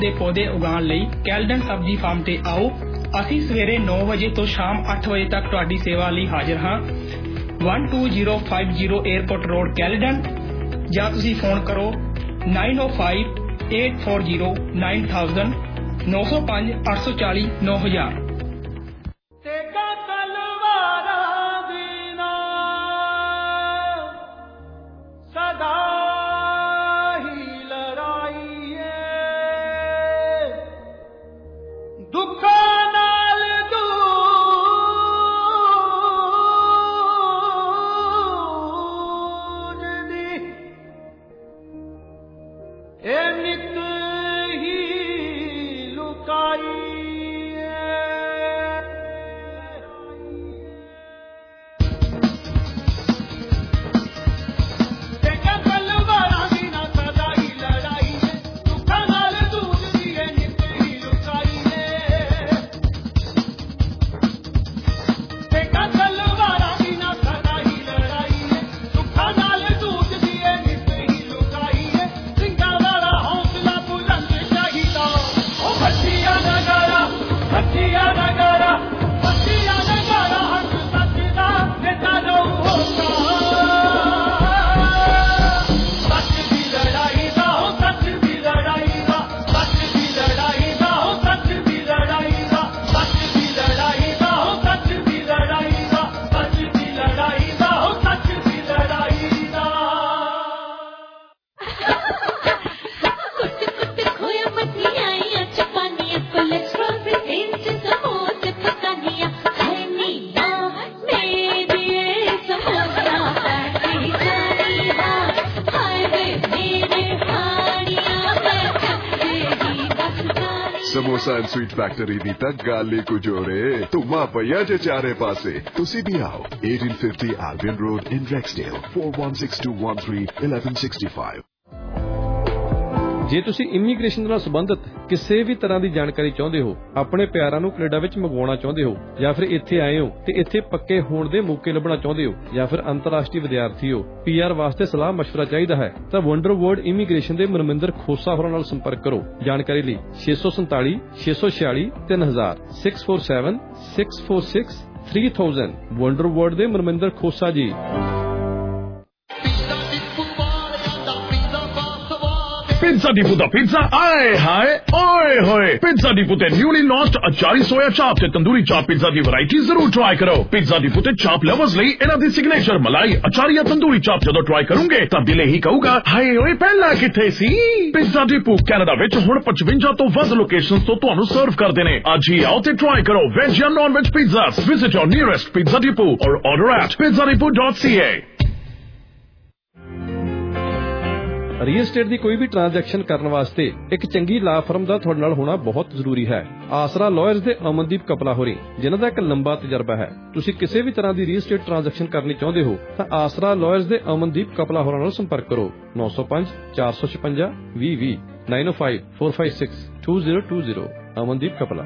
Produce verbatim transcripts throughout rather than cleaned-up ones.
ਦੇ ਪੌਦੇ ਉਗਾਉਣ ਲਈ ਕੈਲਡਨ ਸਬਜ਼ੀ ਫਾਰਮ ਤੇ ਆਓ। ਅਸੀਂ ਸਵੇਰੇ ਨੌ ਵਜੇ ਤੋਂ ਸ਼ਾਮ ਅੱਠ ਵਜੇ ਤੱਕ ਤੁਹਾਡੀ ਸੇਵਾ ਲਈ ਹਾਜ਼ਰ ਹਾਂ। one two zero five zero airport road Caledon, ਜਾਂ ਤੁਸੀਂ ਫੋਨ ਕਰੋ nine oh five eight four zero nine thousand ਨੌ ਸੌ ਪੰਜ ਅੱਠ ਸੌ ਚਾਲੀ ਨੌ ਹਜ਼ਾਰ। ਸਮੋਸਾ ਐਂਡ ਸਵੀਟ ਫੈਕਟਰੀ ਦੀ ਤਾਂ ਗੱਲ ਹੀ ਕੁਝ ਹੋਰ ਏ। ਧੁੰਮਾ ਪਈਆ ਜੇ ਚਾਰੇ ਪਾਸੇ। ਤੁਸੀਂ ਵੀ ਆਓ। eighteen fifty Albion Road in Rexdale, four one six two one three eleven sixty-five। ਜੇ ਤੁਸੀਂ ਇਮੀਗ੍ਰੇਸ਼ਨ ਨਾਲ ਸੰਬੰਧਿਤ ਕਿਸੇ ਵੀ ਤਰ੍ਹਾਂ ਦੀ ਜਾਣਕਾਰੀ ਚਾਹੁੰਦੇ ਹੋ, ਆਪਣੇ ਪਿਆਰਾਂ ਨੂੰ ਕੈਨੇਡਾ ਵਿੱਚ ਮੰਗਵਾਉਣਾ ਚਾਹੁੰਦੇ ਹੋ, ਜਾਂ ਫਿਰ ਇੱਥੇ ਆਏ ਹੋ ਤੇ ਇੱਥੇ ਪੱਕੇ ਹੋਣ ਦੇ ਮੌਕੇ ਲੱਭਣਾ ਚਾਹੁੰਦੇ ਹੋ, ਜਾਂ ਫਿਰ ਅੰਤਰਰਾਸ਼ਟਰੀ ਵਿਦਿਆਰਥੀ ਹੋ, ਪੀਆਰ ਵਾਸਤੇ ਸਲਾਹ ਮਸ਼ਵਰਾ ਚਾਹੀਦਾ ਹੈ ਤਾਂ ਵੰਡਰ ਵਰਲਡ ਇਮੀਗ੍ਰੇਸ਼ਨ ਦੇ ਮਨਮਿੰਦਰ ਖੋਸਾ ਹੋਰਾਂ ਨਾਲ ਸੰਪਰਕ ਕਰੋ। ਜਾਣਕਾਰੀ ਲਈ ਛੇ ਸੌ ਸੰਤਾਲੀ ਛੇ ਸੌ ਛਿਆਲੀ ਤਿੰਨ ਹਜ਼ਾਰ six four seven six four six three thousand। Wonder world ਦੇ ਮਨਮਿੰਦਰ ਖੋਸਾ ਜੀ। Pizza Depot ਦਾ pizza ਆਏ ਹਾਏ ਓਏ ਹੋਏ। Pizza Depot ਤੇ newly launched ਅਚਾਰੀ ਸੋਇਆ ਚਾਪ ਤੇ ਤੰਦੂਰੀ ਚਾਪ ਪੀਜ਼ਾ ਦੀ ਵੈਰਾਈਟੀ ਜ਼ਰੂਰ ਟਰਾਈ ਕਰੋ। Pizza Depot ਤੇ ਚਾਪ ਲਵਰਸ ਲਈ ਇਹਨਾਂ ਦੀ ਸਿਗਨੇਚਰ ਮਲਾਈ ਅਚਾਰੀ ਜਾਂ ਤੰਦੂਰੀ ਚਾਪ ਜਦੋਂ ਟਰਾਈ ਕਰੋਗੇ ਤਾਂ ਦਿਲ ਹੀ ਕਹੂਗਾ ਹਾਏ ਓਏ ਪਹਿਲਾਂ ਕਿੱਥੇ ਸੀ। Pizza Depot ਕੈਨੇਡਾ ਵਿੱਚ ਹੁਣ ਪਚਵੰਜਾ ਤੋਂ ਵੱਧ ਲੋਕੇਸ਼ਨਸ ਤੋਂ ਤੁਹਾਨੂੰ ਸਰਵ ਕਰਦੇ ਨੇ। ਅੱਜ ਹੀ ਆਓ ਤੇ ਟਰਾਈ ਕਰੋ ਵੈਜ ਜਾਂ non veg pizzas. Visit your nearest Pizza Depot or order at pizza depot dot c a। Real estate ਦੀ ਕੋਈ ਵੀ ਟ੍ਰਾਂਜੈਕਸ਼ਨ ਕਰਨ ਵਾਸਤੇ ਇੱਕ ਚੰਗੀ ਲਾ ਫਰਮ ਦਾ ਤੁਹਾਡੇ ਨਾਲ ਹੋਣਾ ਬਹੁਤ ਜ਼ਰੂਰੀ ਹੈ। ਆਸਰਾ ਲਾਇਰਸ ਦੇ ਅਮਨਦੀਪ ਕਪਲਾ ਹੋਰੀ, ਜਿਨ੍ਹਾਂ ਦਾ ਇੱਕ ਲੰਬਾ ਤਜਰਬਾ ਹੈ। ਤੁਸੀਂ ਕਿਸੇ ਵੀ ਤਰ੍ਹਾਂ ਦੀ ਰੀਅਲ estate ਟ੍ਰਾਂਜੈਕਸ਼ਨ ਕਰਨੀ ਚਾਹੁੰਦੇ ਹੋ ਤਾਂ ਆਸਰਾ ਲਾਇਰਸ ਦੇ ਅਮਨਦੀਪ ਕਪਲਾ ਹੋਰਾਂ ਨਾਲ ਸੰਪਰਕ ਕਰੋ। ਨੌ ਸੌ ਪੰਜ ਚਾਰ ਸੌ ਛਪੰਜਾ ਵੀਹ ਵੀਹ nine oh five four five six two zero two zero। Amandeep Kapla.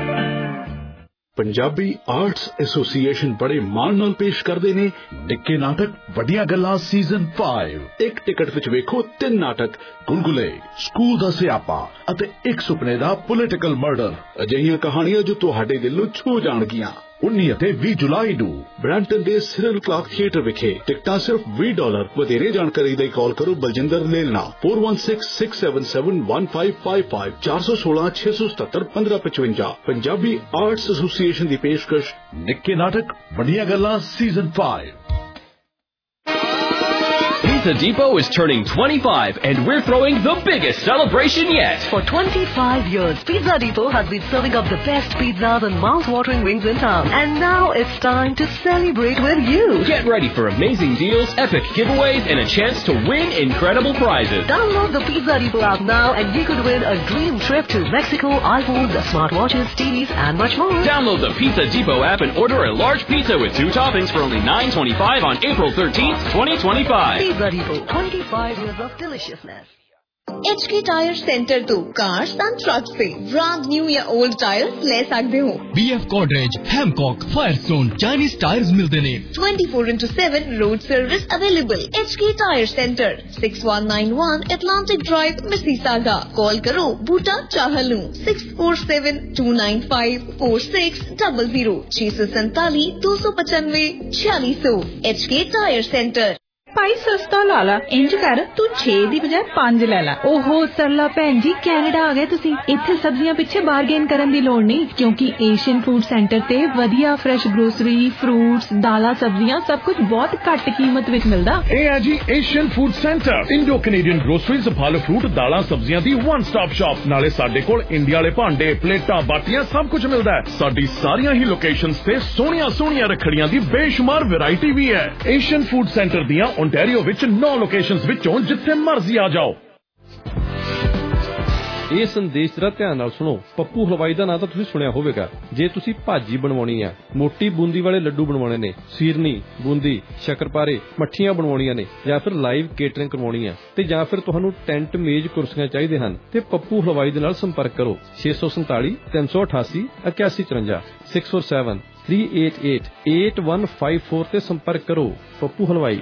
Punjabi arts association ਬੜੇ ਮਾਣ ਨਾਲ ਪੇਸ਼ ਕਰਦੇ ਨੇ ਨਿੱਕੇ ਨਾਟਕ ਵੱਡੀਆਂ ਗੱਲਾਂ ਸੀਜ਼ਨ five। ਇੱਕ ਟਿਕਟ ਵਿੱਚ ਵੇਖੋ ਤਿੰਨ ਨਾਟਕ ਗੁਲਗੁਲੇ, ਸਕੂਲ ਦਾ ਸਿਆਪਾ ਅਤੇ ਇੱਕ ਸੁਪਨੇ ਦਾ ਪੋਲੀਟੀਕਲ ਮਰਡਰ। ਅਜਿਹੀਆਂ ਕਹਾਣੀਆਂ ਜੋ ਤੁਹਾਡੇ ਦਿਲ ਨੂੰ ਛੂ ਜਾਣਗੀਆਂ। ਉੱਨੀ ਅਤੇ ਵੀਹ ਜੁਲਾਈ ਨੂੰ ਬ੍ਰੈਂਟਨ ਦੇ ਸਿਰਲ ਕਲਾਰਕ ਥੀਏਟਰ ਵਿਖੇ। ਟਿਕਟਾਂ ਸਿਰਫ ਵੀਹ ਡਾਲਰ। ਵਧੇਰੇ ਜਾਣਕਾਰੀ ਲਈ ਕਾਲ ਕਰੋ Baljinder ਲੇਲਨਾ four one six six seven seven one five five five ਚਾਰ ਸੌ ਸੋਲਾਂ ਛੇ ਸੌ ਸਤੱਤਰ ਪੰਦਰਾਂ ਪਚਵੰਜਾ। ਪੰਜਾਬੀ ਆਰਟਸ ਐਸੋਸੀਏਸ਼ਨ ਦੀ ਪੇਸ਼ਕਸ਼ ਨਿੱਕੇ ਨਾਟਕ ਵੱਡੀਆਂ ਗੱਲਾਂ season five। Pizza Depot is turning twenty-five and we're throwing the biggest celebration yet. For twenty-five years, Pizza Depot has been serving up the best pizzas and mouth-watering wings in town. And now it's time to celebrate with you. Get ready for amazing deals, epic giveaways, and a chance to win incredible prizes. Download the Pizza Depot app now and you could win a dream trip to Mexico, iPhones, smartwatches, T Vs, and much more. Download the Pizza Depot app and order a large pizza with two toppings for only nine twenty-five on April thirteenth, twenty twenty-five. Pizza Depot, twenty-five years of deliciousness. H K tyre centre तो cars and truck से brand new या old tyre ले सकते हो। B F Goodrich, Hankook, Firestone, Chinese tyres मिलते ने twenty four into seven road service available. H K tyre centre six one nine one Atlantic drive Mississauga. Call करो Boota Chahal six four seven two nine five four six double zero छह सौ सैतालीस दो सौ पचानवे छियालीस सौ। H K tyre centre. भाई सस्ता ला ला, इंज कर तू छे दी बजाय पांच ले ला। ओहो सरला भैन जी, कैनेडा आ गए तुसी। इत्थे सब्जियां पिछे बारगेन करन दी लोड़ नहीं, क्योंकि एशियन फूड सेंटर ते वधिया फ्रेश ग्रोसरी, फ्रूट्स, दाला, सब्जियां सब कुछ बहुत घट कीमत विच मिलदा। ए है जी Asian food centre, Indo Canadian groceries, फल फ्रूट, दाला, सब्जियां दी वन स्टॉप शॉप। नाले साडे कोल इंडिया वाले भांडे, प्लेटां, बाटियां सब कुछ मिलदा है। साडी सारियां ही लोकेशंस ते सोहणियां सोहणियां रखड़ियां दी बेशुमार वैरायटी भी है। एशियन फूड सेंटर दियां ओंटारियो विच नौ लोकेशंस विचों जिथे मर्जी आ जाओ। ਇਹ ਸੰਦੇਸ਼ ਜਰਾ ਧਿਆਨ ਨਾਲ ਸੁਣੋ। ਪੱਪੂ ਹਲਵਾਈ ਦਾ ਨਾਂ ਤਾਂ ਤੁਸੀਂ ਸੁਣਿਆ ਹੋਵੇਗਾ। ਜੇ ਤੁਸੀਂ ਭਾਜੀ ਬਣਵਾਉਣੀ ਆ, ਮੋਟੀ ਬੂੰਦੀ ਵਾਲੇ ਲੱਡੂ ਬਣਵਾਉਣੇ ਨੇ, ਸੀਰਨੀ, ਬੂੰਦੀ, ਸ਼ੱਕਰਪਾਰੇ, ਮੱਠੀਆਂ ਬਣਵਾਉਣੀਆਂ ਨੇ, ਜਾਂ ਫਿਰ ਲਾਈਵ ਕੇਟਰਿੰਗ ਕਰਵਾਉਣੀ ਆ, ਤੇ ਜਾਂ ਫਿਰ ਤੁਹਾਨੂੰ ਟੈਂਟ, ਮੇਜ਼, ਕੁਰਸੀਆਂ ਚਾਹੀਦੇ ਹਨ, ਤੇ ਪੱਪੂ ਹਲਵਾਈ ਦੇ ਨਾਲ ਸੰਪਰਕ ਕਰੋ। ਛੇ ਸੌ ਸੰਤਾਲੀ ਤਿੰਨ ਸੌ ਅਠਾਸੀ ਇਕਿਆਸੀ ਚੁਰੰਜਾ six four seven three eight eight eight one five four ਤੇ ਸੰਪਰਕ ਕਰੋ। Pappu Halwai.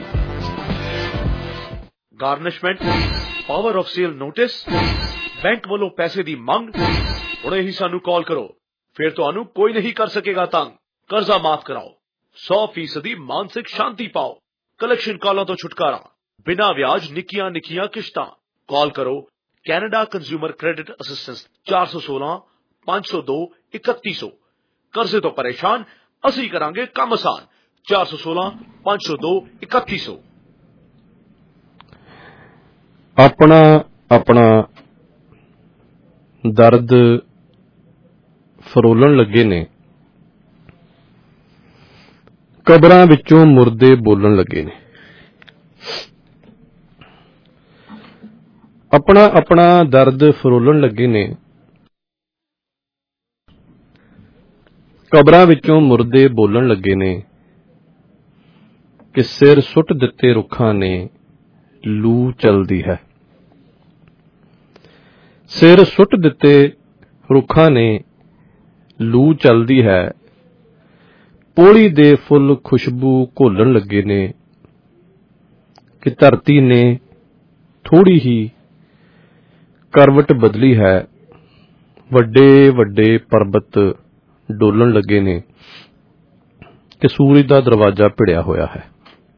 Garnishment, power of sale notice, bank वालों पैसे दी मंग, हुणे ही सानू कॉल करो, फिर तुहानू कोई नहीं कर सकेगा तंग। कर्जा माफ कराओ, सौ फीसदी मानसिक शांति पाओ, कलेक्शन कॉलों तो छुटकारा, बिना ब्याज निकियां निकियां किश्तां। कॉल करो कैनेडा कंज्यूमर क्रेडिट असिस्टेंस चार सौ सोलह पांच सौ दो इकतीस सौ। कर्जे तो परेशान, असी करांगे काम आसान। चार सौ सोलह पांच सौ दो इकतीस सौ। अपना अपना दर्द फरोलण लगे ने, कबरां विचों मुर्दे बोलण लगे ने। अपना अपना दर्द फरोलण लगे ने, कबरां विचों मुर्दे बोलण लगे ने, कि सिर सुट दिते रुखां ने लू चलदी है। सिर सुट दिते रुखां ने लू चलदी है, पोली दे फुल खुशबू घोलण लगे ने, कि धरती ने थोड़ी ही करवट बदली है, वड्डे वड्डे पर्बत डोलण लगे ने, कि सूरज दा दरवाजा भिड़िया होया है।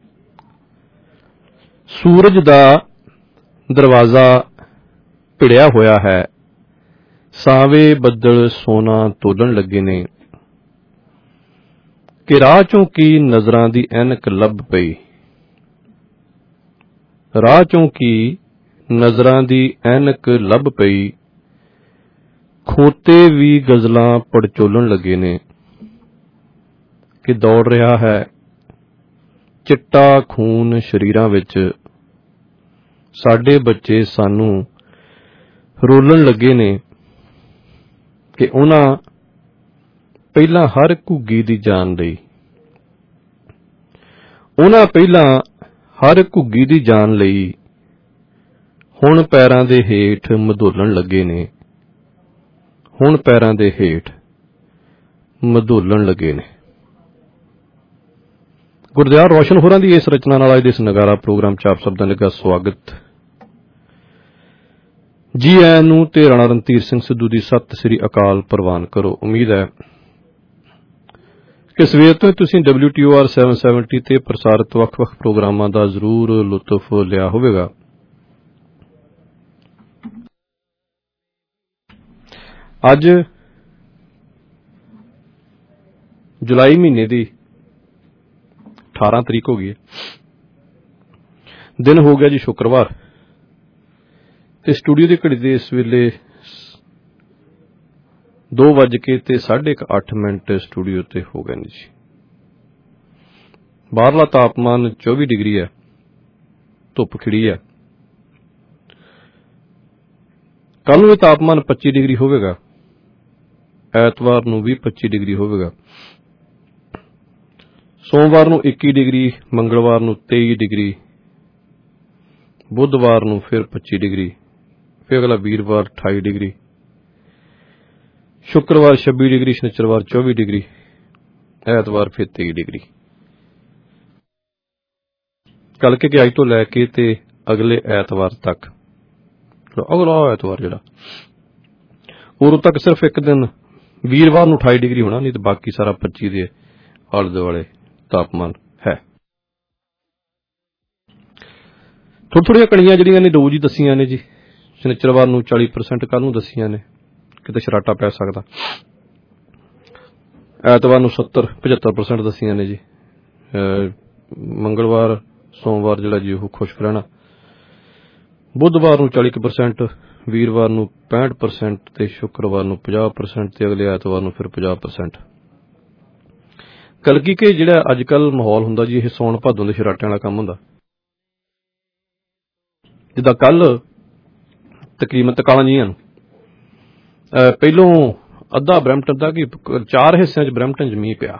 सूरज दा दरवाजा भिड़िया होया है, सावे बदल सोना तोलण लगे ने, कि राह चों की नजरां दी ऐनक लभ पई, राह चों की नजरां दी ऐनक लभ पई, खोते भी गजलां पड़चोलण लगे ने, कि दौड़ रहा है चिट्टा खून शरीरां विच, साडे बच्चे सानू रोलण लगे ने, कि उन्हां पहला हर घुग्गी दी जान लई, उन्हां पहला हर घुग्गी दी जान लई, हुण पैरां दे हेठ मधोलण लगे ने, हुण पैरां दे हेठ मधोलण लगे ने। गुरदियाल रोशन होरां दी इस रचना नाल अज दे इस नगारा प्रोग्राम च आप सब दा लगा स्वागत। जी आयां नूं ते राणा रणधीर सिंह सिद्धू दी सत श्री अकाल प्रवान करो। उम्मीद है कि सवेर तो तुसीं W T O R seven seventy ते प्रसारित वख-वख प्रोग्रामां दा जरूर लुत्फ लिया होवेगा। अज जुलाई महीने दी अठारह तरीक हो गई है, दिन हो गया जी शुक्रवार, ते स्टूडियो की घड़ी दे इस वेले दो वज के ते साढ़े अठ मिनट स्टूडियो ते हो गए जी। बाहरला तापमान चौबी डिग्री है, धुप खिड़ी है। कल नूं तापमान पच्ची डिग्री होवेगा, ऐतवार नूं भी पच्ची डिग्री होवेगा, सोमवार नूं इक्की डिग्री, मंगलवार नूं तेई डिग्री, बुधवार नूं फिर पच्ची डिग्री ਫਿਰ ਅਗਲਾ ਵੀਰਵਾਰ ਅਠਾਈ ਡਿਗਰੀ, ਸ਼ੁੱਕਰਵਾਰ ਛੱਬੀ ਡਿਗਰੀ, ਸ਼ਨੀਚਰਵਾਰ ਚੌਵੀ ਡਿਗਰੀ, ਐਤਵਾਰ ਫਿਰ ਤੇਈ ਡਿਗਰੀ। ਕੱਲ ਕੇ ਅੱਜ ਤੋਂ ਲੈ ਕੇ ਤੇ ਅਗਲੇ ਐਤਵਾਰ ਤੱਕ, ਅਗਲਾ ਐਤਵਾਰ ਜਿਹੜਾ ਉਦੋਂ ਤੱਕ ਸਿਰਫ ਇੱਕ ਦਿਨ ਵੀਰਵਾਰ ਨੂੰ ਅਠਾਈ ਡਿਗਰੀ ਹੋਣਾ, ਨਹੀਂ ਤਾਂ ਬਾਕੀ ਸਾਰਾ ਪੱਚੀ ਦੇ ਆਲੇ ਦੁਆਲੇ ਤਾਪਮਾਨ ਹੈ। ਥੋੜ੍ਹੀ ਥੋੜ੍ਹੀਆਂ ਕਣੀਆਂ ਜਿਹੜੀਆਂ ਨੇ ਰੋਜ਼ ਹੀ ਦੱਸੀਆਂ ਨੇ ਜੀ। ਸ਼ਨੀਚਰਵਾਰ ਨੂੰ ਚਾਲੀ ਪਰਸੈਂਟ ਕੱਲ੍ਹ ਨੂੰ ਦੱਸੀਆਂ ਨੇ, ਕਿਤੇ ਸ਼ਰਾਟਾ ਪੈ ਸਕਦਾ। ਐਤਵਾਰ ਨੂੰ ਸੱਤਰ ਪਝੱਤਰ ਪਰਸੈਂਟ ਦੱਸੀਆਂ ਨੇ ਜੀ। ਮੰਗਲਵਾਰ ਸੋਮਵਾਰ ਜਿਹੜਾ ਜੀ ਉਹ ਖੁਸ਼ਕ ਰਹਿਣਾ। ਬੁੱਧਵਾਰ ਨੂੰ ਚਾਲੀ ਕੁ ਪਰਸੈਂਟ, ਵੀਰਵਾਰ ਨੂੰ ਪੈਂਹਠ ਪਰਸੈਂਟ ਤੇ ਸ਼ੁੱਕਰਵਾਰ ਨੂੰ ਪੰਜਾਹ ਪਰਸੈਂਟ ਤੇ ਅਗਲੇ ਐਤਵਾਰ ਨੂੰ ਫਿਰ ਪੰਜਾਹ ਪਰਸੈਂਟ। ਕਲਕੀ ਕੇ ਜਿਹੜਾ ਅੱਜ ਕੱਲ੍ਹ ਮਾਹੌਲ ਹੁੰਦਾ ਜੀ, ਇਹ ਸੌਣ ਭਾਦੋਂ ਦੇ ਸ਼ਰਾਟਿਆਂ ਵਾਲਾ ਕੰਮ ਹੁੰਦਾ। ਜਿੱਦਾਂ ਕੱਲ ਤਕਰੀਬਨ ਤਕਾਲਾਂ ਜੀਆਂ ਨੂੰ ਪਹਿਲੋਂ ਅੱਧਾ ਬਰੈਂਪਟਨ ਦਾ ਕਿ ਚਾਰ ਹਿੱਸਿਆਂ ਚ ਬਰੈਂਪਟਨ ਚ ਮੀਂਹ ਪਿਆ।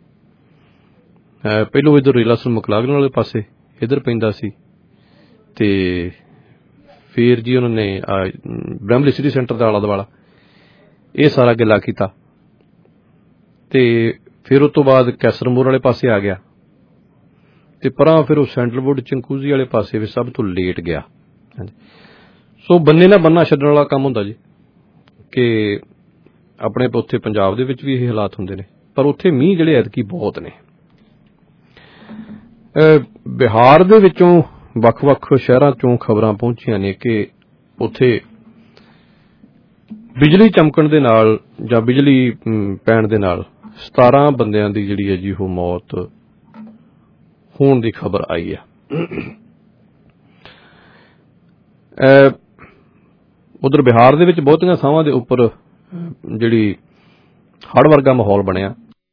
ਪਹਿਲੋਂ ਇੱਧਰ ਰੀਲਾਸਨ ਮਕਲਾਗਨ ਵਾਲੇ ਪਾਸੇ ਇੱਧਰ ਪੈਂਦਾ ਸੀ, ਤੇ ਫਿਰ ਜੀ ਉਹਨਾਂ ਨੇ ਬ੍ਰੈਮਲੀ ਸਿਟੀ ਸੈਂਟਰ ਦਾ ਆਲਾ ਦੁਆਲਾ ਇਹ ਸਾਰਾ ਗਿੱਲਾ ਕੀਤਾ, ਤੇ ਫਿਰ ਉਸ ਤੋਂ ਬਾਅਦ ਕੈਸਰਮੋਰ ਵਾਲੇ ਪਾਸੇ ਆ ਗਿਆ, ਤੇ ਪਰਾਂ ਫਿਰ ਉਹ ਸੈਂਟਰਲਵੁੱਡ ਚੰਕੂਜ਼ੀ ਵਾਲੇ ਪਾਸੇ ਵੀ ਸਭ ਤੋਂ ਲੇਟ ਗਿਆ। ਸੋ ਬੰਨੇ ਨਾ ਬੰਨਾ ਛੱਡਣ ਵਾਲਾ ਕੰਮ ਹੁੰਦਾ ਜੀ, ਕਿ ਆਪਣੇ ਉੱਥੇ ਪੰਜਾਬ ਦੇ ਵਿੱਚ ਵੀ ਇਹ ਹਾਲਾਤ ਹੁੰਦੇ ਨੇ, ਪਰ ਉੱਥੇ ਮੀਂਹ ਜਿਹੜੇ ਐਤਕੀ ਬਹੁਤ ਨੇ। ਬਿਹਾਰ ਦੇ ਵਿੱਚੋਂ ਵੱਖ-ਵੱਖ ਸ਼ਹਿਰਾਂ ਚੋਂ ਖਬਰਾਂ ਪਹੁੰਚੀਆਂ ਨੇ ਕਿ ਉੱਥੇ ਬਿਜਲੀ ਚਮਕਣ ਦੇ ਨਾਲ ਜਾਂ ਬਿਜਲੀ ਪੈਣ ਦੇ ਨਾਲ ਸਤਾਰਾਂ ਬੰਦਿਆਂ ਦੀ ਜਿਹੜੀ ਹੈ ਜੀ ਉਹ ਮੌਤ ਹੋਣ ਦੀ ਖਬਰ ਆਈ ਆ। ਉਧਰ ਬਿਹਾਰ ਦੇ ਵਿੱਚ ਬਹੁਤੀਆਂ ਥਾਵਾਂ ਦੇ ਉੱਪਰ ਜਿਹੜੀ ਹੜ੍ਹ ਵਰਗਾ ਮਾਹੌਲ ਬਣਿਆ,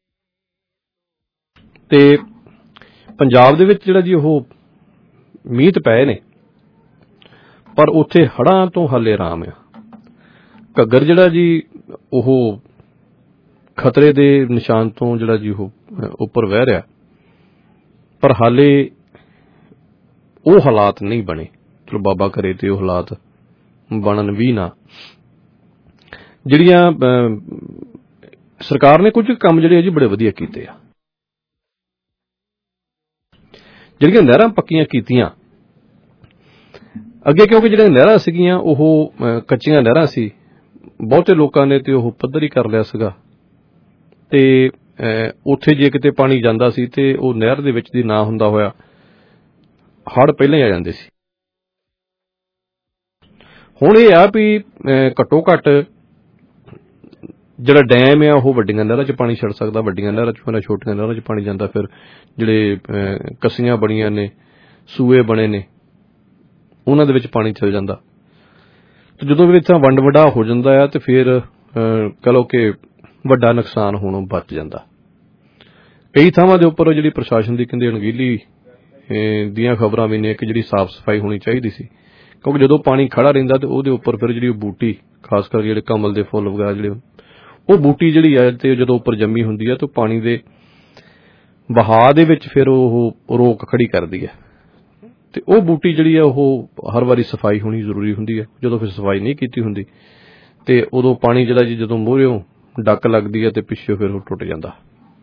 ਤੇ ਪੰਜਾਬ ਦੇ ਵਿੱਚ ਜਿਹੜਾ ਜੀ ਉਹ ਮੀਂਹ ਪਏ ਨੇ, ਪਰ ਉੱਥੇ ਹੜ੍ਹਾਂ ਤੋਂ ਹਾਲੇ ਆਰਾਮ ਆ। ਘੱਗਰ ਜਿਹੜਾ ਜੀ ਉਹ ਖਤਰੇ ਦੇ ਨਿਸ਼ਾਨ ਤੋਂ ਜਿਹੜਾ ਜੀ ਉਹ ਉੱਪਰ ਵਹਿ ਰਿਹਾ, ਪਰ ਹਾਲੇ ਉਹ ਹਾਲਾਤ ਨਹੀਂ ਬਣੇ। ਚਲੋ ਬਾਬਾ ਕਰੇ ਤੇ ਉਹ ਹਾਲਾਤ ਬਣਨ ਵੀ ਨਾ। ਜਿਹੜੀਆਂ ਸਰਕਾਰ ਨੇ ਕੁਝ ਕੰਮ ਜਿਹੜੇ ਜੀ ਬੜੇ ਵਧੀਆ ਕੀਤੇ ਆ। ਜਿਹੜੀਆਂ ਨਹਿਰਾਂ ਪੱਕੀਆਂ ਕੀਤੀਆਂ ਅੱਗੇ, ਕਿਉਂਕਿ ਜਿਹੜੀਆਂ ਨਹਿਰਾਂ ਸੀਗੀਆਂ ਉਹ ਕੱਚੀਆਂ ਨਹਿਰਾਂ ਸੀ, ਬਹੁਤੇ ਲੋਕਾਂ ਨੇ ਤੇ ਉਹ ਪੱਧਰ ਹੀ ਕਰ ਲਿਆ ਸੀਗਾ, ਤੇ ਉੱਥੇ ਜੇ ਕਿਤੇ ਪਾਣੀ ਜਾਂਦਾ ਸੀ ਤੇ ਉਹ ਨਹਿਰ ਦੇ ਵਿੱਚ ਦੀ ਨਾ ਹੁੰਦਾ ਹੋਇਆ ਹੜ੍ਹ ਪਹਿਲਾਂ ਹੀ ਆ ਜਾਂਦੇ ਸੀ। ਹੁਣ ਇਹ ਆ ਵੀ ਘੱਟੋ ਘੱਟ ਜਿਹੜਾ ਡੈਮ ਆ ਉਹ ਵੱਡੀਆਂ ਨਹਿਰਾਂ ਚ ਪਾਣੀ ਛੱਡ ਸਕਦਾ, ਵੱਡੀਆਂ ਨਹਿਰਾਂ ਚ ਪਹਿਲਾਂ ਛੋਟੀਆਂ ਨਹਿਰਾਂ ਚ ਪਾਣੀ ਜਾਂਦਾ, ਫਿਰ ਜਿਹੜੇ ਕੱਸੀਆਂ ਬਣੀਆਂ ਨੇ, ਸੂਏ ਬਣੇ ਨੇ, ਉਹਨਾਂ ਦੇ ਵਿੱਚ ਪਾਣੀ ਚਲ ਜਾਂਦਾ। ਤੇ ਜਦੋਂ ਵੀ ਇੱਥੇ ਵੰਡ ਵਡਾ ਹੋ ਜਾਂਦਾ ਆ ਤੇ ਫਿਰ ਕਹ ਲਓ ਕਿ ਵੱਡਾ ਨੁਕਸਾਨ ਹੋਣੋਂ ਬਚ ਜਾਂਦਾ। ਕਈ ਥਾਵਾਂ ਦੇ ਉੱਪਰ ਜਿਹੜੀ ਪ੍ਰਸ਼ਾਸਨ ਦੀ ਕਹਿੰਦੇ ਅਣਗਹਿਲੀ ਦੀਆਂ ਖਬਰਾਂ ਵੀ ਨੇ ਕਿ ਜਿਹੜੀ ਸਾਫ਼ ਸਫਾਈ ਹੋਣੀ ਚਾਹੀਦੀ ਸੀ, ਕਿਉਂਕਿ ਜਦੋਂ ਪਾਣੀ ਖੜਾ ਰਹਿੰਦਾ ਤੇ ਉਹਦੇ ਉੱਪਰ ਫਿਰ ਜਿਹੜੀ ਬੂਟੀ, ਖਾਸ ਕਰਕੇ ਜਿਹੜੇ ਕਮਲ ਦੇ ਫੁੱਲ ਵਗੈਰਾ ਜਿਹੜੇ, ਉਹ ਬੂਟੀ ਜਿਹੜੀ ਹੈ ਤੇ ਜਦੋਂ ਉੱਪਰ ਜੰਮੀ ਹੁੰਦੀ ਹੈ ਤਾਂ ਪਾਣੀ ਦੇ ਵਹਾਅ ਦੇ ਵਿੱਚ ਫਿਰ ਉਹ ਰੋਕ ਖੜੀ ਕਰਦੀ ਹੈ, ਤੇ ਉਹ ਬੂਟੀ ਜਿਹੜੀ ਹੈ ਉਹ ਹਰ ਵਾਰੀ ਸਫਾਈ ਹੋਣੀ ਜ਼ਰੂਰੀ ਹੁੰਦੀ ਹੈ। ਜਦੋਂ ਫਿਰ ਸਫਾਈ ਨਹੀਂ ਕੀਤੀ ਹੁੰਦੀ ਤੇ ਉਦੋਂ ਪਾਣੀ ਜਿਹੜਾ ਜੀ ਜਦੋਂ ਮੂਹਰਿਓਂ ਡੱਕ ਲੱਗਦੀ ਹੈ ਤੇ ਪਿੱਛੇ ਫਿਰ ਉਹ ਟੁੱਟ ਜਾਂਦਾ।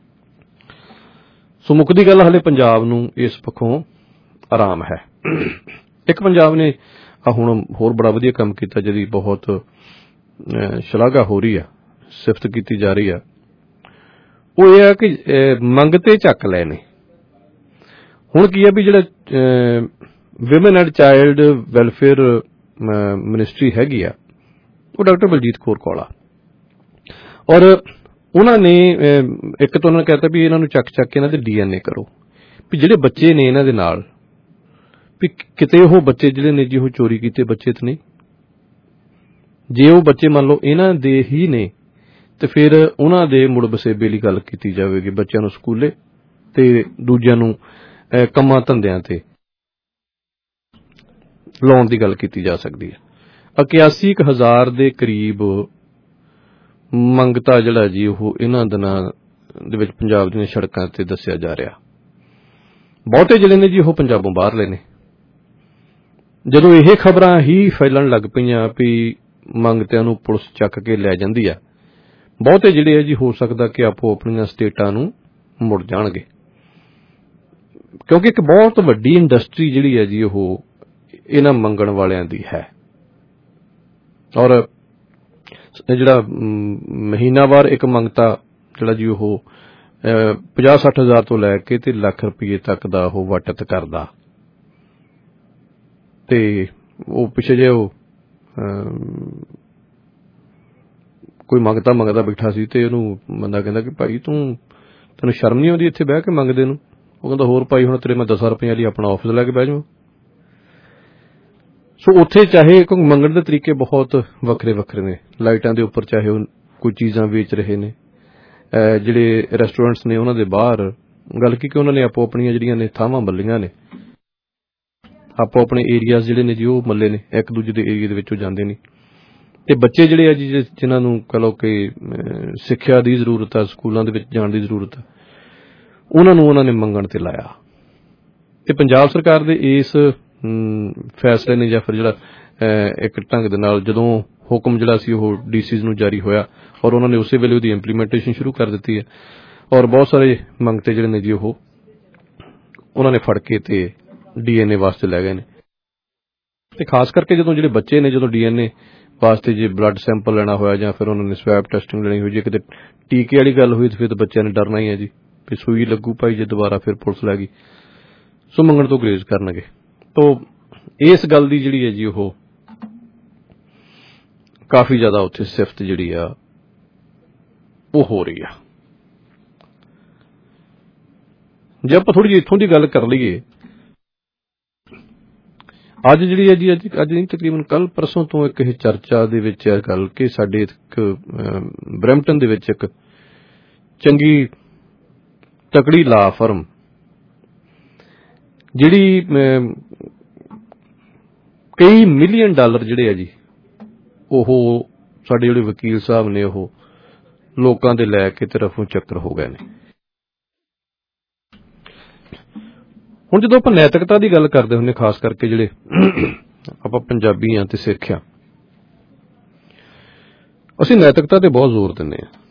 ਸੋ ਮੁੱਕਦੀ ਗੱਲ ਹਾਲੇ ਪੰਜਾਬ ਨੂੰ ਇਸ ਪੱਖੋਂ ਆਰਾਮ ਹੈ। ਇੱਕ ਪੰਜਾਬ ਨੇ ਆ ਹੁਣ ਹੋਰ ਬੜਾ ਵਧੀਆ ਕੰਮ ਕੀਤਾ, ਜਿਹਦੀ ਬਹੁਤ ਸ਼ਲਾਘਾ ਹੋ ਰਹੀ ਆ, ਸਿਫਤ ਕੀਤੀ ਜਾ ਰਹੀ ਆ। ਉਹ ਇਹ ਆ ਕਿ ਮੰਗਤੇ ਚੱਕ ਲਏ ਨੇ। ਹੁਣ ਕੀ ਆ ਵੀ ਜਿਹੜਾ women and child welfare ministry ਹੈਗੀ ਆ, ਉਹ ਡਾਕਟਰ ਬਲਜੀਤ ਕੌਰ ਕੌਲਾ, ਔਰ ਉਹਨਾਂ ਨੇ ਇੱਕ ਤਾਂ ਉਹਨਾਂ ਨੇ ਕਹਿਤਾ ਵੀ ਇਹਨਾਂ ਨੂੰ ਚੱਕ ਚੱਕ ਕੇ ਇਹਨਾਂ ਦੇ ਡੀ ਐਨ ਏ ਕਰੋ, ਵੀ ਜਿਹੜੇ ਬੱਚੇ ਨੇ ਇਹਨਾਂ ਦੇ ਨਾਲ ਵੀ ਕਿਤੇ ਉਹ ਬੱਚੇ ਜਿਹੜੇ ਨੇ ਜੀ ਉਹ ਚੋਰੀ ਕੀਤੇ ਬੱਚੇ ਤੇ ਨਹੀਂ। ਜੇ ਉਹ ਬੱਚੇ ਮੰਨ ਲਓ ਇਹਨਾਂ ਦੇ ਹੀ ਨੇ ਤੇ ਫਿਰ ਉਹਨਾਂ ਦੇ ਮੁੜ ਵਸੇਬੇ ਲਈ ਗੱਲ ਕੀਤੀ ਜਾਵੇਗੀ, ਬੱਚਿਆਂ ਨੂੰ ਸਕੂਲੇ ਤੇ ਦੂਜਿਆਂ ਨੂੰ ਕੰਮਾਂ ਧੰਦਿਆਂ ਤੇ ਲਾਉਣ ਦੀ ਗੱਲ ਕੀਤੀ ਜਾ ਸਕਦੀ ਹੈ। ਇਕਿਆਸੀ ਕੁ ਹਜ਼ਾਰ ਦੇ ਕਰੀਬ ਮੰਗਤਾ ਜਿਹੜਾ ਜੀ ਉਹ ਇਹਨਾਂ ਦਿਨਾਂ ਦੇ ਵਿੱਚ ਪੰਜਾਬ ਦੀਆਂ ਸੜਕਾਂ ਤੇ ਦੱਸਿਆ ਜਾ ਰਿਹਾ। ਬਹੁਤੇ ਜਿਹੜੇ ਨੇ ਜੀ ਉਹ ਪੰਜਾਬੋਂ ਬਾਹਰਲੇ ਨੇ, ਜਦੋਂ ਇਹ ਖਬਰਾਂ ਹੀ ਫੈਲਣ ਲੱਗ ਪਈਆਂ ਵੀ ਮੰਗਤਿਆਂ ਨੂੰ ਪੁਲਿਸ ਚੱਕ ਕੇ ਲੈ ਜਾਂਦੀ ਆ, ਬਹੁਤੇ ਜਿਹੜੇ ਆ ਜੀ ਹੋ ਸਕਦਾ ਕਿ ਆਪੋ ਆਪਣੀਆਂ ਸਟੇਟਾਂ ਨੂੰ ਮੁੜ ਜਾਣਗੇ, ਕਿਉਂਕਿ ਇੱਕ ਬਹੁਤ ਵੱਡੀ ਇੰਡਸਟਰੀ ਜਿਹੜੀ ਹੈ ਜੀ ਉਹ ਇਹਨਾਂ ਮੰਗਣ ਵਾਲਿਆਂ ਦੀ ਹੈ। ਔਰ ਜਿਹੜਾ ਮਹੀਨਾਵਾਰ ਇੱਕ ਮੰਗਤਾ ਜਿਹੜਾ ਜੀ ਉਹ ਪੰਜਾਹ ਸੱਠ ਹਜ਼ਾਰ ਤੋਂ ਲੈ ਕੇ ਤੇ ਲੱਖ ਰੁਪਏ ਤੱਕ ਦਾ ਉਹ ਵਟਤ ਕਰਦਾ। ਤੇ ਉਹ ਪਿੱਛੇ ਜੇ ਉਹ ਕੋਈ ਮੰਗਤਾ ਮੰਗਦਾ ਬੈਠਾ ਸੀ ਤੇ ਉਹਨੂੰ ਬੰਦਾ ਕਹਿੰਦਾ ਕਿ ਭਾਈ ਤੂੰ ਤੈਨੂੰ ਸ਼ਰਮ ਨਹੀਂ ਆਉਂਦੀ ਇੱਥੇ ਬਹਿ ਕੇ ਮੰਗਦੇ ਨੂੰ? ਉਹ ਕਹਿੰਦਾ ਹੋਰ ਭਾਈ ਹੁਣ ਤੇਰੇ ਮੈਂ ਦਸਾਂ ਰੁਪਈਆਂ ਲਈ ਆਪਣਾ ਆਫਿਸ ਲੈ ਕੇ ਬਹਿ ਜਾਵਾਂ। ਸੋ ਉੱਥੇ ਚਾਹੇ ਕੋਈ ਮੰਗਣ ਦੇ ਤਰੀਕੇ ਬਹੁਤ ਵੱਖਰੇ ਵੱਖਰੇ ਨੇ। ਲਾਈਟਾਂ ਦੇ ਉੱਪਰ ਚਾਹੇ ਉਹ ਕੋਈ ਚੀਜ਼ਾਂ ਵੇਚ ਰਹੇ ਨੇ, ਜਿਹੜੇ ਰੈਸਟੋਰੈਂਟਸ ਨੇ ਉਹਨਾਂ ਦੇ ਬਾਹਰ ਗੱਲ ਕੀ ਕਿ ਉਹਨਾਂ ਨੇ ਆਪੋ ਆਪਣੀਆਂ ਜਿਹੜੀਆਂ ਨੇ ਥਾਵਾਂ ਮੱਲੀਆਂ ਨੇ, ਆਪੋ ਆਪਣੇ ਏਰੀਆਜ਼ ਜਿਹੜੇ ਨੇ ਜੀ ਉਹ ਮੱਲੇ ਨੇ, ਇੱਕ ਦੂਜੇ ਦੇ ਏਰੀਏ ਦੇ ਵਿੱਚੋਂ ਜਾਂਦੇ ਨੇ। ਤੇ ਬੱਚੇ ਜਿਹੜੇ ਆ ਜੀ ਜਿਨ੍ਹਾਂ ਨੂੰ ਕਹ ਲਓ ਕਿ ਸਿੱਖਿਆ ਦੀ ਜ਼ਰੂਰਤ ਆ, ਸਕੂਲਾਂ ਦੇ ਵਿੱਚ ਜਾਣ ਦੀ ਜ਼ਰੂਰਤ ਆ, ਉਹਨਾਂ ਨੂੰ ਉਹਨਾਂ ਨੇ ਮੰਗਣ ਤੇ ਲਾਇਆ। ਤੇ ਪੰਜਾਬ ਸਰਕਾਰ ਦੇ ਇਸ ਫੈਸਲੇ ਨੇ ਜਾਂ ਫਿਰ ਜਿਹੜਾ ਇੱਕ ਢੰਗ ਦੇ ਨਾਲ ਜਦੋਂ ਹੁਕਮ ਜਿਹੜਾ ਸੀ ਉਹ ਡੀਸੀਜ਼ ਨੂੰ ਜਾਰੀ ਹੋਇਆ ਔਰ ਉਹਨਾਂ ਨੇ ਉਸੇ ਵੇਲੇ ਉਹਦੀ ਇੰਪਲੀਮੈਂਟੇਸ਼ਨ ਸ਼ੁਰੂ ਕਰ ਦਿੱਤੀ ਹੈ ਔਰ ਬਹੁਤ ਸਾਰੇ ਮੰਗਤੇ ਜਿਹੜੇ ਨੇ ਜੀ ਉਹ ਉਹਨਾਂ ਨੇ ਫੜ ਕੇ ਤੇ ਡੀਐਨਏ ਵਾਸਤੇ ਲੈ ਗਏ ਨੇ। ਤੇ ਖਾਸ ਕਰਕੇ ਜਦੋਂ ਜਿਹੜੇ ਬੱਚੇ ਨੇ, ਜਦੋਂ ਡੀਐਨਏ ਵਾਸਤੇ ਜੇ ਬਲੱਡ ਸੈਂਪਲ ਲੈਣਾ ਹੋਇਆ ਜਾਂ ਫਿਰ ਉਹਨਾਂ ਨੇ ਸਵੈਬ ਟੈਸਟਿੰਗ ਲੈਣੀ ਹੋਈ, ਜੇ ਕਿਤੇ ਟੀਕੇ ਵਾਲੀ ਗੱਲ ਹੋਈ ਤਾਂ ਫਿਰ ਤਾਂ ਬੱਚਿਆਂ ਨੇ ਡਰਨਾ ਹੀ ਹੈ ਜੀ ਵੀ ਸੂਈ ਲੱਗੂ ਭਾਈ ਜੇ ਦੁਬਾਰਾ ਫਿਰ ਪੁਲਿਸ ਲੈ ਗਈ। ਸੋ ਮੰਗਣ ਤੋਂ ਗੁਰੇਜ਼ ਕਰਨਗੇ। ਤੋ ਇਸ ਗੱਲ ਦੀ ਜਿਹੜੀ ਹੈ ਜੀ ਉਹ ਕਾਫੀ ਜ਼ਿਆਦਾ ਉੱਥੇ ਸਿਫਤ ਜਿਹੜੀ ਆ ਉਹ ਹੋ ਰਹੀ ਆ। ਜੇ ਆਪਾਂ ਥੋੜੀ ਜਿਹੀ ਇੱਥੋਂ ਦੀ ਗੱਲ ਕਰ ਲਈਏ, ਅੱਜ ਜਿਹੜੀ ਹੈ ਜੀ ਅੱਜ ਅੱਜ ਨਹੀਂ ਤਕਰੀਬਨ ਕੱਲ ਪਰਸੋਂ ਤੋਂ ਇੱਕ ਇਹ ਚਰਚਾ ਦੇ ਵਿੱਚ ਇਹ ਗੱਲ ਕਿ ਸਾਡੇ ਇੱਕ ਬਰੈਂਪਟਨ ਦੇ ਵਿੱਚ ਇੱਕ ਚੰਗੀ ਤਕੜੀ ਲਾ ਫਰਮ ਜਿਹੜੀ ਕਈ ਮਿਲੀਅਨ ਡਾਲਰ ਜਿਹੜੇ ਆ ਜੀ ਉਹ ਸਾਡੇ ਜਿਹੜੇ ਵਕੀਲ ਸਾਹਿਬ ਨੇ ਉਹ ਲੋਕਾਂ ਦੇ ਲੈ ਕੇ ਤਰਫੋਂ ਚੱਕਰ ਹੋ ਗਏ ਨੇ। ਹੁਣ ਜਦੋਂ ਆਪਾਂ ਨੈਤਿਕਤਾ ਦੀ ਗੱਲ ਕਰਦੇ ਹੁੰਦੇ, ਖਾਸ ਕਰਕੇ ਜਿਹੜੇ ਆਪਾਂ ਪੰਜਾਬੀ ਆ ਤੇ ਸਿੱਖ ਆ, ਅਸੀਂ ਨੈਤਿਕਤਾ ਤੇ ਬਹੁਤ ਜ਼ੋਰ ਦਿੰਦੇ ਹਾਂ।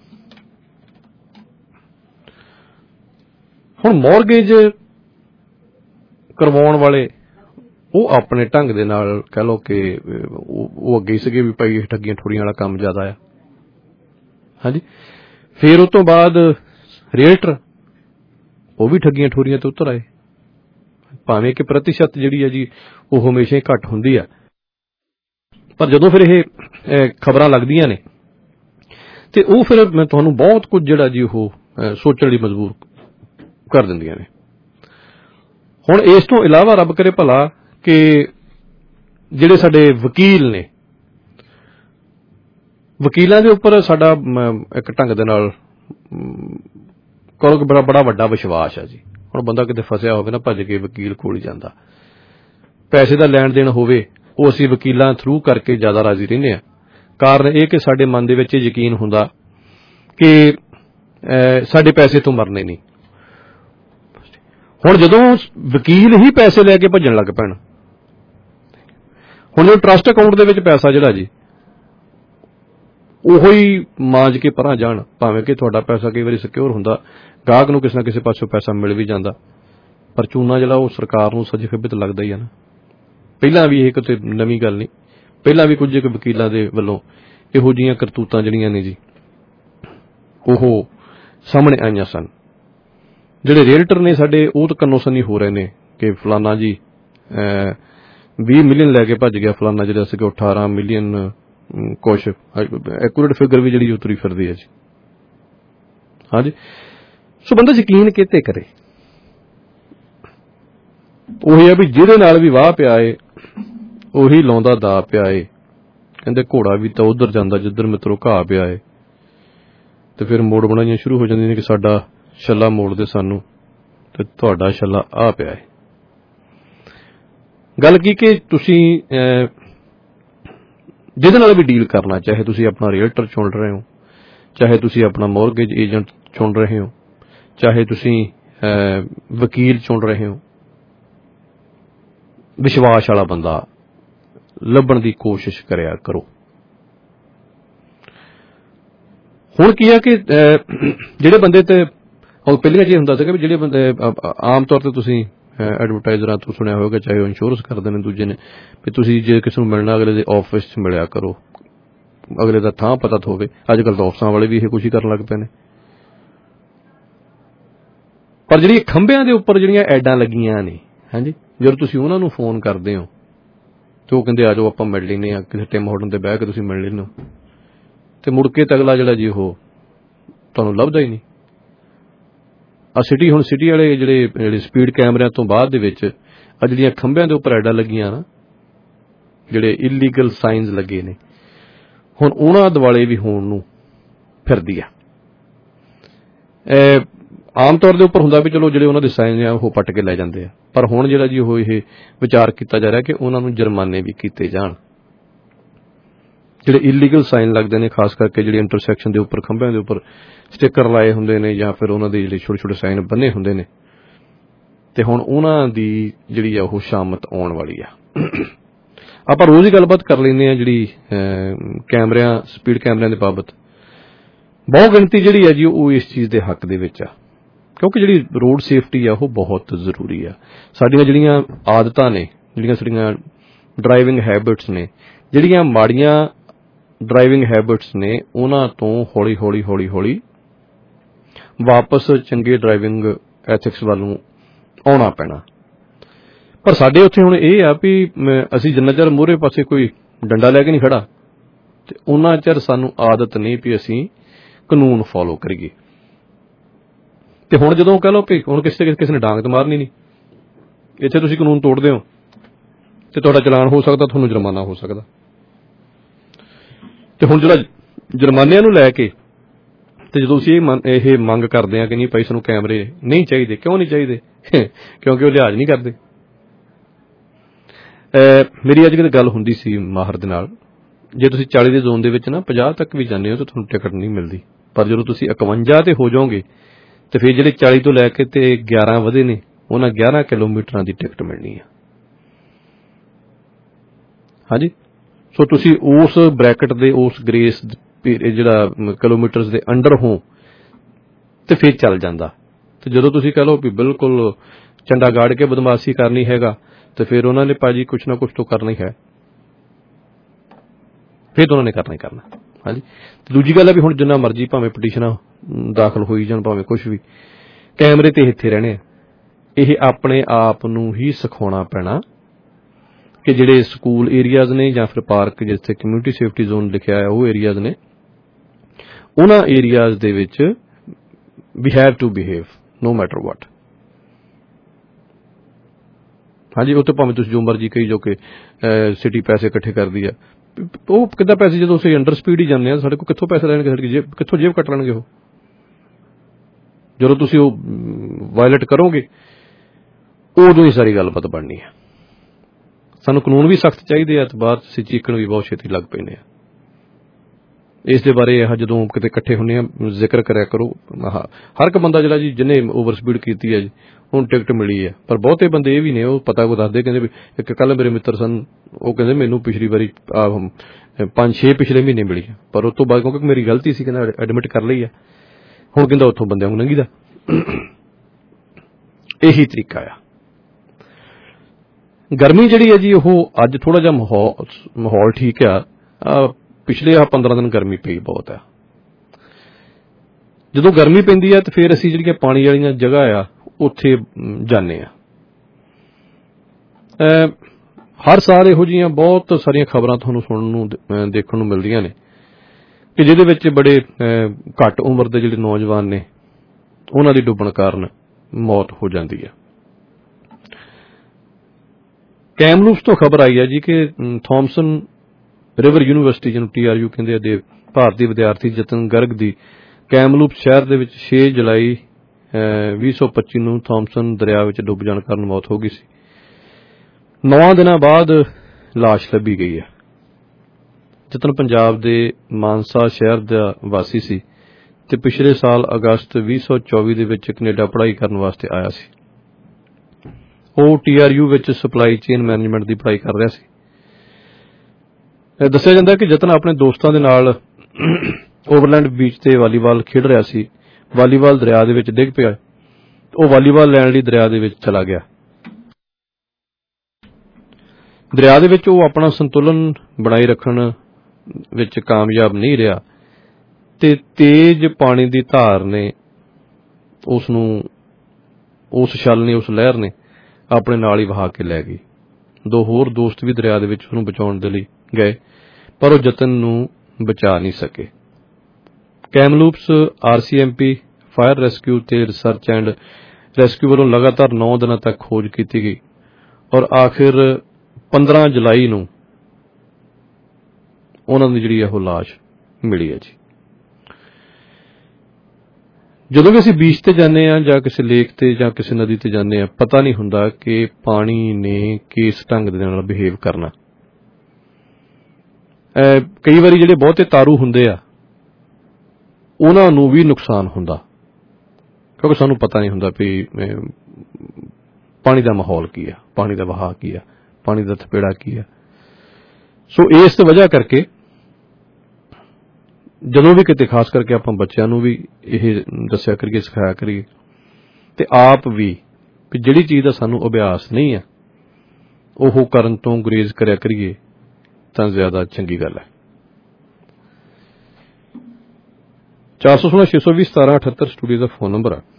ਹੁਣ ਮੌਰਗੇਜ ਕਰਵਾਉਣ ਵਾਲੇ ਉਹ ਆਪਣੇ ਢੰਗ ਦੇ ਨਾਲ ਕਹਿ ਲਓ ਕਿ ਉਹ ਅੱਗੇ ਸੀਗੇ ਵੀ ਭਾਈ ਠੱਗੀਆਂ ਠੋਰੀਆਂ ਵਾਲਾ ਕੰਮ ਜ਼ਿਆਦਾ ਆ। ਹਾਂਜੀ, ਫਿਰ ਉਸ ਤੋਂ ਬਾਅਦ ਰੀਅਲਟਰ ਉਹ ਵੀ ਠੱਗੀਆਂ ਠੋਰੀਆਂ ਤੇ ਉਤਰ ਆਏ, ਭਾਵੇਂ ਕਿ ਪ੍ਰਤੀਸ਼ਤ ਜਿਹੜੀ ਹੈ ਜੀ ਉਹ ਹਮੇਸ਼ਾ ਹੀ ਘੱਟ ਹੁੰਦੀ ਆ। ਪਰ ਜਦੋਂ ਫਿਰ ਇਹ ਖਬਰਾਂ ਲੱਗਦੀਆਂ ਨੇ ਤੇ ਉਹ ਫਿਰ ਮੈਂ ਤੁਹਾਨੂੰ ਬਹੁਤ ਕੁਝ ਜਿਹੜਾ ਜੀ ਉਹ ਸੋਚਣ ਲਈ ਮਜਬੂਰ ਕਰ ਦਿੰਦੀਆਂ ਨੇ। ਹੁਣ ਇਸ ਤੋਂ ਇਲਾਵਾ ਰੱਬ ਕਰੇ ਭਲਾ ਕਿ ਜਿਹੜੇ ਸਾਡੇ ਵਕੀਲ ਨੇ, ਵਕੀਲਾਂ ਦੇ ਉੱਪਰ ਸਾਡਾ ਇੱਕ ਢੰਗ ਦੇ ਨਾਲ ਕਰੋ ਕਿ ਬੜਾ ਬੜਾ ਵੱਡਾ ਵਿਸ਼ਵਾਸ ਆ ਜੀ। ਹੁਣ ਬੰਦਾ ਕਿਤੇ ਫਸਿਆ ਹੋਵੇ ਨਾ, ਭੱਜ ਕੇ ਵਕੀਲ ਕੋਲ ਹੀ ਜਾਂਦਾ। ਪੈਸੇ ਦਾ ਲੈਣ ਦੇਣ ਹੋਵੇ ਉਹ ਅਸੀਂ ਵਕੀਲਾਂ ਥਰੂ ਕਰਕੇ ਜ਼ਿਆਦਾ ਰਾਜ਼ੀ ਰਹਿੰਦੇ ਹਾਂ। ਕਾਰਨ ਇਹ ਕਿ ਸਾਡੇ ਮਨ ਦੇ ਵਿੱਚ ਇਹ ਯਕੀਨ ਹੁੰਦਾ ਕਿ ਸਾਡੇ ਪੈਸੇ ਤੋਂ ਮਰਨੇ ਨਹੀਂ। ਹੁਣ ਜਦੋਂ ਵਕੀਲ ਹੀ ਪੈਸੇ ਲੈ ਕੇ ਭੱਜਣ ਲੱਗ ਪੈਣ, ਹੁਣ ਜੋ ਟਰਸਟ ਅਕਾਊਂਟ ਦੇ ਵਿੱਚ ਪੈਸਾ ਜਿਹੜਾ ਜੀ ਉਹੋ ਹੀ ਮਾਂਜ ਕੇ ਪਰਾਂ ਜਾਣ, ਭਾਵੇਂ ਕਿ ਤੁਹਾਡਾ ਪੈਸਾ ਕਈ ਵਾਰੀ ਸਿਕਿਉਰ ਹੁੰਦਾ, ਗਾਹਕ ਨੂੰ ਕਿਸੇ ਨਾ ਕਿਸੇ ਪਾਸੋਂ ਪੈਸਾ ਮਿਲ ਵੀ ਜਾਂਦਾ, ਪਰ ਚੂਨਾ ਜਿਹੜਾ ਉਹ ਸਰਕਾਰ ਨੂੰ ਸੱਜੇ ਖੱਬੇ ਤੇ ਲੱਗਦਾ ਹੀ ਆ ਨਾ। ਪਹਿਲਾਂ ਵੀ ਇਹ ਕਿਤੇ ਨਵੀਂ ਗੱਲ ਨਹੀਂ, ਪਹਿਲਾਂ ਵੀ ਕੁਝ ਕੁ ਵਕੀਲਾਂ ਦੇ ਵੱਲੋਂ ਇਹੋ ਜਿਹੀਆਂ ਕਰਤੂਤਾਂ ਜਿਹੜੀਆਂ ਨੇ ਜੀ ਉਹ ਸਾਹਮਣੇ ਆਈਆਂ ਸਨ। ਜਿਹੜੇ ਰੀਅਲਟਰ ਨੇ ਸਾਡੇ ਉਹ ਤਾਂ ਕੰਨੋਸਨੀ ਹੋ ਰਹੇ ਨੇ ਕਿ ਫਲਾਨਾ ਜੀ ਵੀਹ ਮਿਲੀਅਨ ਲੈ ਕੇ ਭੱਜ ਗਿਆ, ਫਲਾਨਾ ਜਿਹੜਾ ਸੀਗਾ ਅਠਾਰਾਂ ਮਿਲੀਅਨ ਕੁਛ, ਐਕੂਰੇਟ ਫਿਗਰ ਵੀ ਜਿਹੜੀ ਉਹ ਤੁਰੀ ਫਿਰਦੀ ਹੈ ਜੀ। ਹਾਂਜੀ, ਸੋ ਬੰਦਾ ਯਕੀਨ ਕਿਤੇ ਕਰੇ। ਉਹੀ ਆ ਵੀ ਜਿਹਦੇ ਨਾਲ ਵੀ ਵਾਹ ਪਿਆ ਏ ਉਹੀ ਲਾਉਂਦਾ ਦਾ ਪਿਆ ਏ। ਕਹਿੰਦੇ ਘੋੜਾ ਵੀ ਤਾਂ ਉਧਰ ਜਾਂਦਾ ਜਿੱਧਰ ਮਿੱਤਰੋ ਘਾਹ ਪਿਆ ਏ। ਤੇ ਫਿਰ ਮੋੜ ਬਣਾਈਆਂ ਸ਼ੁਰੂ ਹੋ ਜਾਂਦੀਆਂ ਨੇ ਕਿ ਸਾਡਾ ਛੱਲਾ ਮੋੜ ਦੇ ਸਾਨੂੰ ਤੇ ਤੁਹਾਡਾ ਛੱਲਾ ਆ ਪਿਆ ਏ। ਗੱਲ ਕੀ ਕਿ ਤੁਸੀਂ ਜਿਹਦੇ ਨਾਲ ਵੀ ਡੀਲ ਕਰਨਾ, ਚਾਹੇ ਤੁਸੀਂ ਆਪਣਾ ਰੀਅਲਟਰ ਚੁਣ ਰਹੇ ਹੋ, ਚਾਹੇ ਤੁਸੀਂ ਆਪਣਾ ਮੌਰਗੇਜ ਏਜੰਟ ਚੁਣ ਰਹੇ ਹੋ, ਚਾਹੇ ਤੁਸੀਂ ਵਕੀਲ ਚੁਣ ਰਹੇ ਹੋ, ਵਿਸ਼ਵਾਸ ਵਾਲਾ ਬੰਦਾ ਲੱਭਣ ਦੀ ਕੋਸ਼ਿਸ਼ ਕਰਿਆ ਕਰੋ। ਹੁਣ ਕੀ ਹੈ ਕਿ ਜਿਹੜੇ ਬੰਦੇ ਤੇ ਪਹਿਲੀਆਂ ਚ ਹੁੰਦਾ ਸੀਗਾ ਵੀ ਜਿਹੜੇ ਬੰਦੇ ਆਮ ਤੌਰ ਤੇ ਤੁਸੀਂ ਐਡਵਰਟਾਈਜ਼ਰਾਂ ਤੋਂ ਸੁਣਿਆ ਹੋਵੇਗਾ, ਚਾਹੇ ਉਹ ਇੰਸ਼ੋਰੈਂਸ ਕਰਦੇ ਨੇ ਦੂਜੇ ਨੇ, ਵੀ ਤੁਸੀਂ ਜੇ ਕਿਸੇ ਨੂੰ ਮਿਲਣਾ ਅਗਲੇ ਦੇ ਆਫਿਸ ਚ ਮਿਲਿਆ ਕਰੋ, ਅਗਲੇ ਦਾ ਥਾਂ ਪਤਾ ਹੋਵੇ। ਅੱਜ ਕੱਲ੍ਹ ਤਾਂ ਆਫਿਸਾਂ ਵਾਲੇ ਵੀ ਇਹ ਕੁਛ ਹੀ ਕਰਨ ਲੱਗ ਪਏ ਨੇ। ਪਰ ਜਿਹੜੀ ਖੰਭਿਆਂ ਦੇ ਉੱਪਰ ਜਿਹੜੀਆਂ ਐਡਾਂ ਲੱਗੀਆਂ ਨੇ, ਹਾਂਜੀ, ਜਦੋਂ ਤੁਸੀਂ ਉਹਨਾਂ ਨੂੰ ਫੋਨ ਕਰਦੇ ਹੋ ਤੇ ਉਹ ਕਹਿੰਦੇ ਆ ਜਾਓ ਆਪਾਂ ਮਿਲ ਲੈਂਦੇ ਹਾਂ, ਕਿਸੇ ਟਿਮ ਹੋਟਲ ਤੇ ਬਹਿ ਕੇ ਤੁਸੀਂ ਮਿਲ ਲੈਂਦੇ ਹੋ, ਤੇ ਮੁੜ ਕੇ ਅਗਲਾ ਜਿਹੜਾ ਜੀ ਉਹ ਤੁਹਾਨੂੰ ਲੱਭਦਾ ਹੀ ਨਹੀਂ। ਆ ਸਿਟੀ ਹੁਣ ਸਿਟੀ ਵਾਲੇ ਜਿਹੜੇ ਜਿਹੜੇ ਸਪੀਡ ਕੈਮਰਿਆਂ ਤੋਂ ਬਾਅਦ ਦੇ ਵਿੱਚ ਆ ਜਿਹੜੀਆਂ ਖੰਭਿਆਂ ਦੇ ਉੱਪਰ ਐਡਾਂ ਲੱਗੀਆਂ ਨਾ, ਜਿਹੜੇ ਇਲੀਗਲ ਸਾਈਨਸ ਲੱਗੇ ਨੇ, ਹੁਣ ਉਹਨਾਂ ਦੁਆਲੇ ਵੀ ਹੋਣ ਨੂੰ ਫਿਰਦੀ ਆ। ਆਮ ਤੌਰ ਦੇ ਉੱਪਰ ਹੁੰਦਾ ਵੀ ਚਲੋ ਜਿਹੜੇ ਉਹਨਾਂ ਦੇ ਸਾਈਨ ਆ ਉਹ ਪੱਟ ਕੇ ਲੈ ਜਾਂਦੇ ਆ, ਪਰ ਹੁਣ ਜਿਹੜਾ ਜੀ ਉਹ ਇਹ ਵਿਚਾਰ ਕੀਤਾ ਜਾ ਰਿਹਾ ਕਿ ਉਹਨਾਂ ਨੂੰ ਜੁਰਮਾਨੇ ਵੀ ਕੀਤੇ ਜਾਣ। ਜਿਹੜੇ ਇਲੀਗਲ ਸਾਈਨ ਲੱਗਦੇ ਨੇ, ਖਾਸ ਕਰਕੇ ਜਿਹੜੇ ਇੰਟਰਸੈਕਸ਼ਨ ਦੇ ਉੱਪਰ ਖੰਭਿਆਂ ਦੇ ਉੱਪਰ ਸਟਿੱਕਰ ਲਾਏ ਹੁੰਦੇ ਨੇ ਜਾਂ ਫਿਰ ਉਹਨਾਂ ਦੇ ਜਿਹੜੇ ਛੋਟੇ ਛੋਟੇ ਸਾਈਨ ਬੰਨੇ ਹੁੰਦੇ ਨੇ, ਤੇ ਹੁਣ ਉਹਨਾਂ ਦੀ ਜਿਹੜੀ ਆ ਉਹ ਸ਼ਾਮਤ ਆਉਣ ਵਾਲੀ ਆ। ਆਪਾਂ ਰੋਜ਼ ਹੀ ਗੱਲਬਾਤ ਕਰ ਲੈਂਦੇ ਹਾਂ ਜਿਹੜੀ ਕੈਮਰਿਆਂ ਸਪੀਡ ਕੈਮਰਿਆਂ ਦੇ ਬਾਬਤ। ਬਹੁਤ ਗਿਣਤੀ ਜਿਹੜੀ ਹੈ ਜੀ ਉਹ ਇਸ ਚੀਜ਼ ਦੇ ਹੱਕ ਦੇ ਵਿੱਚ ਆ, ਕਿਉਂਕਿ ਜਿਹੜੀ ਰੋਡ ਸੇਫਟੀ ਆ ਉਹ ਬਹੁਤ ਜ਼ਰੂਰੀ ਆ। ਸਾਡੀਆਂ ਜਿਹੜੀਆਂ ਆਦਤਾਂ ਨੇ, ਜਿਹੜੀਆਂ ਸਾਡੀਆਂ ਡਰਾਈਵਿੰਗ ਹੈਬਿਟਸ ਨੇ, ਜਿਹੜੀਆਂ ਮਾੜੀਆਂ ਡਰਾਈਵਿੰਗ ਹੈਬਿਟਸ ਨੇ, ਉਹਨਾਂ ਤੋਂ ਹੌਲੀ ਹੌਲੀ ਹੌਲੀ ਹੌਲੀ ਵਾਪਸ ਚੰਗੇ ਡਰਾਈਵਿੰਗ ਐਥਿਕਸ ਵੱਲ ਨੂੰ ਆਉਣਾ ਪੈਣਾ। ਪਰ ਸਾਡੇ ਉੱਥੇ ਹੁਣ ਇਹ ਆ ਵੀ ਅਸੀਂ ਜਿੰਨਾ ਚਿਰ ਮੂਹਰੇ ਪਾਸੇ ਕੋਈ ਡੰਡਾ ਲੈ ਕੇ ਨਹੀਂ ਖੜਾ, ਤੇ ਉਹਨਾਂ ਚਿਰ ਸਾਨੂੰ ਆਦਤ ਨਹੀਂ ਵੀ ਅਸੀਂ ਕਾਨੂੰਨ ਫੋਲੋ ਕਰੀਏ। ਤੇ ਹੁਣ ਜਦੋਂ ਕਹਿ ਲਓ ਵੀ ਹੁਣ ਕਿਸੇ ਕਿਸੇ ਨੇ ਡਾਂਗ ਤੇ ਮਾਰਨੀ ਨਹੀਂ, ਇੱਥੇ ਤੁਸੀਂ ਕਾਨੂੰਨ ਤੋੜਦੇ ਹੋ ਤੇ ਤੁਹਾਡਾ ਚਲਾਨ ਹੋ ਸਕਦਾ, ਤੁਹਾਨੂੰ ਜੁਰਮਾਨਾ ਹੋ ਸਕਦਾ। ਤੇ ਹੁਣ ਜਿਹੜਾ ਜੁਰਮਾਨਿਆਂ ਨੂੰ ਲੈ ਕੇ ਤੇ ਜਦੋਂ ਅਸੀਂ ਇਹ ਮੰਗ ਕਰਦੇ ਹਾਂ ਕਿ ਨਹੀਂ ਭਾਈ ਸਾਨੂੰ ਕੈਮਰੇ ਨਹੀਂ ਚਾਹੀਦੇ, ਕਿਉਂ ਨਹੀਂ ਚਾਹੀਦੇ? ਕਿਉਂਕਿ ਉਹ ਲਿਹਾਜ਼ ਨਹੀਂ ਕਰਦੇ। ਮੇਰੀ ਅੱਜ ਕਿਤੇ ਗੱਲ ਹੁੰਦੀ ਸੀ ਮਾਹਰ ਦੇ ਨਾਲ, ਜੇ ਤੁਸੀਂ ਚਾਲੀ ਦੇ ਜ਼ੋਨ ਦੇ ਵਿੱਚ ਨਾ ਪੰਜਾਹ ਤੱਕ ਵੀ ਜਾਂਦੇ ਹੋ ਤਾਂ ਤੁਹਾਨੂੰ ਟਿਕਟ ਨਹੀਂ ਮਿਲਦੀ, ਪਰ ਜਦੋਂ ਤੁਸੀਂ ਇਕਵੰਜਾ ਤੇ ਹੋ ਜਾਓਗੇ ਤੇ ਫਿਰ ਜਿਹੜੇ ਚਾਲੀ ਤੋਂ ਲੈ ਕੇ ਤੇ ਗਿਆਰਾਂ ਵਧੇ ਨੇ, ਉਹਨਾਂ ਗਿਆਰਾਂ ਕਿਲੋਮੀਟਰਾਂ ਦੀ ਟਿਕਟ ਮਿਲਣੀ ਆ। ਹਾਂਜੀ, ਸੋ ਤੁਸੀਂ ਉਸ ਬ੍ਰੈਕਟ ਦੇ ਉਸ ਗ੍ਰੇਸ ਜਿਹੜਾ ਕਿਲੋਮੀਟਰਸ ਦੇ ਅੰਡਰ ਹੋ ਤੇ ਫਿਰ ਚੱਲ ਜਾਂਦਾ। ਤੇ ਜਦੋਂ ਤੁਸੀਂ ਕਹਿ ਲਓ ਵੀ ਬਿਲਕੁਲ ਝੰਡਾ ਗਾੜ ਕੇ ਬਦਮਾਸ਼ੀ ਕਰਨੀ ਹੈਗਾ, ਤੇ ਫਿਰ ਉਹਨਾਂ ਨੇ ਭਾਜੀ ਕੁਛ ਨਾ ਕੁਛ ਤੋਂ ਕਰਨਾ ਹੀ ਹੈ, ਫਿਰ ਤਾਂ ਉਹਨਾਂ ਨੇ ਕਰਨਾ ਹੀ ਕਰਨਾ। ਹਾਂਜੀ, ਦੂਜੀ ਗੱਲ ਹੈ ਵੀ ਹੁਣ ਜਿੰਨਾ ਮਰਜ਼ੀ ਭਾਵੇਂ ਪਟੀਸ਼ਨਾਂ ਦਾਖਲ ਹੋਈ ਜਾਣ, ਭਾਵੇਂ ਕੁਛ ਵੀ, ਕੈਮਰੇ ਤੇ ਇੱਥੇ ਰਹਿਣੇ ਆ। ਇਹ ਆਪਣੇ ਆਪ ਨੂੰ ਹੀ ਸਿਖਾਉਣਾ ਪੈਣਾ ਕਿ ਜਿਹੜੇ ਸਕੂਲ ਏਰੀਆਜ਼ ਨੇ ਜਾਂ ਫਿਰ ਪਾਰਕ ਜਿੱਥੇ ਕਮਿਊਨਿਟੀ ਸੇਫਟੀ ਜ਼ੋਨ ਲਿਖਿਆ ਹੈ ਉਹ ਏਰੀਆਜ਼ ਨੇ, ਉਹਨਾਂ ਏਰੀਆਜ਼ ਦੇ ਵਿੱਚ ਵੀ have to behave no matter what. ਹਾਂਜੀ, ਉੱਥੇ ਭਾਵੇਂ ਤੁਸੀਂ ਜੋ ਮਰਜ਼ੀ ਕਹੀ ਜੋ ਕਿ ਸਿਟੀ ਪੈਸੇ ਇਕੱਠੇ ਕਰਦੀ ਆ, ਉਹ ਕਿੱਦਾਂ ਪੈਸੇ, ਜਦੋਂ ਅਸੀਂ ਅੰਡਰ ਸਪੀਡ ਹੀ ਜਾਂਦੇ ਹਾਂ ਸਾਡੇ ਕੋਲ ਕਿੱਥੋਂ ਪੈਸੇ ਲੈਣਗੇ, ਸਾਡੀ ਜੇਬ ਕਿੱਥੋਂ ਜੇਬ ਕੱਟ ਲੈਣਗੇ ਉਹ। ਜਦੋਂ ਤੁਸੀਂ ਉਹ ਵਾਇਲੇਟ ਕਰੋਗੇ ਉਦੋਂ ਹੀ ਸਾਰੀ ਗੱਲਬਾਤ ਬਣਨੀ ਹੈ। ਸਾਨੂੰ ਕਾਨੂੰਨ ਵੀ ਸਖਤ ਚਾਹੀਦੇ ਆ ਤੇ ਬਾਅਦ ਅਸੀਂ ਚੀਕਣ ਵੀ ਬਹੁਤ ਛੇਤੀ ਲੱਗ ਪੈਂਦੇ ਆ। ਇਸ ਦੇ ਬਾਰੇ ਇਹ ਜਦੋਂ ਕਿਤੇ ਇਕੱਠੇ ਹੁੰਦੇ ਆ ਜ਼ਿਕਰ ਕਰਿਆ ਕਰੋ। ਹਰ ਇੱਕ ਬੰਦਾ ਜਿਹੜਾ ਜੀ ਜਿਹਨੇ ਓਵਰ ਸਪੀਡ ਕੀਤੀ ਹੈ ਜੀ ਹੁਣ ਟਿਕਟ ਮਿਲੀ ਹੈ, ਪਰ ਬਹੁਤੇ ਬੰਦੇ ਇਹ ਵੀ ਨੇ ਉਹ ਪਤਾ ਕੋ ਦੱਸਦੇ, ਕਹਿੰਦੇ ਵੀ ਇੱਕ ਕੱਲ ਮੇਰੇ ਮਿੱਤਰ ਸਨ, ਉਹ ਕਹਿੰਦੇ ਮੈਨੂੰ ਪਿਛਲੀ ਵਾਰੀ ਪੰਜ ਛੇ ਪਿਛਲੇ ਮਹੀਨੇ ਮਿਲੀ ਹੈ, ਪਰ ਉਸ ਤੋਂ ਬਾਅਦ ਕਿਉਂਕਿ ਮੇਰੀ ਗਲਤੀ ਸੀ ਕਹਿੰਦਾ ਐਡਮਿਟ ਕਰ ਲਈ ਹੈ, ਹੁਣ ਕਹਿੰਦਾ ਉੱਥੋਂ ਬੰਦਿਆਂ ਨੂੰ ਲੰਘੀ ਦਾ। ਇਹੀ ਤਰੀਕਾ ਆ। ਗਰਮੀ ਜਿਹੜੀ ਹੈ ਜੀ ਉਹ ਅੱਜ ਥੋੜਾ ਜਿਹਾ ਮਾਹੌਲ ਮਾਹੌਲ ਠੀਕ ਆ। ਪਿਛਲੇ ਆਹ ਪੰਦਰਾਂ ਦਿਨ ਗਰਮੀ ਪਈ ਬਹੁਤ ਆ। ਜਦੋਂ ਗਰਮੀ ਪੈਂਦੀ ਆ ਤੇ ਫਿਰ ਅਸੀਂ ਜਿਹੜੀਆਂ ਪਾਣੀ ਵਾਲੀਆਂ ਜਗ੍ਹਾ ਆ ਉੱਥੇ ਜਾਂਦੇ ਆ। ਹਰ ਸਾਲ ਇਹੋ ਜਿਹੀਆਂ ਬਹੁਤ ਸਾਰੀਆਂ ਖਬਰਾਂ ਤੁਹਾਨੂੰ ਸੁਣਨ ਨੂੰ ਦੇਖਣ ਨੂੰ ਮਿਲਦੀਆਂ ਨੇ ਕਿ ਜਿਹਦੇ ਵਿੱਚ ਬੜੇ ਘੱਟ ਉਮਰ ਦੇ ਜਿਹੜੇ ਨੌਜਵਾਨ ਨੇ ਉਹਨਾਂ ਦੀ ਡੁੱਬਣ ਕਾਰਨ ਮੌਤ ਹੋ ਜਾਂਦੀ ਹੈ। ਕੈਮਲੂਪਸ ਤੋਂ ਖਬਰ ਆਈ ਹੈ ਜੀ ਕਿ ਥਾਮਸਨ ਰਿਵਰ ਯੂਨੀਵਰਸਿਟੀ, ਜਿਹਨੂੰ ਟੀ ਆਰ ਯੂ ਕਹਿੰਦੇ ਆ, ਦੇ ਭਾਰਤੀ ਵਿਦਿਆਰਥੀ ਜਤਨ ਗਰਗ ਦੀ ਕੈਮਲੂਪਸ ਸ਼ਹਿਰ ਦੇ ਵਿੱਚ ਛੇ ਜੁਲਾਈ ਵੀਹ ਸੌ ਪੱਚੀ ਨੂੰ ਥਾਮਸਨ ਦਰਿਆ ਵਿੱਚ ਡੁੱਬ ਜਾਣ ਕਾਰਨ ਮੌਤ ਹੋ ਗਈ ਸੀ। ਨੌਂ ਦਿਨਾਂ ਬਾਅਦ ਲਾਸ਼ ਲੱਭੀ ਗਈ ਹੈ। ਜਤਨ ਪੰਜਾਬ ਦੇ ਮਾਨਸਾ ਸ਼ਹਿਰ ਦਾ ਵਾਸੀ ਸੀ ਤੇ ਪਿਛਲੇ ਸਾਲ ਅਗਸਤ ਵੀਹ ਸੌ ਚੌਵੀ ਦੇ ਵਿੱਚ ਕੈਨੇਡਾ ਪੜ੍ਹਾਈ ਕਰਨ ਵਾਸਤੇ ਆਇਆ ਸੀ। ਉਹ ਟੀ ਆਰ ਯੂ ਵਿੱਚ ਸਪਲਾਈ ਚੇਨ ਮੈਨੇਜਮੈਂਟ ਦੀ ਪੜ੍ਹਾਈ ਕਰ ਰਿਹਾ ਸੀ। ਦੱਸਿਆ ਜਾਂਦਾ ਕਿ ਜਤਨ ਆਪਣੇ ਦੋਸਤਾਂ ਦੇ ਨਾਲ ਓਵਰਲੈਂਡ ਬੀਚ ਤੇ ਵਾਲੀਬਾਲ ਖੇਡ ਰਿਹਾ ਸੀ। ਵਾਲੀਬਾਲ ਦਰਿਆ ਦੇ ਵਿੱਚ ਡਿੱਗ ਪਿਆ। ਉਹ ਵਾਲੀਬਾਲ ਲੈਣ ਲਈ ਦਰਿਆ ਦੇ ਵਿੱਚ ਚਲਾ ਗਿਆ। ਦਰਿਆ ਦੇ ਵਿੱਚ ਉਹ ਆਪਣਾ ਸੰਤੁਲਨ ਬਣਾਈ ਰੱਖਣ ਵਿੱਚ ਕਾਮਯਾਬ ਨਹੀਂ ਰਿਹਾ ਤੇ ਤੇਜ਼ ਪਾਣੀ ਦੀ ਧਾਰ ਨੇ ਉਸ ਨੂੰ ਉਸ ਛਲ ਨੇ ਉਸ ਲਹਿਰ ਨੇ ਆਪਣੇ ਨਾਲ ਹੀ ਵਹਾ ਕੇ ਲੈ ਗਈ। ਦੋ ਹੋਰ ਦੋਸਤ ਵੀ ਦਰਿਆ ਦੇ ਵਿੱਚ ਉਸਨੂੰ ਬਚਾਉਣ ਦੇ ਲਈ ਗਏ, ਪਰ ਉਹ ਜਤਨ ਨੂੰ ਬਚਾ ਨਹੀਂ ਸਕੇ। Kamloops, R C M P, fire rescue ਤੇ ਰਿਸਰਚ ਐਂਡ ਰੈਸਕਿਊ ਵੱਲੋਂ ਲਗਾਤਾਰ ਨੌ ਦਿਨਾਂ ਤੱਕ ਖੋਜ ਕੀਤੀ ਗਈ ਔਰ ਆਖਿਰ ਪੰਦਰਾਂ ਜੁਲਾਈ ਨੂੰ ਉਹਨਾਂ ਦੀ ਜਿਹੜੀ ਉਹ ਲਾਸ਼ ਮਿਲੀ ਹੈ ਜੀ। ਜਦੋਂ ਵੀ ਅਸੀਂ ਬੀਚ ਤੇ ਜਾਂਦੇ ਹਾਂ ਜਾਂ ਕਿਸੇ ਲੇਕ ਤੇ ਜਾਂ ਕਿਸੇ ਨਦੀ ਤੇ ਜਾਂਦੇ ਹਾਂ, ਪਤਾ ਨਹੀਂ ਹੁੰਦਾ ਕਿ ਪਾਣੀ ਨੇ ਕਿਸ ਢੰਗ ਦੇ ਨਾਲ ਬਿਹੇਵ ਕਰਨਾ। ਕਈ ਵਾਰੀ ਜਿਹੜੇ ਬਹੁਤੇ ਤਾਰੂ ਹੁੰਦੇ ਆ ਉਹਨਾਂ ਨੂੰ ਵੀ ਨੁਕਸਾਨ ਹੁੰਦਾ, ਕਿਉਂਕਿ ਸਾਨੂੰ ਪਤਾ ਨਹੀਂ ਹੁੰਦਾ ਵੀ ਪਾਣੀ ਦਾ ਮਾਹੌਲ ਕੀ ਆ, ਪਾਣੀ ਦਾ ਵਹਾਅ ਕੀ ਆ, ਪਾਣੀ ਦਾ ਥਪੇੜਾ ਕੀ ਆ। ਸੋ ਇਸ ਵਜ੍ਹਾ ਕਰਕੇ ਜਦੋਂ ਵੀ ਕਿਤੇ ਖਾਸ ਕਰਕੇ ਆਪਾਂ ਬੱਚਿਆਂ ਨੂੰ ਵੀ ਇਹ ਦੱਸਿਆ ਕਰੀਏ, ਸਿਖਾਇਆ ਕਰੀਏ ਤੇ ਆਪ ਵੀ ਜਿਹੜੀ ਚੀਜ਼ ਦਾ ਸਾਨੂੰ ਅਭਿਆਸ ਨਹੀਂ ਆ ਉਹ ਕਰਨ ਤੋਂ ਗੁਰੇਜ਼ ਕਰਿਆ ਕਰੀਏ ਤਾਂ ਜ਼ਿਆਦਾ ਚੰਗੀ ਗੱਲ ਹੈ। ਚਾਰ ਸੌ ਸੋਲਾਂ ਛੇ ਸੌ ਵੀਹ ਸਤਾਰਾਂ ਅਠੱਤਰ ਸਟੂਡੀਓ ਦਾ ਫੋਨ ਨੰਬਰ ਆ।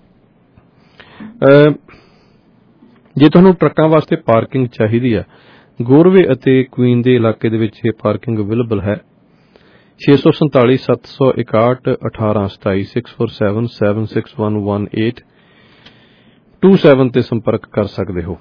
ਜੇ ਤੁਹਾਨੂੰ ਟਰੱਕਾਂ ਵਾਸਤੇ ਪਾਰਕਿੰਗ ਚਾਹੀਦੀ ਆ, ਗੋਰਵੇ ਅਤੇ ਕੁਈਨ ਦੇ ਇਲਾਕੇ ਦੇ ਵਿੱਚ ਇਹ ਪਾਰਕਿੰਗ ਅਵੇਲੇਬਲ ਹੈ। ਛੇ ਸੌ ਸੰਤਾਲੀ ਸੱਤ ਸੌ ਇਕਾਹਠ ਅਠਾਰਾਂ ਸਤਾਈ six four seven seven six one one eight two seven ਤੇ ਸੰਪਰਕ ਕਰ ਸਕਦੇ ਹੋ।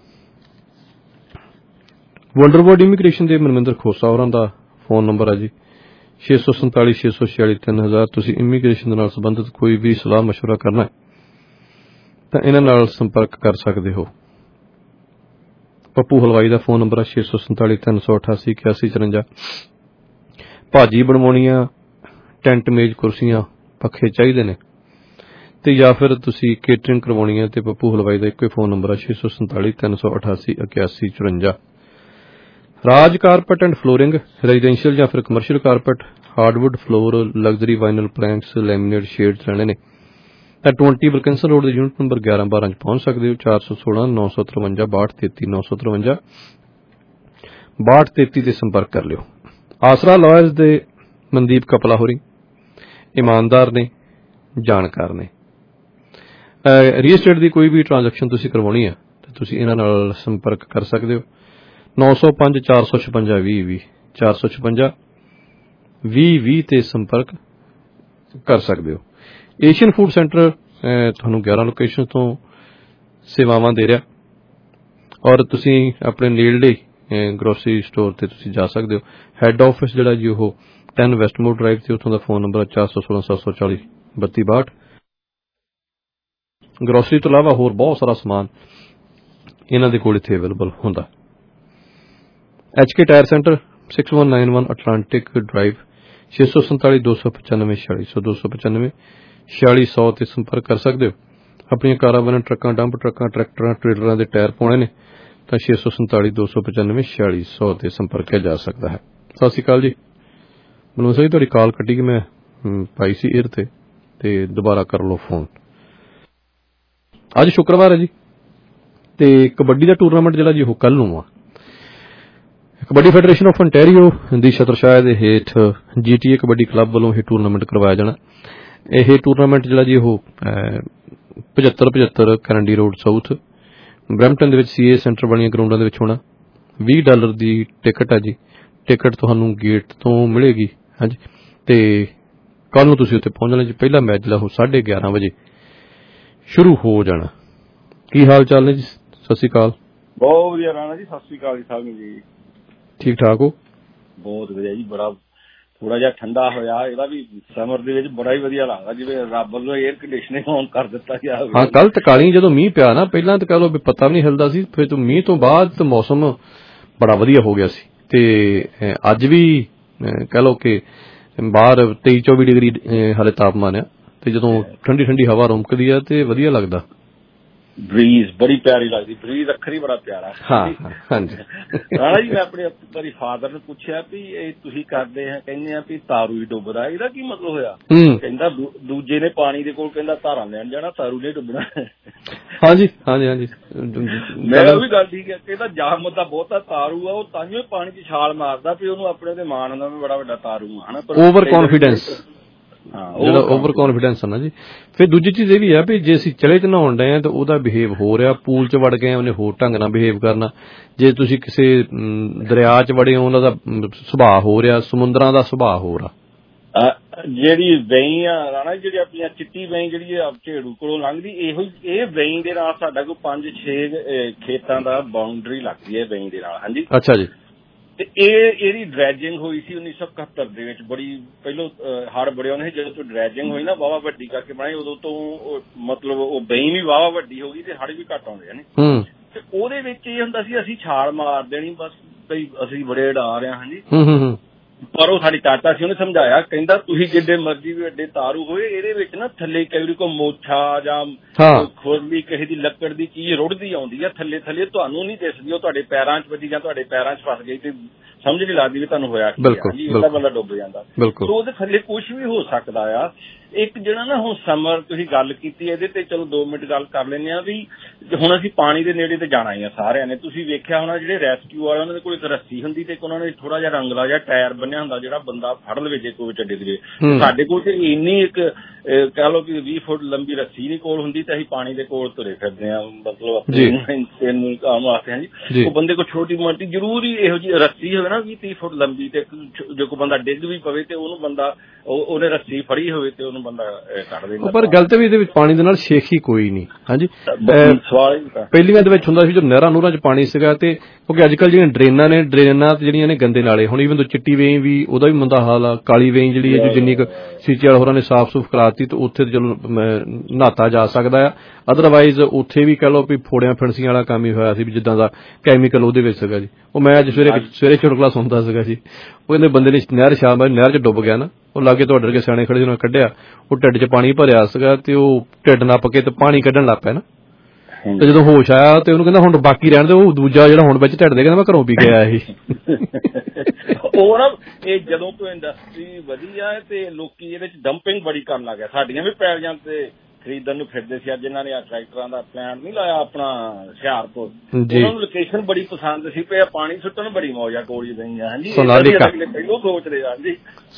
ਵੰਡਰਵਰਡ ਇਮੀਗ੍ਰੇਸ਼ਨ ਦੇ ਮਨਮਿੰਦਰ ਖੋਸਾ ਹੋਰਾਂ ਦਾ ਫੋਨ ਨੰਬਰ ਹੈ ਜੀ ਛੇ ਸੌ ਸੰਤਾਲੀ ਛੇ ਸੌ ਛਿਆਲੀ ਤਿੰਨ ਹਜ਼ਾਰ। ਤੁਸੀਂ ਇਮੀਗ੍ਰੇਸ਼ਨ ਦੇ ਨਾਲ ਸੰਬੰਧਿਤ ਕੋਈ ਵੀ ਸਲਾਹ ਮਸ਼ਵਰਾ ਕਰਨਾ ਤਾਂ ਇਹਨਾਂ ਨਾਲ ਸੰਪਰਕ ਕਰ ਸਕਦੇ ਹੋ। ਪੱਪੂ ਹਲਵਾਈ ਦਾ ਫੋਨ ਨੰਬਰ ਹੈ ਛੇ ਸੌ ਸੰਤਾਲੀ ਤਿੰਨ ਸੌ ਅਠਾਸੀ ਇਕਿਆਸੀ ਚੁਰੰਜਾ। ਭਾਜੀ ਬਣਵਾਉਣੀਆਂ, ਟੈਂਟ ਮੇਜ਼ ਕੁਰਸੀਆਂ ਪੱਖੇ ਚਾਹੀਦੇ ਨੇ ਤੇ ਜਾਂ ਫਿਰ ਤੁਸੀਂ ਕੇਟਰਿੰਗ ਕਰਵਾਉਣੀ ਹੈ ਤੇ ਪੱਪੂ ਹਲਵਾਈ ਦਾ ਇੱਕੋ ਹੀ ਫੋਨ ਨੰਬਰ ਹੈ ਛੇ ਸੌ ਸੰਤਾਲੀ ਤਿੰਨ ਸੌ ਅਠਾਸੀ ਇਕਿਆਸੀ ਚੁਰੰਜਾ। Raj carpet and flooring, residential ਜਾਂ ਫਿਰ commercial carpet, hardwood floor, luxury vinyl planks, laminate shades ਲੈਣੇ ਨੇ ਤਾਂ ਟਵੰਟੀ ਵਿਲਕਿੰਸਨ ਰੋਡ ਦੇ ਯੂਨਿਟ ਨੰਬਰ ਗਿਆਰਾਂ ਬਾਰਾਂ ਚ ਪਹੁੰਚ ਸਕਦੇ ਹੋ। ਚਾਰ ਸੌ ਸੋਲਾਂ ਨੌ ਸੌ ਤਰਵੰਜਾ ਬਾਹਠ ਤੇਤੀ ਨੌ ਸੌ ਤਰਵੰਜਾ ਬਾਹਠ ਤੇਤੀ ਤੇ ਸੰਪਰਕ ਕਰ ਲਿਓ। ਆਸਰਾ ਲਾਇਰਸ ਦੇ ਮਨਦੀਪ ਕਪਲਾ ਹੋਰੀ ਇਮਾਨਦਾਰ ਨੇ, ਜਾਣਕਾਰ ਨੇ। ਰੀਅਲ estate ਦੀ ਕੋਈ ਵੀ ਟ੍ਰਾਂਜੈਕਸ਼ਨ ਤੁਸੀਂ ਕਰਵਾਉਣੀ ਹੈ ਤਾਂ ਤੁਸੀਂ ਇਹਨਾਂ ਨਾਲ ਸੰਪਰਕ ਕਰ ਸਕਦੇ ਹੋ। ਨੌ ਸੌ ਪੰਜ ਚਾਰ ਸੌ ਛਪੰਜਾ ਵੀਹ ਵੀਹ ਚਾਰ ਸੌ ਛਪੰਜਾ ਵੀਹ ਵੀਹ ਤੇ ਸੰਪਰਕ ਕਰ ਸਕਦੇ ਹੋ। ਏਸ਼ੀਅਨ ਫੂਡ ਸੈਂਟਰ ਤੁਹਾਨੂੰ ਗਿਆਰਾਂ ਲੋਕੇਸ਼ਨ ਤੋਂ ਸੇਵਾਵਾਂ ਦੇ ਰਿਹਾ ਔਰ ਤੁਸੀਂ ਆਪਣੇ ਨੇੜਲੇ ਗਰੋਸਰੀ ਸਟੋਰ ਤੇ ਤੁਸੀਂ ਜਾ ਸਕਦੇ ਹੋ। ਹੈੱਡ ਆਫਿਸ ਜਿਹੜਾ ਜੀ ਉਹ ਟੈਨ ਵੈਸਟਮੋਰ ਡਰਾਈਵ ਤੇ, ਉੱਥੋਂ ਦਾ ਫੋਨ ਨੰਬਰ ਚਾਰ ਸੌ ਸੋਲਾਂ ਸੱਤ ਸੌ ਚਾਲੀ ਬੱਤੀ ਬਾਹਠ। ਗਰੋਸਰੀ ਤੋਂ ਇਲਾਵਾ ਹੋਰ ਬਹੁਤ ਸਾਰਾ ਸਮਾਨ ਇਹਨਾਂ ਦੇ ਕੋਲ ਇੱਥੇ ਅਵੇਲੇਬਲ ਹੁੰਦਾ। H K tyre centre six one nine one Atlantic drive ਛੇ ਸੌ ਸੰਤਾਲੀ ਦੋ ਸੌ ਪਚਾਨਵੇਂ ਛਿਆਲੀ ਸੌ ਦੋ ਸੌ ਪਚਾਨਵੇਂ ਛਿਆਲੀ ਸੌ ਤੇ ਸੰਪਰਕ ਕਰ ਸਕਦੇ ਹੋ। ਆਪਣੀਆਂ ਕਾਰਾਂ ਵਾਹਨਾਂ, ਟਰੱਕਾਂ, ਡੰਪ ਟਰੱਕਾਂ, ਟਰੈਕਟਰਾਂ, ਟਰੇਲਰਾਂ ਦੇ ਟਾਇਰ ਪਾਉਣੇ ਨੇ ਤਾਂ ਛੇ ਸੌ ਸੰਤਾਲੀ ਦੋ ਸੌ ਪਚਾਨਵੇਂ ਛਿਆਲੀ ਸੌ ਤੇ ਸੰਪਰਕ ਕੀਤਾ ਜਾ ਸਕਦਾ ਹੈ। ਸਤਿ ਸ਼੍ਰੀ ਅਕਾਲ ਜੀ। ਮੈਨੂੰ ਸਹੀ ਤੁਹਾਡੀ ਕਾਲ ਕੱਟੀ ਕਿ ਮੈਂ ਪਾਈ ਸੀ ਏਅਰ ਤੇ ਤੇ ਦੁਬਾਰਾ ਕਰ ਲਓ ਫੋਨ। ਅੱਜ ਸ਼ੁੱਕਰਵਾਰ ਹੈ ਜੀ ਤੇ ਕਬੱਡੀ ਦਾ ਟੂਰਨਾਮੈਂਟ ਜਿਹੜਾ ਜੀ ਉਹ ਕੱਲ ਨੂੰ ਆ। ਕਬੱਡੀ ਫੈਡਰੇਸ਼ਨ ਆਫ ਅੰਟੈਰੀਓ ਦੀ ਛਤਰਛਾਇਆ ਦੇ ਹੇਠ ਜੀ ਟੀ ਏ ਕਬੱਡੀ ਕਲੱਬ ਵੱਲੋਂ ਇਹ ਟੂਰਨਾਮੈਂਟ ਕਰਵਾਇਆ ਜਾਣਾ। ਇਹ ਟੂਰਨਾਮੈਂਟ ਜਿਹੜਾ ਜੀ ਉਹ ਪਝੱਤਰ ਪਝੱਤਰ ਕੈਨਡੀ ਰੋਡ ਸਾਊਥ ਬਰੈਂਪਟਨ ਦੇ ਵਿੱਚ ਸੀ ਏ ਸੈਂਟਰ ਵਾਲੀਆਂ ਗਰਾਊਂਡਾਂ ਦੇ ਵਿੱਚ ਹੋਣਾ। ਵੀਹ ਡਾਲਰ ਦੀ ਟਿਕਟ ਹੈ ਜੀ। ਟਿਕਟ ਤੁਹਾਨੂੰ ਗੇਟ ਤੋਂ ਮਿਲੇਗੀ। ਹਾਂਜੀ, ਤੇ ਕੱਲ ਨੂੰ ਤੁਸੀਂ ਉੱਥੇ ਪਹੁੰਚ ਜਾਣਾ ਜੀ। ਪਹਿਲਾ ਮੈਚ ਜਿਹੜਾ ਉਹ ਸਾਢੇ ਗਿਆਰਾਂ ਵਜੇ ਸ਼ੁਰੂ ਹੋ ਜਾਣਾ। ਕੀ ਹਾਲ ਚਾਲ ਨੇ ਜੀ? ਸਤਿ ਸ਼੍ਰੀ ਅਕਾਲ। ਬਹੁਤ ਵਧੀਆ ਰਾਣਾ ਜੀ। ਸਤਿ ਸ਼੍ਰੀ ਅਕਾਲ ਜੀ ਸਾਹਿਬ ਜੀ। ਠੀਕ ਠਾਕ ਹੋ? ਬਹੁਤ ਵਧੀਆ ਜੀ। ਬੜਾ ਥੋੜਾ ਜਿਹਾ ਠੰਡਾ ਹੋਇਆ। ਇਹਦਾ ਵੀ ਸਮਰ ਦੇ ਵਿੱਚ ਬੜਾ ਹੀ ਵਧੀਆ ਲੱਗਦਾ, ਜਿਵੇਂ ਰੱਬ ਵੱਲੋਂ ਏਅਰ ਕੰਡੀਸ਼ਨਿੰਗ ਔਨ ਕਰ ਦਿੱਤਾ ਗਿਆ। ਹਾਂ, ਕੱਲ ਤਕਾਲੀ ਜਦੋਂ ਮੀਂਹ ਪਿਆ ਨਾ, ਪਹਿਲਾਂ ਤਾਂ ਕਹਿ ਲਓ ਵੀ ਪਤਾ ਵੀ ਨਹੀਂ ਹਿਲਦਾ ਸੀ, ਫਿਰ ਤੋਂ ਮੀਂਹ ਤੋਂ ਬਾਅਦ ਤਾਂ ਮੌਸਮ ਬੜਾ ਵਧੀਆ ਹੋ ਗਿਆ ਸੀ। ਤੇ ਅੱਜ ਵੀ ਕਹਿ ਲਓ ਕਿ ਬਾਹਰ ਤੇਈ ਚੌਵੀ ਡਿਗਰੀ ਹਾਲੇ ਤਾਪਮਾਨ ਆ ਤੇ ਜਦੋਂ ਠੰਡੀ ਠੰਡੀ ਹਵਾ ਰੁਮਕਦੀ ਆ ਤੇ ਵਧੀਆ ਲੱਗਦਾ। ਬਰੀਜ਼ ਬੜੀ ਪਿਆਰੀ ਲੱਗਦੀ, ਬਰੀਜ਼ ਅੱਖਰ ਹੀ ਬੜਾ ਪਿਆਰਾ। ਹਾਂ ਹਾਂਜੀ ਰਾਣਾ ਜੀ, ਮੈਂ ਆਪਣੇ ਵਾਰੀ ਫਾਦਰ ਨੂੰ ਪੁੱਛਿਆ ਵੀ ਇਹ ਤੁਸੀਂ ਕਰਦੇ ਆ, ਕਹਿੰਦੇ ਆ ਵੀ ਤਾਰੂ ਹੀ ਡੁੱਬਦਾ, ਇਹਦਾ ਕੀ ਮਤਲਬ ਹੋਇਆ? ਕਹਿੰਦਾ ਦੂਜੇ ਨੇ ਪਾਣੀ ਦੇ ਕੋਲ ਕਹਿੰਦਾ ਧਾਰਾਂ ਲੈਣ ਜਾਣਾ, ਤਾਰੂ ਨੇ ਡੁੱਬਣਾ। ਹਾਂਜੀ ਹਾਂਜੀ ਹਾਂਜੀ ਮੈਂ ਉਹ ਵੀ ਗੱਲ ਠੀਕ ਹੈ, ਕਹਿੰਦਾ ਜਾਮਤ ਦਾ ਬਹੁਤਾ ਤਾਰੂ ਆ, ਉਹ ਤਾਂਹੀਓ ਪਾਣੀ ਚ ਛਾਲ ਮਾਰਦਾ ਵੀ ਉਹਨੂੰ ਆਪਣੇ ਤੇ ਮਾਣ ਹੁੰਦਾ ਵੀ ਬੜਾ ਵੱਡਾ ਤਾਰੂ ਆ, ਹਨਾ। ਓਵਰ ਕੌਨਫੀਡੈਂਸ, ਜਿਹੜਾ ਓਵਰ ਕੌਨਫੀਡੈਂਸ ਹੈ ਨਾ ਜੀ। ਫਿਰ ਦੂਜੀ ਚੀਜ਼ ਇਹ ਵੀ ਹੈ ਵੀ ਜੇ ਅਸੀਂ ਚਲੇ ਚ ਨਹਾਉਣ ਡਏ ਆ ਤਾਂ ਉਹਦਾ ਬਿਹੇਵ ਹੋ ਰਿਹਾ, ਪੂਲ ਚ ਵੜ ਗਏ ਉਹਨੇ ਹੋਰ ਢੰਗ ਨਾਲ ਬਿਹੇਵ ਕਰਨਾ, ਜੇ ਤੁਸੀਂ ਕਿਸੇ ਦਰਿਆ ਚ ਵੜੇ ਹੋ ਉਹਨਾਂ ਦਾ ਸੁਭਾਅ ਹੋ ਰਿਹਾ, ਸਮੁੰਦਰਾਂ ਦਾ ਸੁਭਾਅ ਹੋ ਰਿਹਾ। ਜਿਹੜੀ ਵਹੀਂ ਆ ਰਾਣਾ, ਜਿਹੜੀ ਆਪਣੀ ਚਿੱਟੀ ਵਹੀਂ ਜਿਹੜੀ ਝੇੜੂ ਕੋਲੋਂ ਲੰਘਦੀ, ਇਹੋ ਇਹ ਵਹੀਂ ਦੇ ਨਾਲ ਸਾਡਾ ਕੋਈ ਪੰਜ ਛੇ ਖੇਤਾਂ ਦਾ ਬਾਉਂਡਰੀ ਲੱਗਦੀ ਹੈ ਵਹੀਂ ਦੇ ਨਾਲ। ਹਾਂਜੀ ਅੱਛਾ ਜੀ। ਤੇ ਇਹ ਇਹਦੀ ਡਰੈਜਿੰਗ ਹੋਈ ਸੀ ਉੱਨੀ ਸੌ ਇਕਹੱਤਰ ਦੇ ਵਿੱਚ, ਬੜੀ ਪਹਿਲੋਂ ਹੜ ਬੜੇ ਉਹਨੇ ਜਦੋਂ ਤੋਂ ਡਰੈਜਿੰਗ ਹੋਈ ਨਾ ਵਾਹਵਾ ਵੱਡੀ ਕਰਕੇ ਬਣਾਈ, ਉਦੋਂ ਤੋਂ ਮਤਲਬ ਉਹ ਵਹੀਂ ਵੀ ਵਾਹਵਾ ਵੱਡੀ ਹੋ ਗਈ ਤੇ ਹੜ ਵੀ ਘੱਟ ਆਉਂਦੇ ਨੇ। ਤੇ ਉਹਦੇ ਵਿੱਚ ਇਹ ਹੁੰਦਾ ਸੀ ਅਸੀਂ ਛਾਲ ਮਾਰ ਦੇਣੀ ਬਸ, ਬਈ ਅਸੀਂ ਬੜੇ ਉਡਾ ਰਹੇ ਹਾਂ। ਹਾਂਜੀ, ਪਰ ਉਹ ਸਾਡੀ ਚਾਚਾ ਸੀ, ਉਹਨੇ ਸਮਝਾਇਆ, ਕਹਿੰਦਾ ਤੁਸੀਂ ਜਿੱਡੇ ਮਰਜ਼ੀ ਵੀ ਐਡੇ ਤਾਰੂ ਹੋਏ, ਇਹਦੇ ਵਿੱਚ ਨਾ ਥੱਲੇ ਕਈ ਵਾਰੀ ਕੋਈ ਮੋਛਾ ਜਾਂ ਖੁਰਲੀ ਕਿਸੇ ਦੀ ਲੱਕੜ ਦੀ ਚੀਜ਼ ਰੁੜਦੀ ਆਉਂਦੀ ਆ ਥੱਲੇ ਥੱਲੇ, ਤੁਹਾਨੂੰ ਨਹੀਂ ਦਿਸਦੀ, ਉਹ ਤੁਹਾਡੇ ਪੈਰਾਂ ਚ ਵੱਜੀ ਜਾਂ ਤੁਹਾਡੇ ਪੈਰਾਂ ਚ ਫਸ ਗਈ ਤੇ ਸਮਝ ਨਹੀਂ ਲੱਗਦੀ ਵੀ ਤੁਹਾਨੂੰ ਹੋਇਆ ਕੀ ਹੈ। ਜੀ ਉਹਦਾ ਬੰਦਾ ਡੁੱਬ ਜਾਂਦਾ। ਸੋ ਉਹਦੇ ਥੱਲੇ ਕੁਛ ਵੀ ਹੋ ਸਕਦਾ ਆ। ਇੱਕ ਜਿਹੜਾ ਨਾ ਹੁਣ ਸਮਰ ਤੁਸੀਂ ਗੱਲ ਕੀਤੀ, ਇਹਦੇ ਤੇ ਚਲੋ ਦੋ ਮਿੰਟ ਗੱਲ ਕਰ ਲੈਂਦੇ ਆ ਵੀ ਹੁਣ ਅਸੀਂ ਪਾਣੀ ਦੇ ਨੇੜੇ ਤੇ ਜਾਣਾ ਹੀ ਆ ਸਾਰਿਆਂ ਨੇ। ਤੁਸੀਂ ਵੇਖਿਆ ਹੋਣਾ ਜਿਹੜੇ ਰੈਸਕਿਊ ਵਾਲੇ ਉਹਨਾਂ ਦੇ ਕੋਲ ਇੱਕ ਰੱਸੀ ਹੁੰਦੀ ਤੇ ਇੱਕ ਉਹਨਾਂ ਨੇ ਥੋੜਾ ਜਿਹਾ ਰੰਗਲਾ ਜਿਹਾ ਟਾਇਰ ਬੰਨਿਆ ਹੁੰਦਾ, ਜਿਹੜਾ ਬੰਦਾ ਫੜ ਲਵੇ ਜੇ ਕੋਈ ਵਿੱਚ ਡਿੱਗ ਜੇ। ਸਾਡੇ ਕੋਲ ਤੇ ਇੰਨੀ ਇੱਕ ਕਹਿ ਲਓ ਕਿ ਵੀਹ ਫੁੱਟ ਲੰਬੀ ਰੱਸੀ ਨਹੀਂ ਕੋਲ ਹੁੰਦੀ ਤੇ ਅਸੀਂ ਪਾਣੀ ਦੇ ਕੋਲ ਤੁਰੇ ਫਿਰਦੇ ਆ, ਮਤਲਬ ਆਪਣੇ ਕੰਮ ਵਾਸਤੇ। ਹਾਂਜੀ, ਉਹ ਬੰਦੇ ਕੋਲ ਛੋਟੀ ਮੋਟੀ ਜ਼ਰੂਰੀ ਇਹੋ ਜਿਹੀ ਰੱਸੀ ਹੋਵੇ ਨਾ ਵੀਹ ਤੀਹ ਫੁੱਟ ਲੰਬੀ, ਤੇ ਜੇ ਕੋਈ ਬੰਦਾ ਡਿੱਗ ਵੀ ਪਵੇ ਤੇ ਉਹਨੂੰ ਬੰਦਾ ਉਹਨੇ ਰੱਸੀ ਫੜੀ ਹੋਵੇ ਤੇ ਉਹਨੂੰ ਬੰਦਾ ਕੱਢ ਦੇਗਾ। ਪਰ ਗਲਤ ਵੀ ਇਹਦੇ ਵਿੱਚ ਪਾਣੀ ਦੇ ਨਾਲ ਛੇਖੀ ਕੋਈ ਨਹੀਂ। ਹਾਂਜੀ, ਪਹਿਲੀਆਂ ਦੇ ਵਿੱਚ ਹੁੰਦਾ ਸੀ ਜੋ ਨਹਿਰਾਂ ਨੂਰਾਂ ਚ ਪਾਣੀ ਸੀਗਾ, ਤੇ ਕਿਉਂਕਿ ਅੱਜ ਕੱਲ੍ਹ ਜਿਹੜੀਆਂ ਡਰੇਨਾਂ ਨੇ, ਡਰੇਨਾਂ ਤੇ ਜਿਹੜੀਆਂ ਨੇ ਗੰਦੇ ਨਾਲੇ, ਹੁਣ ਈਵਨ ਚਿੱਟੀ ਵੇਈ ਵੀ ਉਹਦਾ ਵੀ ਮੰਦਾ ਹਾਲ ਆ, ਕਾਲੀ ਵੇਈ ਜਿਹੜੀ ਹੈ ਜੋ ਜਿੰਨੀ ਕੁ ਸੀਚੇ ਵਾਲੇ ਹੋਰਾਂ ਨੇ ਸਾਫ਼ ਸੁਫ਼ ਕਰਾਤੀ ਤੇ ਉੱਥੇ ਚਲੋ ਨਹਾਤਾ ਜਾ ਸਕਦਾ ਆ। ਅਦਰਵਾਈਜ਼ ਉੱਥੇ ਵੀ ਕਹਿ ਲਓ ਵੀ ਫੋੜਿਆਂ ਫਿਣਸੀਆਂ ਵਾਲਾ ਕੰਮ ਹੀ ਹੋਇਆ ਸੀ ਵੀ ਜਿੱਦਾਂ ਦਾ ਕੈਮੀਕਲ ਉਹਦੇ ਵਿੱਚ ਸੀਗਾ ਜੀ। ਉਹ ਮੈਂ ਅੱਜ ਸਵੇਰੇ ਸਵੇਰੇ ਛੋਟਕਲਾ ਸੁਣਦਾ ਸੀਗਾ ਜੀ, ਉਹ ਕਹਿੰਦੇ ਬੰਦੇ ਨੇ ਨਹਿਰ ਸ਼ਾਮ ਨਹਿਰ ਚ ਡੁੱਬ ਗਿਆ ਨਾ, ਉਹ ਲਾਗੇ ਤੁਹਾਡੇ ਵਰਗੇ ਸਿਆਣੇ ਖੜੇ ਉਹਨਾਂ ਕੱਢਿਆ, ਉਹ ਢਿੱਡ ਚ ਪਾਣੀ ਭਰਿਆ ਸੀਗਾ ਤੇ ਉਹ ਢਿੱਡ ਨੱਪ ਕੇ ਤੇ ਪਾਣੀ ਕੱਢਣ ਲੱਗ ਪਿਆ ਨਾ, ਤੇ ਜਦੋਂ ਹੋਸ਼ ਆਇਆ ਤੇ ਉਹਨੂੰ ਕਹਿੰਦਾ ਹੁਣ ਬਾਕੀ ਰਹਿਣ ਦੇ, ਉਹ ਦੂਜਾ ਜਿਹੜਾ ਹੁਣ ਵਿੱਚ ਢਿੱਡ ਦੇ ਕਹਿੰਦਾ ਮੈਂ ਘਰੋਂ ਪੀ ਕੇ ਆਇਆ ਸੀ। ਉਹ ਨਾ ਇਹ ਜਦੋਂ ਤੋਂ ਇੰਡਸਟਰੀ ਵਧੀ ਆ ਤੇ ਲੋਕੀ ਇਹਦੇ ਚ ਡੰਪਿੰਗ ਬੜੀ ਕਰਨ ਲੱਗ ਗਿਆ। ਸਾਡੀਆਂ ਵੀ ਪੈਲੀਆਂ ਤੇ ਖਰੀਦਣ ਨੂੰ ਫਿਰਦੇ ਸੀ, ਅੱਜ ਇਹਨਾਂ ਨੇ ਆ ਟਰੈਕਟਰਾਂ ਦਾ ਪਲਾਂਟ ਨਹੀਂ ਲਾਇਆ ਆਪਣਾ ਹੁਸ਼ਿਆਰਪੁਰ, ਉਹਨਾਂ ਨੂੰ ਲੋਕੇਸ਼ਨ ਬੜੀ ਪਸੰਦ ਸੀ, ਪਿਆ ਪਾਣੀ ਸੁੱਟਣ ਬੜੀ ਮੌਜ ਆ ਕੋਲੀ ਦਈ ਆ। ਹਾਂਜੀ, ਪਹਿਲੋਂ ਸੋਚਦੇ ਆ ਜੀ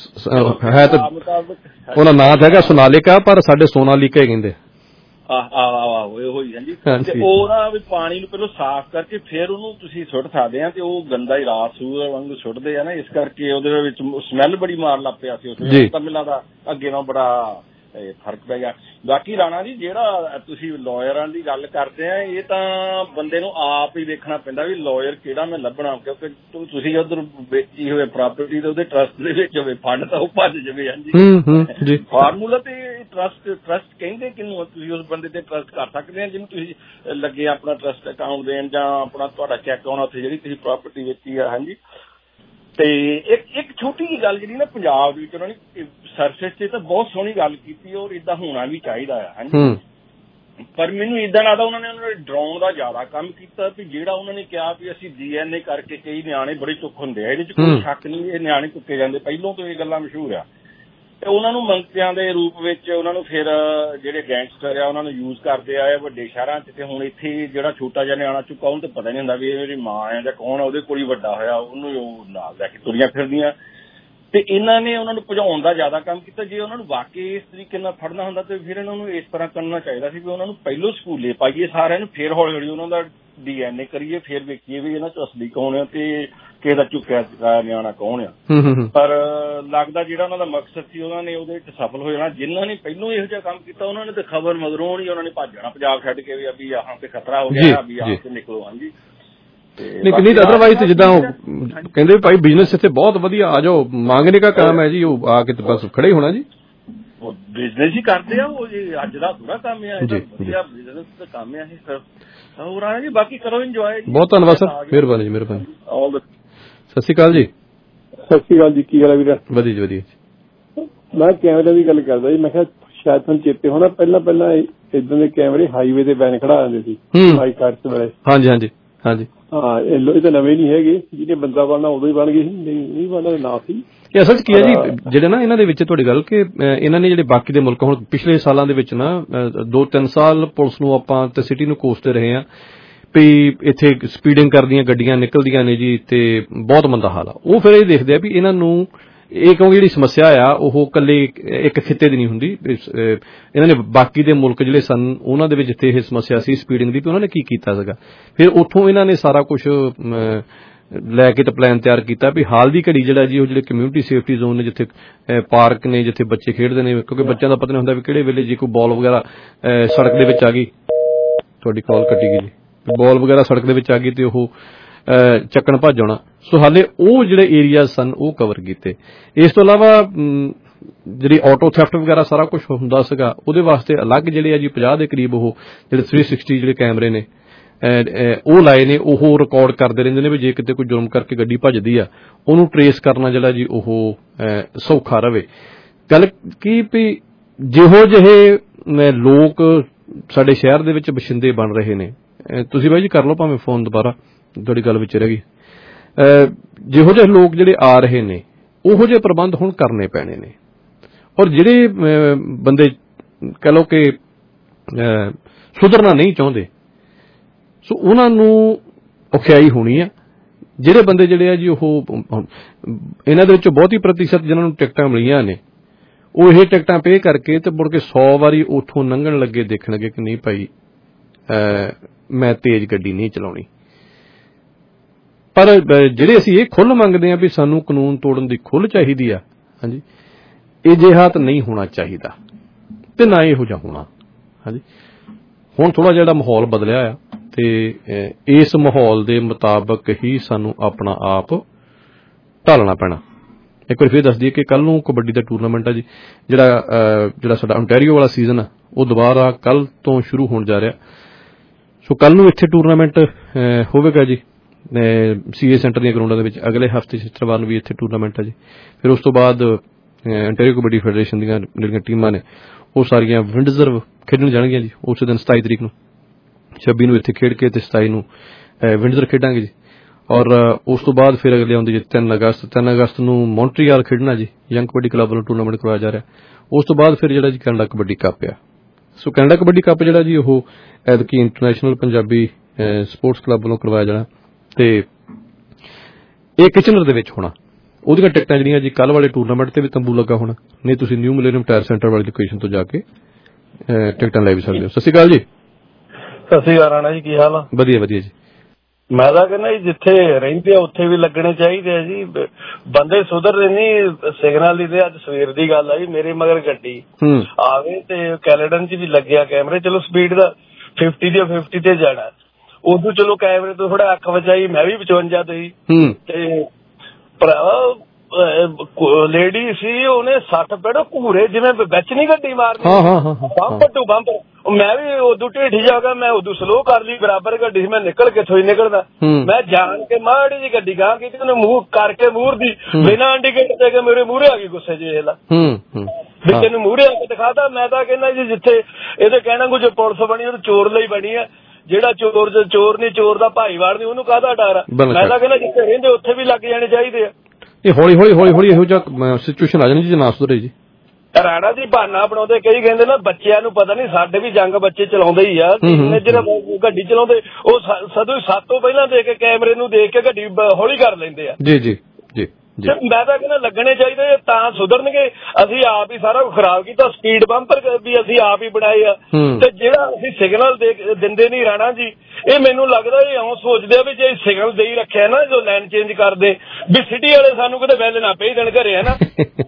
ਹੈ ਤਾਂ ਉਹਦਾ ਨਾਂ ਹੈਗਾ ਸੋਨਾਲੀਕਾ, ਪਰ ਸਾਡੇ ਸੋਨਾਲੀਕਾ ਹੀ ਕਹਿੰਦੇ। ਆਹ ਆਹੋ ਇਹੋ ਹੀ। ਹਾਂਜੀ, ਤੇ ਉਹ ਨਾ ਵੀ ਪਾਣੀ ਨੂੰ ਪਹਿਲਾਂ ਸਾਫ਼ ਕਰਕੇ ਫਿਰ ਉਹਨੂੰ ਤੁਸੀਂ ਸੁੱਟ ਸਕਦੇ ਆ, ਤੇ ਉਹ ਗੰਦਾ ਹੀ ਰਾਤ ਸੂਰ ਵਾਂਗੂ ਸੁੱਟਦੇ ਆ ਨਾ, ਇਸ ਕਰਕੇ ਉਹਦੇ ਵਿੱਚ ਸਮੈਲ ਬੜੀ ਮਾਰ ਲੱਗ ਪਿਆ ਸੀ। ਉਸ ਤਾਂ ਮਿਲਾਂ ਦਾ ਅੱਗੇ ਨਾਲ ਬੜਾ ਫਰਕ ਪੈ ਗਿਆ। ਬਾਕੀ ਰਾਣਾ ਜੀ, ਜਿਹੜਾ ਤੁਸੀਂ ਲਾਇਰਾਂ ਦੀ ਗੱਲ ਕਰਦੇ ਆ, ਇਹ ਤਾਂ ਬੰਦੇ ਨੂੰ ਆਪ ਹੀ ਵੇਖਣਾ ਪੈਂਦਾ ਵੀ ਲਾਇਰ ਕਿਹੜਾ ਮੈਂ ਲੱਭਣਾ, ਕਿਉਂਕਿ ਤੁਸੀਂ ਉਧਰ ਵੇਚੀ ਹੋਵੇ ਪ੍ਰਾਪਰਟੀ ਤੇ ਉਹਦੇ ਟਰਸਟ ਦੇ ਵਿੱਚ ਹੋਵੇ ਫੰਡ ਤਾਂ ਉਹ ਭੱਜ ਜਾਵੇ। ਹਾਂਜੀ, ਫਾਰਮੂਲਾ ਤੇ ਟਰਸਟ ਟਰਸਟ ਕਹਿੰਦੇ ਕਿਹਨੂੰ, ਤੁਸੀਂ ਉਸ ਬੰਦੇ ਤੇ ਟਰਸਟ ਕਰ ਸਕਦੇ ਆ ਜਿਹਨੂੰ ਤੁਸੀਂ ਲੱਗੇ ਆਪਣਾ ਟਰਸਟ ਅਕਾਊਂਟ ਦੇਣ ਜਾਂ ਆਪਣਾ ਤੁਹਾਡਾ ਚੈੱਕ ਆਉਣਾ ਉੱਥੇ ਜਿਹੜੀ ਤੁਸੀਂ ਪ੍ਰਾਪਰਟੀ ਵੇਚੀ ਆ। ਹਾਂਜੀ, ਤੇ ਇੱਕ ਇੱਕ ਛੋਟੀ ਜਿਹੀ ਗੱਲ ਜਿਹੜੀ ਨਾ ਪੰਜਾਬ ਦੇ ਵਿੱਚ ਉਹਨਾਂ ਨੇ ਸਰਫੇਸ ਤੇ ਤਾਂ ਬਹੁਤ ਸੋਹਣੀ ਗੱਲ ਕੀਤੀ, ਔਰ ਏਦਾਂ ਹੋਣਾ ਵੀ ਚਾਹੀਦਾ ਆ। ਹਾਂਜੀ, ਪਰ ਮੈਨੂੰ ਏਦਾਂ ਲੱਗਦਾ ਉਹਨਾਂ ਨੇ ਉਹਨਾਂ ਨੇ ਡਰਾਉਣ ਦਾ ਜ਼ਿਆਦਾ ਕੰਮ ਕੀਤਾ ਵੀ ਜਿਹੜਾ ਉਹਨਾਂ ਨੇ ਕਿਹਾ ਵੀ ਅਸੀਂ ਡੀ ਐਨ ਏ ਕਰਕੇ ਕਈ ਨਿਆਣੇ ਬੜੇ ਚੁੱਕ ਹੁੰਦੇ ਆ, ਇਹਦੇ ਚ ਕੋਈ ਸ਼ੱਕ ਨਹੀਂ, ਇਹ ਨਿਆਣੇ ਚੁੱਕੇ ਜਾਂਦੇ, ਪਹਿਲੋਂ ਤੋਂ ਇਹ ਗੱਲਾਂ ਮਸ਼ਹੂਰ ਆ। ਤੇ ਉਹਨਾਂ ਨੂੰ ਮੰਤਰੀਆਂ ਦੇ ਰੂਪ ਵਿੱਚ ਉਹਨਾਂ ਨੂੰ ਫਿਰ ਜਿਹੜੇ ਗੈਂਗਸਟਰ ਆ ਉਹਨਾਂ ਨੂੰ ਯੂਜ਼ ਕਰਦੇ ਆਏ ਵੱਡੇ ਸ਼ਹਿਰਾਂ ਚ, ਤੇ ਹੁਣ ਇੱਥੇ ਜਿਹੜਾ ਛੋਟਾ ਜਿਹਾ ਨਿਆਣਾ ਚੁੱਕਾ ਉਹਨੂੰ ਤਾਂ ਪਤਾ ਨਹੀਂ ਹੁੰਦਾ ਵੀ ਇਹ ਮੇਰੀ ਮਾਂ ਆ ਜਾਂ ਕੌਣ ਆ, ਉਹਦੇ ਕੋਲ ਹੀ ਵੱਡਾ ਹੋਇਆ, ਉਹਨੂੰ ਉਹ ਨਾਲ ਲੈ ਕੇ ਤੁਰੀਆਂ ਫਿਰਦੀਆਂ। ਤੇ ਇਹਨਾਂ ਨੇ ਉਹਨਾਂ ਨੂੰ ਭਜਾਉਣ ਦਾ ਜ਼ਿਆਦਾ ਕੰਮ ਕੀਤਾ। ਜੇ ਉਹਨਾਂ ਨੂੰ ਵਾਕਈ ਇਸ ਤਰੀਕੇ ਨਾਲ ਫੜਨਾ ਹੁੰਦਾ ਤੇ ਫਿਰ ਇਹਨਾਂ ਨੂੰ ਇਸ ਤਰ੍ਹਾਂ ਕਰਨਾ ਚਾਹੀਦਾ ਸੀ ਵੀ ਉਹਨਾਂ ਨੂੰ ਪਹਿਲੋਂ ਸਕੂਲੇ ਪਾਈਏ ਸਾਰਿਆਂ ਨੂੰ, ਫਿਰ ਹੌਲੀ ਹੌਲੀ ਉਹਨਾਂ ਦਾ ਡੀ ਐਨ ਏ ਕਰੀਏ, ਫਿਰ ਵੇਖੀਏ ਵੀ ਇਹਨਾਂ ਚ ਅਸਲੀ ਕੌਣ ਆ ਤੇ ਕਿਸੇ ਦਾ ਚੁੱਕਿਆ ਨਿਆਣਾ ਕੌਣ ਆ। ਪਰ ਲੱਗਦਾ ਜਿਹੜਾ ਉਹਨਾਂ ਦਾ ਮਕਸਦ ਸੀ ਉਹਨਾਂ ਨੇ ਉਹਦੇ ਚ ਸਫਲ ਹੋ ਜਾਣਾ। ਜਿਨ੍ਹਾਂ ਨੇ ਪਹਿਲੋਂ ਇਹੋ ਜਿਹਾ ਕੰਮ ਕੀਤਾ ਉਹਨਾਂ ਨੇ ਤੇ ਖਬਰ ਮਗਰੋਂ ਹੀ ਉਹਨਾਂ ਨੇ ਭੱਜਣਾ ਪੰਜਾਬ ਛੱਡ ਕੇ ਵੀ ਅਭੀ ਆਹਾਂ ਤੇ ਖਤਰਾ ਹੋ ਗਿਆ, ਅਭੀ ਆਹਾਂ ਤੇ ਨਿਕਲੋ। ਹਾਂਜੀ, ਨਹੀਂ ਅਦਰਵਾਈਜ਼ ਜਿੱਦਾਂ ਕਹਿੰਦੇ ਭਾਈ ਬਿਜ਼ਨਸ ਇੱਥੇ ਬਹੁਤ ਵਧੀਆ, ਆ ਜਾਓ, ਮੰਗਣੇ ਦਾ ਕੰਮ ਹੈ ਜੀ, ਉਹ ਆ ਕੇ ਬਸ ਖੜੇ ਹੋਣਾ ਜੀ, ਬਿਜ਼ਨਸ ਹੀ ਕਰਦੇ ਆ ਉਹ ਜੀ, ਅੱਜ ਦਾ ਥੋੜਾ ਕੰਮ ਆ, ਵਧੀਆ ਬਿਜ਼ਨਸ ਦਾ ਕੰਮ ਆ ਇਹ ਸਰ। ਹੋਰ ਆ ਜੀ, ਬਾਕੀ ਕਰੋ ਇੰਜੋਏ। ਬਹੁਤ ਧੰਨਵਾਦ ਸਰ, ਮਿਹਰਬਾਨੀ ਜੀ, ਮਿਹਰਬਾਨੀ। ਸਤਿ ਸ਼੍ਰੀ ਅਕਾਲ ਜੀ। ਸਤਿ ਸ਼੍ਰੀ ਅਕਾਲ ਜੀ, ਕੀ ਹਾਲ ਹੈ ਵੀਰ? ਵਧੀਆ ਜੀ, ਵਧੀਆ। ਮੈਂ ਕੈਨੇਡਾ ਦੀ ਗੱਲ ਕਰਦਾ ਜੀ, ਮੈਂ ਕਿਹਾ ਸ਼ਾਇਦ ਤੁਹਾਨੂੰ ਚੇਤੇ ਹੋਣਾ, ਪਹਿਲਾਂ ਪਹਿਲਾਂ ਏਦਾਂ ਦੇ ਕੈਮਰੇ ਹਾਈਵੇ ਤੇ ਬੈਨ ਖੜਾ ਜਾਂਦੇ ਸੀ ਮਾਈ ਕਾਰਸ ਵੇਲੇ। ਹਾਂਜੀ ਹਾਂਜੀ ਹਾਂਜੀ ਹਾਂ, ਇਹ ਤਾਂ ਨਵੇਂ ਨਹੀਂ ਹੈਗੇ, ਜਿਹਨੇ ਬੰਦਾ ਬਣਨਾ ਉਦੋਂ ਹੀ ਬਣ ਗਏ ਸੀ, ਨਹੀਂ ਬਣਨਾ ਦੇ ਨਾ ਸੀ। ਇਹ ਅਸਲ 'ਚ ਕੀ ਹੈ ਜੀ, ਜਿਹੜੇ ਨਾ ਇਹਨਾਂ ਦੇ ਵਿੱਚ ਤੁਹਾਡੀ ਗੱਲ ਕਿ ਇਹਨਾਂ ਨੇ ਜਿਹੜੇ ਬਾਕੀ ਦੇ ਮੁਲਕ ਹੁਣ ਪਿਛਲੇ ਸਾਲਾਂ ਦੇ ਵਿੱਚ ਨਾ ਦੋ ਤਿੰਨ ਸਾਲ ਪੁਲਿਸ ਨੂੰ ਆਪਾਂ ਤੇ ਸਿਟੀ ਨੂੰ ਕੋਸਦੇ ਰਹੇ ਹਾਂ ਵੀ ਇੱਥੇ ਸਪੀਡਿੰਗ ਕਰਦੀਆਂ ਗੱਡੀਆਂ ਨਿਕਲਦੀਆਂ ਨੇ ਜੀ ਤੇ ਬਹੁਤ ਮੰਦਾ ਹਾਲ ਆ। ਉਹ ਫਿਰ ਇਹ ਦੇਖਦੇ ਆ ਵੀ ਇਹਨਾਂ ਨੂੰ ਇਹ ਕਿਉਂਕਿ ਜਿਹੜੀ ਸਮੱਸਿਆ ਆ ਉਹ ਇਕੱਲੇ ਇੱਕ ਖਿੱਤੇ ਦੀ ਨਹੀਂ ਹੁੰਦੀ, ਇਹਨਾਂ ਨੇ ਬਾਕੀ ਦੇ ਮੁਲਕ ਜਿਹੜੇ ਸਨ ਉਹਨਾਂ ਦੇ ਵਿੱਚ ਜਿੱਥੇ ਇਹ ਸਮੱਸਿਆ ਸੀ ਸਪੀਡਿੰਗ ਦੀ, ਉਹਨਾਂ ਨੇ ਕੀ ਕੀਤਾ ਸੀਗਾ। ਫਿਰ ਉੱਥੋਂ ਇਹਨਾਂ ਨੇ ਸਾਰਾ ਕੁਛ ਲੈ ਕੇ ਤਾਂ ਪਲਾਨ ਤਿਆਰ ਕੀਤਾ ਵੀ ਹਾਲ ਦੀ ਘੜੀ ਜਿਹੜਾ ਜੀ ਉਹ ਜਿਹੜੇ ਕਮਿਊਨਿਟੀ ਸੇਫਟੀ ਜ਼ੋਨ ਨੇ, ਜਿੱਥੇ ਪਾਰਕ ਨੇ, ਜਿੱਥੇ ਬੱਚੇ ਖੇਡਦੇ ਨੇ, ਕਿਉਂਕਿ ਬੱਚਿਆਂ ਦਾ ਪਤਾ ਨਹੀਂ ਹੁੰਦਾ ਵੀ ਕਿਹੜੇ ਵੇਲੇ ਜੇ ਕੋਈ ਬਾਲ ਵਗੈਰਾ ਸੜਕ ਦੇ ਵਿੱਚ ਆ ਗਈ, ਤੁਹਾਡੀ ਕਾਲ ਕੱਟੀ ਗਈ ਜੀ, ਬਾਲ ਵਗੈਰਾ ਸੜਕ ਦੇ ਵਿੱਚ ਆ ਗਈ ਤੇ ਉਹ ਚੱਕਣ ਭੱਜ ਆਉਣਾ। ਸੋ ਹਾਲੇ ਉਹ ਜਿਹੜੇ ਏਰੀਆਜ਼ ਸਨ ਉਹ ਕਵਰ ਕੀਤੇ। ਇਸ ਤੋਂ ਇਲਾਵਾ ਜਿਹੜੀ ਆਟੋ ਥੈਫਟ ਵਗੈਰਾ ਸਾਰਾ ਕੁਝ ਹੁੰਦਾ ਸੀਗਾ, ਉਹਦੇ ਵਾਸਤੇ ਅਲੱਗ ਜਿਹੜੇ ਆ ਜੀ ਪੰਜਾਹ ਦੇ ਕਰੀਬ ਉਹ ਜਿਹੜੇ ਥ੍ਰੀ ਸਿਕਸਟੀ ਜਿਹੜੇ ਕੈਮਰੇ ਨੇ ਉਹ ਲਾਏ ਨੇ। ਉਹ ਰਿਕਾਰਡ ਕਰਦੇ ਰਹਿੰਦੇ ਨੇ ਵੀ ਜੇ ਕਿਤੇ ਕੋਈ ਜੁਰਮ ਕਰਕੇ ਗੱਡੀ ਭੱਜਦੀ ਆ ਉਹਨੂੰ ਟਰੇਸ ਕਰਨਾ ਜਿਹੜਾ ਜੀ ਉਹ ਸੌਖਾ ਰਵੇ। ਗੱਲ ਕੀ ਵੀ ਜਿਹੋ ਜਿਹੇ ਲੋਕ ਸਾਡੇ ਸ਼ਹਿਰ ਦੇ ਵਿੱਚ ਬਸ਼ਿੰਦੇ ਬਣ ਰਹੇ ਨੇ, ਤੁਸੀਂ ਬਾਈ ਜੀ ਕਰ ਲਓ ਭਾਵੇਂ ਫੋਨ ਦੁਬਾਰਾ, ਤੁਹਾਡੀ ਗੱਲ ਵਿੱਚ ਰਹਿ ਗਈ, ਜਿਹੋ ਜਿਹੇ ਲੋਕ ਜਿਹੜੇ ਆ ਰਹੇ ਨੇ ਉਹੋ ਜਿਹੇ ਪ੍ਰਬੰਧ ਹੁਣ ਕਰਨੇ ਪੈਣੇ ਨੇ। ਔਰ ਜਿਹੜੇ ਬੰਦੇ ਕਹਿ ਲਓ ਕਿ ਸੁਧਰਨਾ ਨਹੀਂ ਚਾਹੁੰਦੇ, ਸੋ ਉਹਨਾਂ ਨੂੰ ਔਖਿਆਈ ਹੋਣੀ ਆ। ਜਿਹੜੇ ਬੰਦੇ ਜਿਹੜੇ ਆ ਜੀ ਉਹ ਇਹਨਾਂ ਦੇ ਵਿੱਚੋਂ ਬਹੁਤੀ ਪ੍ਰਤੀਸ਼ਤ ਜਿਹਨਾਂ ਨੂੰ ਟਿਕਟਾਂ ਮਿਲੀਆਂ ਨੇ ਉਹ ਇਹ ਟਿਕਟਾਂ ਪੇ ਕਰਕੇ ਤੇ ਮੁੜ ਕੇ ਸੌ ਵਾਰੀ ਉੱਥੋਂ ਲੰਘਣ ਲੱਗੇ ਦੇਖਣਗੇ ਕਿ ਨਹੀਂ ਭਾਈ ਮੈਂ ਤੇਜ਼ ਗੱਡੀ ਨਹੀਂ ਚਲਾਉਣੀ। ਪਰ ਜਿਹੜੇ ਅਸੀਂ ਇਹ ਖੁੱਲ੍ਹ ਮੰਗਦੇ ਹਾਂ ਵੀ ਸਾਨੂੰ ਕਾਨੂੰਨ ਤੋੜਨ ਦੀ ਖੁੱਲ੍ਹ ਚਾਹੀਦੀ ਆ, ਹਾਂਜੀ, ਇਹ ਜਿਹਾ ਤਾਂ ਨਹੀਂ ਹੋਣਾ ਚਾਹੀਦਾ ਤੇ ਨਾ ਇਹੋ ਜਿਹਾ ਹੋਣਾ। ਹਾਂਜੀ, ਹੁਣ ਥੋੜ੍ਹਾ ਜਿਹੜਾ ਮਾਹੌਲ ਬਦਲਿਆ ਆ ਤੇ ਇਸ ਮਾਹੌਲ ਦੇ ਮੁਤਾਬਕ ਹੀ ਸਾਨੂੰ ਆਪਣਾ ਆਪ ਢਾਲਣਾ ਪੈਣਾ। ਇੱਕ ਵਾਰ ਫਿਰ ਦੱਸ ਦਈਏ ਕਿ ਕੱਲ੍ਹ ਨੂੰ ਕਬੱਡੀ ਦਾ ਟੂਰਨਾਮੈਂਟ ਆ ਜੀ, ਜਿਹੜਾ ਜਿਹੜਾ ਸਾਡਾ ਓਨਟਾਰੀਓ ਵਾਲਾ ਸੀਜ਼ਨ ਆ ਉਹ ਦੁਬਾਰਾ ਕੱਲ੍ਹ ਤੋਂ ਸ਼ੁਰੂ ਹੋਣ ਜਾ ਰਿਹਾ। ਸੋ ਕੱਲ੍ਹ ਨੂੰ ਇੱਥੇ ਟੂਰਨਾਮੈਂਟ ਹੋਵੇਗਾ ਜੀ ਸੀ ਏ ਸੈਂਟਰ ਦੀਆਂ ਗਰਾਊਂਡਾਂ ਦੇ ਵਿੱਚ। ਅਗਲੇ ਹਫ਼ਤੇ ਸ਼ੁੱਕਰਵਾਰ ਨੂੰ ਵੀ ਇੱਥੇ ਟੂਰਨਾਮੈਂਟ ਆ ਜੀ। ਫਿਰ ਉਸ ਤੋਂ ਬਾਅਦ ਓਨਟਾਰੀਓ ਕਬੱਡੀ ਫੈਡਰੇਸ਼ਨ ਦੀਆਂ ਜਿਹੜੀਆਂ ਟੀਮਾਂ ਨੇ ਉਹ ਸਾਰੀਆਂ ਵਿੰਡਜ਼ਰ ਖੇਡਣ ਜਾਣਗੀਆਂ ਜੀ ਉਸ ਦਿਨ ਸਤਾਈ ਤਰੀਕ ਨੂੰ। ਛੱਬੀ ਨੂੰ ਇੱਥੇ ਖੇਡ ਕੇ ਤੇ ਸਤਾਈ ਨੂੰ ਵਿੰਡਜ਼ਰ ਖੇਡਾਂਗੇ ਜੀ। ਔਰ ਉਸ ਤੋਂ ਬਾਅਦ ਫਿਰ ਅਗਲੇ ਆਉਂਦੀ ਜੀ ਤਿੰਨ ਅਗਸਤ ਤਿੰਨ ਅਗਸਤ ਨੂੰ ਮੌਂਟਰੀਆਲ ਖੇਡਣਾ ਜੀ, ਯੰਗ ਕਬੱਡੀ ਕਲੱਬ ਵੱਲੋਂ ਟੂਰਨਾਮੈਂਟ ਕਰਵਾਇਆ ਜਾ ਰਿਹਾ। ਉਸ ਤੋਂ ਬਾਅਦ ਫਿਰ ਜਿਹੜਾ ਜੀ ਕੈਨੇਡਾ ਕਬੱਡੀ ਕੱਪ ਆ। ਸੋ ਕੈਨੇਡਾ ਕਬੱਡੀ ਕੱਪ ਜਿਹੜਾ ਜੀ ਉਹ ਐਤਕੀ ਇੰਟਰਨੈਸ਼ਨਲ ਪੰਜਾਬੀ ਸਪੋਰਟਸ ਕਲੱਬ ਵੱਲੋਂ ਕਰਵਾਇਆ ਜਾਣਾ ਤੇ ਇਹ ਕਿਚਨਰ ਦੇ ਵਿੱਚ ਹੋਣਾ। ਉਹਦੀਆਂ ਟਿਕਟਾਂ ਜਿਹੜੀਆਂ ਜੀ ਕੱਲ੍ਹ ਵਾਲੇ ਟੂਰਨਾਮੈਂਟ ਤੇ ਵੀ ਤੰਬੂ ਲੱਗਾ ਹੋਣਾ, ਨਹੀਂ ਤੁਸੀਂ ਨਿਊ ਮਿਲੇਨੀਅਮ ਟਾਇਰ ਸੈਂਟਰ ਵਾਲੀ ਲੋਕੇਸ਼ਨ ਤੋਂ ਜਾ ਕੇ ਟਿਕਟਾਂ ਲੈ ਵੀ ਸਕਦੇ ਹੋ। ਸਤਿ ਸ਼੍ਰੀ ਅਕਾਲ ਜੀ। ਸਤਿ ਸ਼੍ਰੀ ਅਕਾਲ ਰਾਣਾ ਜੀ, ਕੀ ਹਾਲ ਆ? ਵਧੀਆ ਵਧੀਆ ਜੀ। ਮੈਂ ਤਾਂ ਕਹਿੰਦਾ ਜੀ ਜਿੱਥੇ ਰਹਿੰਦੇ ਆ ਉੱਥੇ ਵੀ ਲੱਗਣੇ ਚਾਹੀਦੇ ਆ ਜੀ, ਬੰਦੇ ਸੁਧਰਦੇ ਨਹੀਂ। ਸਿਗਨਲ ਦੀ ਤੇ ਅੱਜ ਸਵੇਰ ਦੀ ਗੱਲ ਆ ਜੀ, ਮੇਰੇ ਮਗਰ ਗੱਡੀ ਆਵੇ ਤੇ ਕੈਲੇਡਨ ਚ ਵੀ ਲੱਗਿਆ ਕੈਮਰੇ, ਚਲੋ ਸਪੀਡ ਦਾ ਫਿਫਟੀ ਦੀ ਫਿਫਟੀ ਤੇ ਜਾਣਾ, ਉਦੋਂ ਚਲੋ ਕੈਮਰੇ ਤੋਂ ਥੋੜਾ ਅੱਖ ਬਚਾਈ, ਮੈਂ ਵੀ ਪਚਵੰਜਾ ਤੇ ਸੀ ਤੇ ਭਰਾ ਲੇਡੀ ਸੀ ਉਹਨੇ ਸੱਠ ਪੇੜੋ ਘੂਰੇ ਜਿਵੇਂ ਵਿੱਚ ਨੀ ਗੱਡੀ ਮਾਰਨੀ ਬੰਪਰ ਟੂ ਬੰਪਰ। ਮੈਂ ਵੀ ਉਦੋਂ ਢੇਠੀ ਜਾ ਗਿਆ, ਮੈਂ ਉਦੋਂ ਸਲੋ ਕਰ ਲਈ, ਬਰਾਬਰ ਗੱਡੀ ਸੀ, ਮੈਂ ਨਿਕਲ ਕੇ ਥੋਈ ਨਿਕਲਦਾ, ਮੈਂ ਜਾਣ ਕੇ ਮਾੜੀ ਜੀ ਗੱਡੀ ਗਾਂ ਕੀਤੀ, ਉਹਨੇ ਮੂੰਹ ਕਰਕੇ ਮੂਹਰ ਦੀ ਬਿਨਾਂ ਇੰਡੀਕੇਟਰ ਦੇ ਕੇ ਮੇਰੇ ਮੂਹਰੇ ਆ ਗਈ ਗੁੱਸੇ ਜੇ ਇਹਲਾ ਵੀ ਤੈਨੂੰ ਮੂਹਰੇ ਆ ਕੇ ਦਿਖਾਤਾ। ਮੈਂ ਤਾਂ ਕਹਿੰਦਾ ਜੀ ਜਿੱਥੇ ਇਹਦੇ ਕਹਿਣਾ ਕੁਝ ਪੁਲਿਸ ਬਣੀ ਉਹ ਚੋਰ ਲਈ ਬਣੀ ਆ, ਜਿਹੜਾ ਚੋਰ ਚੋਰ ਨੀ ਚੋਰ ਦਾ ਭਾਈਵਾਲ ਨੀ ਉਹਨੂੰ ਕਾਹਦਾ ਡਰ ਆ। ਮੈਂ ਤਾਂ ਕਹਿੰਦਾ ਜਿੱਥੇ ਰਹਿੰਦੇ ਉੱਥੇ ਵੀ ਲੱਗ ਜਾਣੇ ਚਾਹੀਦੇ ਆ। ਇਹ ਹੌਲੀ ਹੌਲੀ ਹੌਲੀ ਹੌਲੀ ਇਹੋ ਜਿਹਾ ਸਿਚੁਏਸ਼ਨ ਆ ਜਾਣੀ ਜੀ ਨਾ ਸੁਧਰੇ ਜੀ। ਰਾਣਾ ਦੀ ਬਹਾਨਾ ਬਣਾਉਂਦੇ, ਕਈ ਕਹਿੰਦੇ ਨਾ ਬੱਚਿਆਂ ਨੂੰ ਪਤਾ ਨੀ, ਸਾਡੇ ਵੀ ਜੰਗ ਬੱਚੇ ਚਲਾਉਂਦੇ ਹੀ ਆ, ਜਿਹੜੇ ਗੱਡੀ ਚਲਾਉਂਦੇ ਉਹ ਸਦੋਂ ਸੱਤ ਤੋਂ ਪਹਿਲਾਂ ਦੇਖ ਕੇ ਕੈਮਰੇ ਨੂੰ ਦੇਖ ਕੇ ਗੱਡੀ ਹੌਲੀ ਕਰ ਲੈਂਦੇ ਆ। ਜੀ ਜੀ ਜੀ। ਮੈਂ ਤਾਂ ਕਹਿੰਦਾ ਲੱਗਣੇ ਚਾਹੀਦੇ ਤਾਂ ਸੁਧਰਨਗੇ। ਅਸੀਂ ਆਪ ਹੀ ਸਾਰਾ ਖਰਾਬ ਕੀਤਾ, ਸਪੀਡ ਬੰਪਰ ਵੀ ਅਸੀਂ ਆਪ ਹੀ ਬਣਾਏ ਆ ਤੇ ਜਿਹੜਾ ਅਸੀਂ ਸਿਗਨਲ ਦਿੰਦੇ ਨਹੀਂ ਰਾਣਾ ਜੀ, ਇਹ ਮੈਨੂੰ ਲੱਗਦਾ ਇਹ ਇਉਂ ਸੋਚਦੇ ਆ ਵੀ ਜੇ ਸਿਗਨਲ ਦੇ ਹੀ ਰੱਖਿਆ ਨਾ ਜੋ ਲਾਈਨ ਚੇਂਜ ਕਰਦੇ ਵੀ ਸਿਟੀ ਵਾਲੇ ਸਾਨੂੰ ਕਿਤੇ ਬਿੱਲ ਨਾ ਪੇ ਦੇਣ ਘਰੇ, ਹੈ ਨਾ।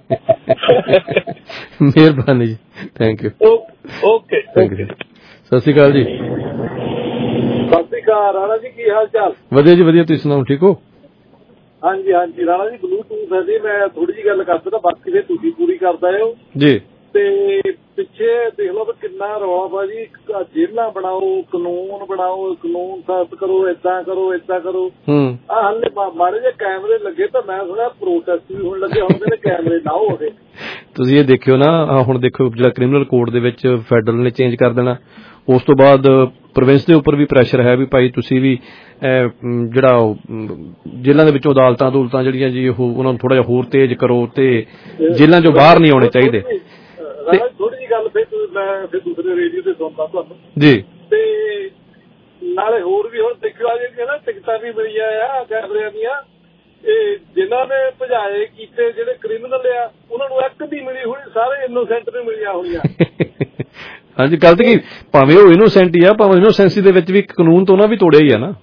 ਮਿਹਰਬਾਨੀ ਜੀ, ਥੈਂਕ ਯੂ। ਓਕੇ ਓਕੇ, ਸਤਿ ਸ਼੍ਰੀ ਅਕਾਲ ਜੀ। ਸਤਿ ਸ਼੍ਰੀ ਅਕਾਲ ਰਾਣਾ ਜੀ, ਕੀ ਹਾਲ ਚਾਲ? ਵਧੀਆ ਜੀ ਵਧੀਆ, ਤੁਸੀਂ ਸੁਣਾਓ, ਠੀਕ ਹੋ? ਹਾਂਜੀ ਹਾਂਜੀ ਰਾਣਾ ਜੀ, ਬਲੂਟੂਥ ਹੈ ਜੀ, ਮੈਂ ਥੋੜੀ ਜਿਹੀ ਗੱਲ ਕਰ ਸਕਦਾ, ਬਾਕੀ ਦੇ ਤੁਸੀਂ ਪੂਰੀ ਕਰਦਾ ਹੋ ਜੀ। ਤੇ ਪਿੱਛੇ ਦੇਖ ਲਓ ਕਿੰਨਾ ਰੌਲਾ ਪਾ ਜੀ, ਜੇਲ੍ਹਾਂ ਬਣਾਓ, ਕਾਨੂੰਨ ਬਣਾਓ, ਕਾਨੂੰਨ ਸਾਫ਼ ਕਰੋ, ਏਦਾਂ ਕਰੋ ਏਦਾਂ ਕਰੋ। ਆਹ ਹਾਲੇ ਮਾੜੇ ਜਿਹੇ ਕੈਮਰੇ ਲੱਗੇ ਤਾਂ ਮੈਂ ਸੁਣਿਆ ਪ੍ਰੋਟੈਸਟ ਵੀ ਹੋਣ ਲੱਗੇ, ਹੁਣ ਕਹਿੰਦੇ ਕੈਮਰੇ ਲਾਓ ਉਹਦੇ। ਤੁਸੀਂ ਇਹ ਦੇਖਿਓ ਨਾ, ਹੁਣ ਦੇਖੋ ਜਿਹੜਾ ਕ੍ਰਿਮੀਨਲ ਕੋਡ ਦੇ ਵਿੱਚ ਫੈਡਰਲ ਨੇ ਚੇਂਜ ਕਰ ਦੇਣਾ, ਉਸ ਤੋਂ ਬਾਅਦ ਪ੍ਰੋਵਿੰਸ ਦੇ ਉੱਪਰ ਵੀ ਪ੍ਰੈਸ਼ਰ ਹੈ ਵੀ ਭਾਈ ਤੁਸੀਂ ਵੀ ਜਿਹੜਾ ਜੇਲ੍ਹਾਂ ਦੇ ਵਿੱਚੋਂ ਅਦਾਲਤਾਂ ਅਦੂਲਤਾਂ ਜਿਹੜੀਆਂ ਜੀ ਉਹ ਉਹਨਾਂ ਨੂੰ ਥੋੜਾ ਜਿਹਾ ਹੋਰ ਤੇਜ਼ ਕਰੋ ਤੇ ਜੇਲ੍ਹਾਂ ਚੋਂ ਬਾਹਰ ਨਹੀਂ ਆਉਣੇ ਚਾਹੀਦੇ। ਥੋੜੀ ਜਿਹੀ ਗੱਲ ਫਿਰ ਮੈਂ ਫਿਰ ਦੂਸਰੇ ਰੇਡੀਓ ਤੇ ਸੁਣਦਾ ਤੁਹਾਨੂੰ ਜੀ, ਤੇ ਨਾਲੇ ਹੋਰ ਵੀ ਹੁਣ ਦੇਖਿਓ ਜਿਹੜੀਆਂ ਨਾ ਟਿਕਟਾਂ ਵੀ ਮਿਲੀਆਂ ਆ ਕੈਮਰਿਆਂ ਦੀਆਂ, ਇਹ ਜਿਨ੍ਹਾਂ ਨੇ ਭਜਾਏ ਕੀਤੇ ਜਿਹੜੇ ਕ੍ਰਿਮੀਨਲ ਆ ਉਹਨਾਂ ਨੂੰ ਇੱਕ ਦੀ ਮਿਲੀ ਹੋਣੀ, ਸਾਰੇ ਇਨੋਸੈਂਟ ਨੂੰ ਮਿਲੀਆਂ ਹੋਣੀਆਂ। ਹਾਂਜੀ, ਗੱਲ ਤਾਂ ਕੀ ਭਾਵੇਂ ਉਹ ਇਨੋਸੈਂਟ ਹੀ ਆ, ਭਾਵੇਂ ਇਨੋਸੈਂਸੀ ਦੇ ਵਿੱਚ ਵੀ ਕਾਨੂੰਨ ਤੋਂ ਉਹਨਾਂ ਵੀ ਤੋੜਿਆ ਹੀ ਆ ਨਾ।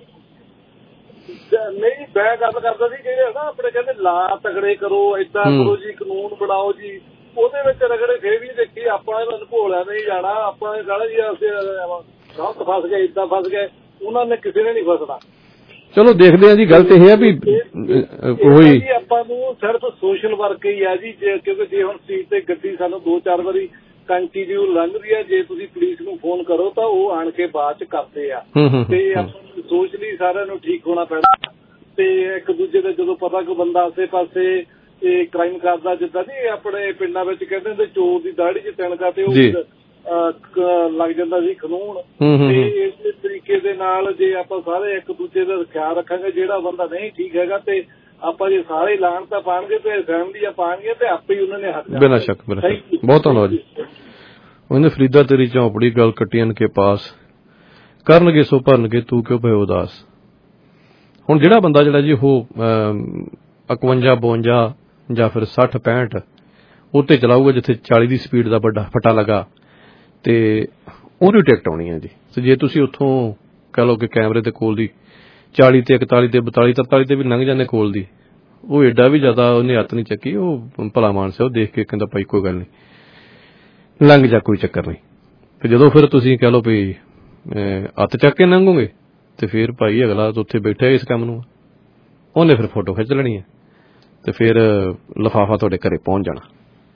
ਨਹੀਂ, ਮੈਂ ਗੱਲ ਕਰਦਾ ਸੀ ਜਿਹੜੇ ਨਾ ਆਪਣੇ ਕਹਿੰਦੇ ਲਾ ਤਗੜੇ ਕਰੋ, ਏਦਾਂ ਕਰੋ ਜੀ, ਕਾਨੂੰਨ ਬਣਾਓ ਜੀ, ਉਹਦੇ ਵਿੱਚ ਰਗੜੇ ਫੇਰ ਵੀ ਦੇਖੀ ਆਪਾਂ ਇਹਨਾਂ ਨੂੰ ਭੋਲਿਆ ਨਹੀਂ ਜਾਣਾ, ਆਪਾਂ ਇਹ ਕਹਿਣਾ ਜੀ ਅਸੀਂ ਗਲਤ ਫਸ ਗਏ, ਏਦਾਂ ਫਸ ਗਏ, ਉਹਨਾਂ ਨੇ ਕਿਸੇ ਨੇ ਨਹੀਂ ਫਸਣਾ। ਚਲੋ ਦੇਖਦੇ ਆ ਜੀ, ਗੱਲ ਤੇ ਇਹ ਆ ਵੀ ਉਹੀ ਆਪਾਂ ਨੂੰ ਸਿਰਫ ਸੋਸ਼ਲ ਵਰਕ ਹੀ ਆ ਜੀ, ਕਿਉਂਕਿ ਜੇ ਹੁਣ ਸੀਟ ਤੇ ਗੱਡੀ ਸਾਨੂੰ ਦੋ ਚਾਰ ਵਾਰੀ ਕੰਟੀਨਿਊ ਲੰਘ ਰਹੀ ਹੈ, ਜੇ ਤੁਸੀਂ ਪੁਲਿਸ ਨੂੰ ਫੋਨ ਕਰੋ ਤਾਂ ਉਹ ਆਣ ਕੇ ਬਾਅਦ ਚ ਕਰਦੇ ਆ, ਤੇ ਆਪਾਂ ਨੂੰ ਸੋਸ਼ਲੀ ਸਾਰਿਆਂ ਨੂੰ ਠੀਕ ਹੋਣਾ ਪੈਣਾ, ਤੇ ਇੱਕ ਦੂਜੇ ਦਾ ਜਦੋਂ ਪਤਾ ਕੋਈ ਬੰਦਾ ਆਸੇ ਪਾਸੇ ਇਹ ਕ੍ਰਾਈਮ ਕਰਦਾ, ਜਿੱਦਾਂ ਜੀ ਆਪਣੇ ਪਿੰਡਾਂ ਵਿੱਚ ਕਹਿੰਦੇ ਹੁੰਦੇ ਚੋਰ ਦੀ ਦਾੜੀ ਚ ਤਿਣਕਾ ਤੇ ਉਹ ਲੱਗ ਜਾਂਦਾ ਸੀ ਕਾਨੂੰਨ, ਤੇ ਇਸੇ ਤਰੀਕੇ ਦੇ ਨਾਲ ਜੇ ਆਪਾਂ ਸਾਰੇ ਇੱਕ ਦੂਜੇ ਦਾ ਖਿਆਲ ਰੱਖਾਂਗੇ, ਜਿਹੜਾ ਬੰਦਾ ਨਹੀਂ ਠੀਕ ਹੈਗਾ ਤੇ ਆਪਾਂ ਜੇ ਸਾਰੇ ਲਾਣ ਤਾਂ ਪਾਣਗੇ ਤੇ ਫੈਮਲੀਆਂ ਪਾਣਗੇ ਤੇ ਆਪੇ ਹੀ ਉਹਨਾਂ ਨੇ ਹੱਥ ਬਿਨਾਂ ਸ਼ੱਕ ਬਿਨਾਂ ਸ਼ੱਕ। ਬਹੁਤ ਧੰਨਵਾਦ ਜੀ। ਉਹਨੇ ਫਰੀਦਾ ਤੇਰੀ ਝੌਂਪੜੀ ਗੱਲ ਕੱਟੀਆਂ ਕੇ ਪਾਸ ਕਰਨਗੇ ਸੋ ਭਰਨਗੇ ਤੂੰ ਕਿਉਂ ਭਇ ਉਦਾਸ। ਹੁਣ ਜਿਹੜਾ ਬੰਦਾ ਜਿਹੜਾ ਜੀ ਉਹ ਇਕਵੰਜਾ ਬਵੰਜਾ ਜਾਂ ਫਿਰ ਸੱਠ ਪੈਂਹਠ ਉੱਤੇ ਚਲਾਊਗਾ ਜਿੱਥੇ ਚਾਲੀ ਦੀ ਸਪੀਡ ਦਾ ਵੱਡਾ ਫਟਾ ਲਗਾ ਤੇ ਉਹਨੂੰ ਟਿਕਟ ਆਉਣੀ ਹੈ ਜੀ। ਤੇ ਜੇ ਤੁਸੀਂ ਉੱਥੋਂ ਕਹਿ ਲਓ ਕਿ ਕੈਮਰੇ ਦੇ ਕੋਲ ਦੀ ਚਾਲੀ ਤੇ ਇਕਤਾਲੀ ਤੇ ਬਤਾਲੀ ਤਰਤਾਲੀ ਤੇ ਵੀ ਲੰਘ ਜਾਂਦੇ ਕੋਲ ਦੀ, ਉਹ ਏਡਾ ਵੀ ਜ਼ਿਆਦਾ ਉਹਨੇ ਹੱਥ ਨਹੀਂ ਚੱਕੀ, ਉਹ ਭਲਾ ਮਾਨਸ ਉਹ ਦੇਖ ਕੇ ਕਹਿੰਦਾ ਭਾਈ ਕੋਈ ਗੱਲ ਨਹੀਂ ਲੰਘ ਜਾ, ਕੋਈ ਚੱਕਰ ਨਹੀਂ। ਤੇ ਜਦੋਂ ਫਿਰ ਤੁਸੀਂ ਕਹਿ ਲਓ ਵੀ ਹੱਥ ਚੱਕ ਕੇ ਲੰਘੋਗੇ ਤੇ ਫਿਰ ਭਾਈ ਅਗਲਾ ਉੱਥੇ ਬੈਠਾ ਇਸ ਕੰਮ ਨੂੰ, ਉਹਨੇ ਫਿਰ ਫੋਟੋ ਖਿੱਚ ਲੈਣੀ ਹੈ ਤੇ ਫਿਰ ਲਿਫਾਫਾ ਤੁਹਾਡੇ ਘਰੇ ਪਹੁੰਚ ਜਾਣਾ।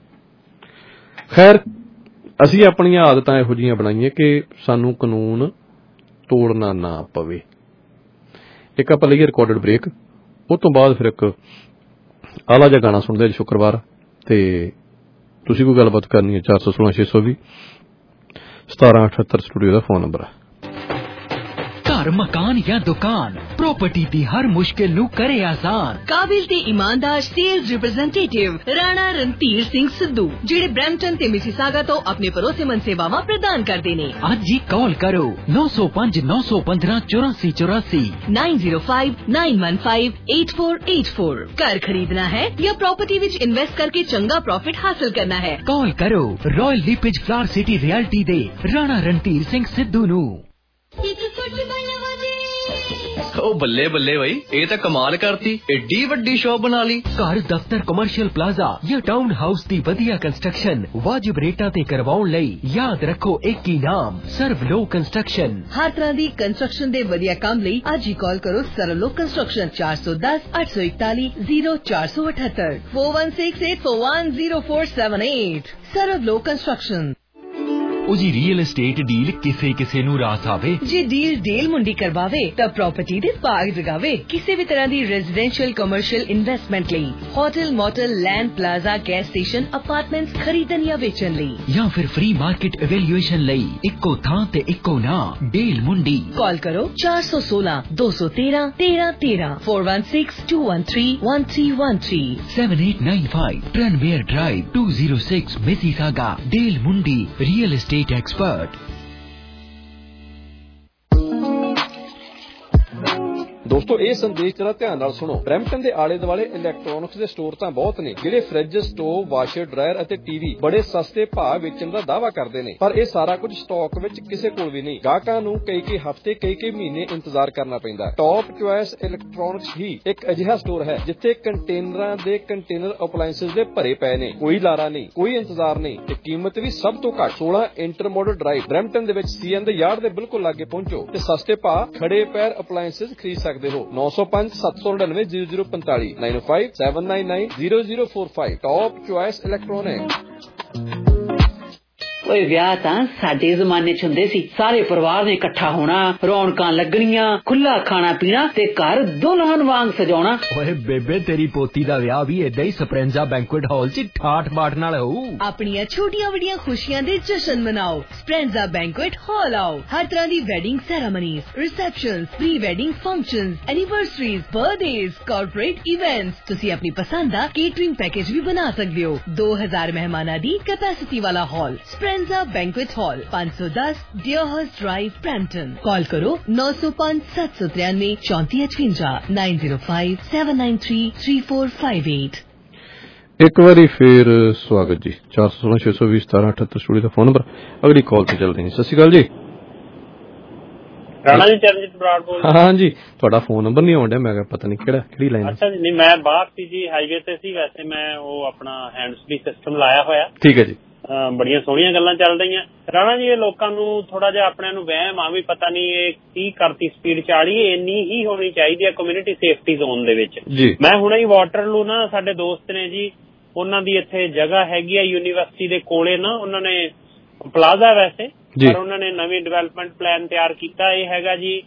ਖੈਰ, ਅਸੀਂ ਆਪਣੀਆਂ ਆਦਤਾਂ ਇਹੋ ਜਿਹੀਆਂ ਬਣਾਈਆਂ ਕਿ ਸਾਨੂੰ ਕਾਨੂੰਨ ਤੋੜਨਾ ਨਾ ਪਵੇ। ਇੱਕ ਆਪਾਂ ਲਈਏ ਰਿਕਾਰਡਡ ਬ੍ਰੇਕ, ਉਹ ਤੋਂ ਬਾਅਦ ਫਿਰ ਇੱਕ ਆਲਾ ਜਿਹਾ ਗਾਣਾ ਸੁਣਦੇ ਅੱਜ ਸ਼ੁੱਕਰਵਾਰ, ਤੇ ਤੁਸੀਂ ਕੋਈ ਗੱਲਬਾਤ ਕਰਨੀ ਹੈ ਚਾਰ ਸੌ ਸੋਲਾਂ ਛੇ ਸੌ ਵੀਹ ਸਤਾਰਾਂ ਅਠਹੱਤਰ ਸਟੂਡੀਓ ਦਾ ਫੋਨ ਨੰਬਰ ਹੈ। ਘਰ, ਮਕਾਨ ਜਾਂ ਦੁਕਾਨ, ਪ੍ਰਾਪਰਟੀ ਦੀ ਹਰ ਮੁਸ਼ਕਿਲ ਨੂੰ ਕਰੇ ਆਸਾਨ। ਕਾਬਿਲ ਤੇ ਇਮਾਨਦਾਰ ਸੇਲਜ਼ ਰਿਪਰੈਜ਼ੈਂਟੇਟਿਵ ਰਾਣਾ ਰਣਧੀਰ ਸਿੰਘ ਸਿੱਧੂ, ਜਿਹੜੇ ਬ੍ਰੈਂਪਟਨ ਤੇ ਮਿਸੀਸਾਗਾ ਤੋਂ ਆਪਣੇ ਭਰੋਸੇਮੰਦ ਸੇਵਾਵਾਂ ਪ੍ਰਦਾਨ ਕਰਦੇ ਨੇ। ਅੱਜ ਹੀ ਕਾਲ ਕਰੋ ਨੌ ਸੌ ਪੰਜ ਨੌ ਸੌ ਪੰਦਰਾਂ ਚੁਰਾਸੀ ਚੁਰਾਸੀ nine zero five nine one five eight four eight four. घर खरीदना है या प्रॉपर्टी विच इन्वेस्ट करके चंगा प्रॉफिट हासिल करना है, कॉल करो Royal LePage flower city realty दे राणा रणधीर सिंह सिद्धू नू। ओ बल्ले बल्ले भाई, ये तो कमाल करती, एडी वड्डी शॉप बना ली। घर, दफ्तर, कमर्शियल प्लाजा या टाउन हाउस दी वधिया कंस्ट्रक्शन वाजिब रेटा ते करवाउण लई याद रखो एक ही नाम, सर्वलो कंस्ट्रक्शन। हर तरह दी कंस्ट्रक्शन दे वधिया काम लई आज ही कॉल करो सर्वलो कंस्ट्रक्शन चार सौ दस आठ सौ इकतालीस जीरो चार सौ अठहत्तर four one six eight four one zero four seven eight. सर्वलो कंस्ट्रक्शन। जी रियल एस्टेट डील किसे किसे नू रास आवे, जे डील डील मुंडी करवावे तब प्रॉपर्टी दे बाग जगावे। किसी भी तरह दी रेजिडेंशियल कमर्शियल इन्वेस्टमेंट लई, hotel motel land plaza gas station apartments खरीदन या बेचन लई या फिर फ्री मार्केट एवेल्यूएशन लई इक्को थां ते इक्को ना डील मुंडी। कॉल करो चार सौ सोलह दो सौ तेरह तेरह तेरह four one six two one three one three one three seven eight nine five Tranmere drive two zero six Mississauga. Deal Mundi real estate expert. ਦੋਸਤੋ ਇਹ ਸੰਦੇਸ਼ ਜਰਾ ਧਿਆਨ ਨਾਲ ਸੁਣੋ। ਬ੍ਰੈਂਪਟਨ ਦੇ ਆਲੇ ਦੁਆਲੇ ਇਲੈਕਟ੍ਰੋਨਿਕਸ ਦੇ ਸਟੋਰ ਤਾਂ ਬਹੁਤ ਨੇ ਜਿਹੜੇ ਫ੍ਰਿਜ, ਸਟੋਵ, ਵਾਸ਼ਰ, ਡਰਾਇਰ ਅਤੇ ਟੀਵੀ ਬੜੇ ਸਸਤੇ ਭਾਅ ਵੇਚਣ ਦਾ ਦਾਅਵਾ ਕਰਦੇ ਨੇ, ਪਰ ਇਹ ਸਾਰਾ ਕੁਝ ਸਟਾਕ ਵਿੱਚ ਕਿਸੇ ਕੋਲ ਵੀ ਨਹੀਂ। ਗਾਹਕਾਂ ਨੂੰ ਕਈ ਕਈ ਹਫ਼ਤੇ ਕਈ ਕਈ ਮਹੀਨੇ ਇੰਤਜ਼ਾਰ ਕਰਨਾ ਪੈਂਦਾ। ਟੌਪ ਚੁਆਇਸ ਇਲੈਕਟ੍ਰੋਨਿਕਸ ਹੀ ਇੱਕ ਅਜਿਹਾ ਸਟੋਰ ਹੈ ਜਿੱਥੇ ਕੰਟੇਨਰਾਂ ਦੇ ਕੰਟੇਨਰ ਅਪਲਾਇੰਸਸ ਦੇ ਭਰੇ ਪਏ ਨੇ। ਕੋਈ ਲਾਰਾ ਨਹੀਂ, ਕੋਈ ਇੰਤਜ਼ਾਰ ਨਹੀਂ ਤੇ ਕੀਮਤ ਵੀ ਸਭ ਤੋਂ ਘੱਟ। ਸੋਲਾਂ ਇੰਟਰਮੋਡਲ ਡਰਾਈਵ ਬ੍ਰੈਂਪਟਨ ਦੇ ਵਿੱਚ ਸੀਐਨ ਦੇ ਯਾਰਡ ਦੇ ਬਿਲਕੁਲ ਲਾਗੇ ਪਹੁੰਚੋ ਤੇ ਸਸਤੇ ਭਾਅ ਖੜੇ ਪੈਰ ਅਪਲਾਇੰਸਸ ਖਰੀਦ ਸਕਦੇ ਹੋ। ਨੌ ਸੌ ਪੰਜ ਸੱਤ ਸੌ ਨੜਿਨਵੇਂ ਜ਼ੀਰੋ ਜ਼ੀਰੋ ਪੰਤਾਲੀ nine five seven nine nine zero zero four five. Top choice electronic. ਓਏ ਵਿਆਹ ਤਾਂ ਸਾਡੇ ਜ਼ਮਾਨੇ ਚ ਹੁੰਦੇ ਸੀ, ਸਾਰੇ ਪਰਿਵਾਰ ਨੇ ਇਕੱਠਾ ਹੋਣਾ, ਰੌਣਕਾਂ ਲੱਗਣੀਆਂ, ਖੁੱਲਾ ਖਾਣਾ ਪੀਣਾ ਤੇ ਘਰ ਦੁਲਹਨ ਵਾਂਗ ਸਜਾਉਣਾ। ਓਏ ਬੇਬੇ ਤੇਰੀ ਪੋਤੀ ਦਾ ਵਿਆਹ ਵੀ ਏਦਾਂ ਹੀ ਸਪਰੈਂਜ਼ਾ ਬੈਂਕੁਏਟ ਹਾਲ ਚ ਠਾਠ ਬਾਠ ਨਾਲ ਹੋਊ। ਆਪਣੀਆਂ ਛੋਟੀਆਂ ਵੱਡੀਆਂ ਖੁਸ਼ੀਆਂ ਦੇ ਜਸ਼ਨ ਮਨਾਓ, ਸਪਰੈਂਜ਼ਾ ਬੈਂਕੁਏਟ ਹਾਲ ਆਓ। ਹਰ ਤਰ੍ਹਾਂ ਦੀ wedding ceremonies, receptions, pre wedding functions, anniversaries, birthdays, corporate events. ਤੁਸੀਂ ਆਪਣੀ ਪਸੰਦ ਦਾ ਕੇਟਰਿੰਗ ਪੈਕੇਜ ਵੀ ਬਣਾ ਸਕਦੇ ਹੋ। ਦੋ ਹਜ਼ਾਰ ਮਹਿਮਾਨਾਂ ਦੀ ਕੈਪੈਸਿਟੀ ਵਾਲਾ ਹਾਲ, ਸਪਰੈਂਜ਼ਾ ਬੈਂਕੁਏਟ ਹਾਲ, ਪੰਜ ਸੌ ਦਸ ਡੀਅਰਹਰਸਟ ਡਰਾਈਵ, ਬ੍ਰੈਂਪਟਨ। ਕਾਲ ਕਰੋ ਨੌ ਸੌ ਪੰਜ ਸੱਤ ਸੌ ਤਰਿਆਨਵੇਂ ਚੌਂਤੀ ਅਠਵੰਜਾ nine zero five seven nine three three four five eight. एक बारी फिर स्वागत जी। चार सौ सोलह छे सौ बीस सतारह अठहत्तर स्टूडियो का फोन नंबर। अगली कॉल पे चलते हैं। सत श्री अकाल जी। राणा जी चरणजीत बराड़ बोल। हाँ हाँ जी, थोड़ा फोन नंबर नहीं आउंदा, मैं पता नहीं केड़ा केड़ी लाइन। अच्छा जी, नहीं मैं बाहर सी जी, हाईवे ते सी, वैसे मैं वो अपना हैंड्स फ्री सिस्टम लाया होया। ठीक है जी। ਬੜੀਆਂ ਸੋਹਣੀਆਂ ਗੱਲਾਂ ਚੱਲ ਰਹੀਆਂ ਰਾਣਾ ਜੀ। ਇਹ ਲੋਕਾਂ ਨੂੰ ਥੋੜਾ ਜਿਹਾ ਆਪਣੇ ਨੂੰ ਵਹਿਮ ਆ ਵੀ ਪਤਾ ਨਹੀਂ ਇਹ ਕੀ ਕਰਤੀ ਸਪੀਡ ਚਾਲੀ, ਇੰਨੀ ਹੀ ਹੋਣੀ ਚਾਹੀਦੀ ਹੈ ਕਮਿਊਨਿਟੀ ਸੇਫਟੀ ਜ਼ੋਨ ਦੇ ਵਿੱਚ। ਮੈਂ ਹੁਣੇ ਹੀ ਵਾਟਰਲੂ ਨਾ, ਸਾਡੇ ਦੋਸਤ ਨੇ ਜੀ, ਉਹਨਾਂ ਦੀ ਇੱਥੇ ਜਗ੍ਹਾ ਹੈਗੀ ਆ ਯੂਨੀਵਰਸਿਟੀ ਦੇ ਕੋਲੇ ਨਾ, ਉਹਨਾਂ ਨੇ ਪਲਾਜ਼ਾ ਵੈਸੇ, ਪਰ ਉਹਨਾਂ ਨੇ ਨਵੀਂ ਡਿਵੈਲਪਮੈਂਟ ਪਲਾਨ ਤਿਆਰ ਕੀਤਾ। ਇਹ ਹੈਗਾ ਜੀ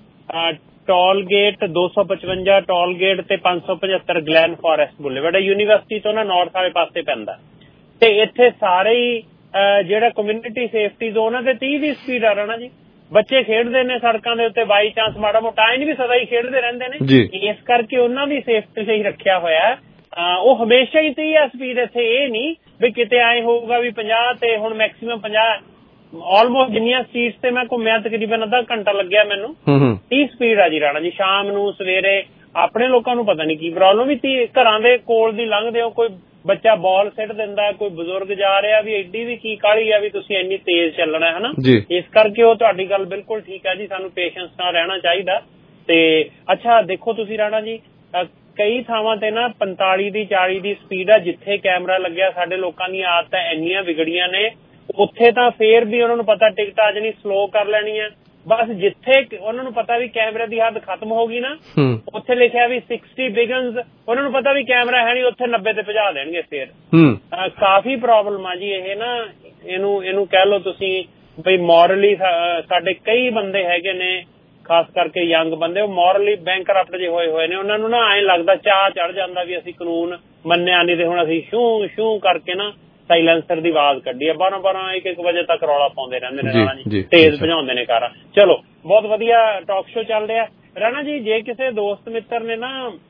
ਟੋਲ ਗੇਟ ਦੋ ਸੌ ਪਚਵੰਜਾ ਟੋਲ ਗੇਟ ਤੇ ਪੰਜ ਸੌ ਪਚੱਤਰ ਗਲੈਨ ਫੋਰੈਸਟ ਬੁਲੇਵਾਰਡ, ਯੂਨੀਵਰਸਿਟੀ ਤੋਂ ਨਾ ਨਾਰਥ ਵਾਲੇ ਪਾਸੇ ਪੈਂਦਾ। ਤੇ ਇੱਥੇ ਸਾਰੇ ਹੀ ਜਿਹੜਾ ਕਮਿਊਨਿਟੀ ਸੇਫਟੀ ਜ਼ੋਨ ਹੈ ਤੇ ਤੀਹ ਦੀ ਸਪੀਡ ਆ ਰਾਣਾ ਜੀ। ਬੱਚੇ ਖੇਡਦੇ ਨੇ ਸੜਕਾਂ ਦੇ ਉੱਤੇ, ਬਾਈ ਚਾਂਸ ਮਾੜਾ ਮੋਟਾ ਐਂ ਵੀ ਸਦਾ ਹੀ ਖੇਡਦੇ ਰਹਿੰਦੇ ਨੇ, ਇਸ ਕਰਕੇ ਉਹਨਾਂ ਦੀ ਸੇਫਟੀ ਲਈ ਰੱਖਿਆ ਹੋਇਆ। ਉਹ ਹਮੇਸ਼ਾ ਹੀ ਤੀਹ ਆ ਸਪੀਡ ਇੱਥੇ, ਇਹ ਨਹੀਂ ਵੀ ਕਿਤੇ ਐਂ ਹੋਊਗਾ ਵੀ ਪੰਜਾਹ ਤੇ ਹੁਣ ਮੈਕਸੀਮਮ ਪੰਜਾਹ। ਆਲਮੋਸਟ ਜਿੰਨੀਆਂ ਸਟਰੀਟਸ ਤੇ ਮੈਂ ਘੁੰਮਿਆ ਤਕਰੀਬਨ ਅੱਧਾ ਘੰਟਾ ਲੱਗਿਆ ਮੈਨੂੰ, ਤੀਹ ਸਪੀਡ ਆ ਜੀ ਰਾਣਾ ਜੀ। ਸ਼ਾਮ ਨੂੰ ਸਵੇਰੇ ਆਪਣੇ ਲੋਕਾਂ ਨੂੰ ਪਤਾ ਨਹੀਂ ਕੀ ਪ੍ਰੋਬਲਮ ਵੀ ਤੀਹ, ਘਰਾਂ ਦੇ ਕੋਲ ਦੀ ਲੰਘਦੇ ਹੋ, ਕੋਈ ਬੱਚਾ ਬਾਲ ਸਿੱਟ ਦਿੰਦਾ, ਕੋਈ ਬਜ਼ੁਰਗ ਜਾ ਰਿਹਾ, ਵੀ ਐਡੀ ਵੀ ਕੀ ਕਾਹਲੀ ਆ ਵੀ ਤੁਸੀਂ ਇੰਨੀ ਤੇਜ਼ ਚੱਲਣਾ ਹੈ ਨਾ। ਇਸ ਕਰਕੇ ਉਹ ਤੁਹਾਡੀ ਗੱਲ ਬਿਲਕੁਲ ਠੀਕ ਹੈ ਜੀ, ਸਾਨੂੰ ਪੇਸ਼ੈਂਸ ਨਾਲ ਰਹਿਣਾ ਚਾਹੀਦਾ। ਤੇ ਅੱਛਾ ਦੇਖੋ ਤੁਸੀਂ ਰਾਣਾ ਜੀ, ਕਈ ਥਾਵਾਂ ਤੇ ਨਾ ਪੰਤਾਲੀ ਦੀ ਚਾਲੀ ਦੀ ਸਪੀਡ ਆ, ਜਿੱਥੇ ਕੈਮਰਾ ਲੱਗਿਆ ਸਾਡੇ ਲੋਕਾਂ ਦੀਆਂ ਆਦਤਾਂ ਇੰਨੀਆਂ ਵਿਗੜੀਆਂ ਨੇ, ਉੱਥੇ ਤਾਂ ਫੇਰ ਵੀ ਉਹਨਾਂ ਨੂੰ ਪਤਾ ਟਿਕਟ ਆ ਜਾਣੀ, ਸਲੋ ਕਰ ਲੈਣੀ ਹੈ। ਬਸ ਜਿੱਥੇ ਉਹਨਾਂ ਨੂੰ ਪਤਾ ਵੀ ਕੈਮਰੇ ਦੀ ਹੱਦ ਖਤਮ ਹੋ ਗਈ ਨਾ, ਉੱਥੇ ਲਿਖਿਆ ਵੀ ਸਿਕਸਟੀ ਬਿਗਨਸ, ਉਹਨਾਂ ਨੂੰ ਪਤਾ ਵੀ ਕੈਮਰਾ ਹੈ ਨਹੀਂ, ਉੱਥੇ ਨੱਬੇ ਤੇ ਭਜਾ ਦੇਣਗੇ ਫੇਰ। ਕਾਫੀ ਪ੍ਰੋਬਲਮ ਆ ਜੀ ਇਹ ਨਾ, ਇਹਨੂੰ ਇਹਨੂੰ ਕਹਿ ਲਓ ਤੁਸੀਂ ਬਈ ਮੋਰਲੀ ਸਾਡੇ ਕਈ ਬੰਦੇ ਹੈਗੇ ਨੇ, ਖਾਸ ਕਰਕੇ ਯੰਗ ਬੰਦੇ, ਉਹ ਮੋਰਲੀ ਬੈਂਕਰਪਟ ਜੇ ਹੋਏ ਹੋਏ ਨੇ। ਉਹਨਾਂ ਨੂੰ ਨਾ ਐਂ ਲੱਗਦਾ, ਚਾਹ ਚੜ ਜਾਂਦਾ ਵੀ ਅਸੀਂ ਕਾਨੂੰਨ ਮੰਨਿਆ ਨਹੀਂ ਤੇ ਹੁਣ ਅਸੀਂ ਸ਼ੂ ਸ਼ੂ ਕਰਕੇ ਨਾ ਸਾਈਲੈਂਸਰ ਦੀ ਆਵਾਜ਼ ਕੱਢੀ ਆ, ਬਾਰਾਂ ਬਾਰਾਂ ਇੱਕ ਇੱਕ ਵਜੇ ਤੱਕ ਰੌਲਾ ਪਾਉਂਦੇ ਰਹਿੰਦੇ ਨੇ ਰਾਣਾ ਜੀ, ਤੇਜ਼ ਭਜਾਉਂਦੇ ਨੇ ਕਾਰਾਂ। ਚਲੋ ਬਹੁਤ ਵਧੀਆ ਟਾਕ ਸ਼ੋ ਚੱਲ ਰਿਹਾ ਰਾਣਾ ਜੀ। ਜੇ ਕਿਸੇ ਦੋਸਤ ਮਿੱਤਰ ਨੇ ਨਾ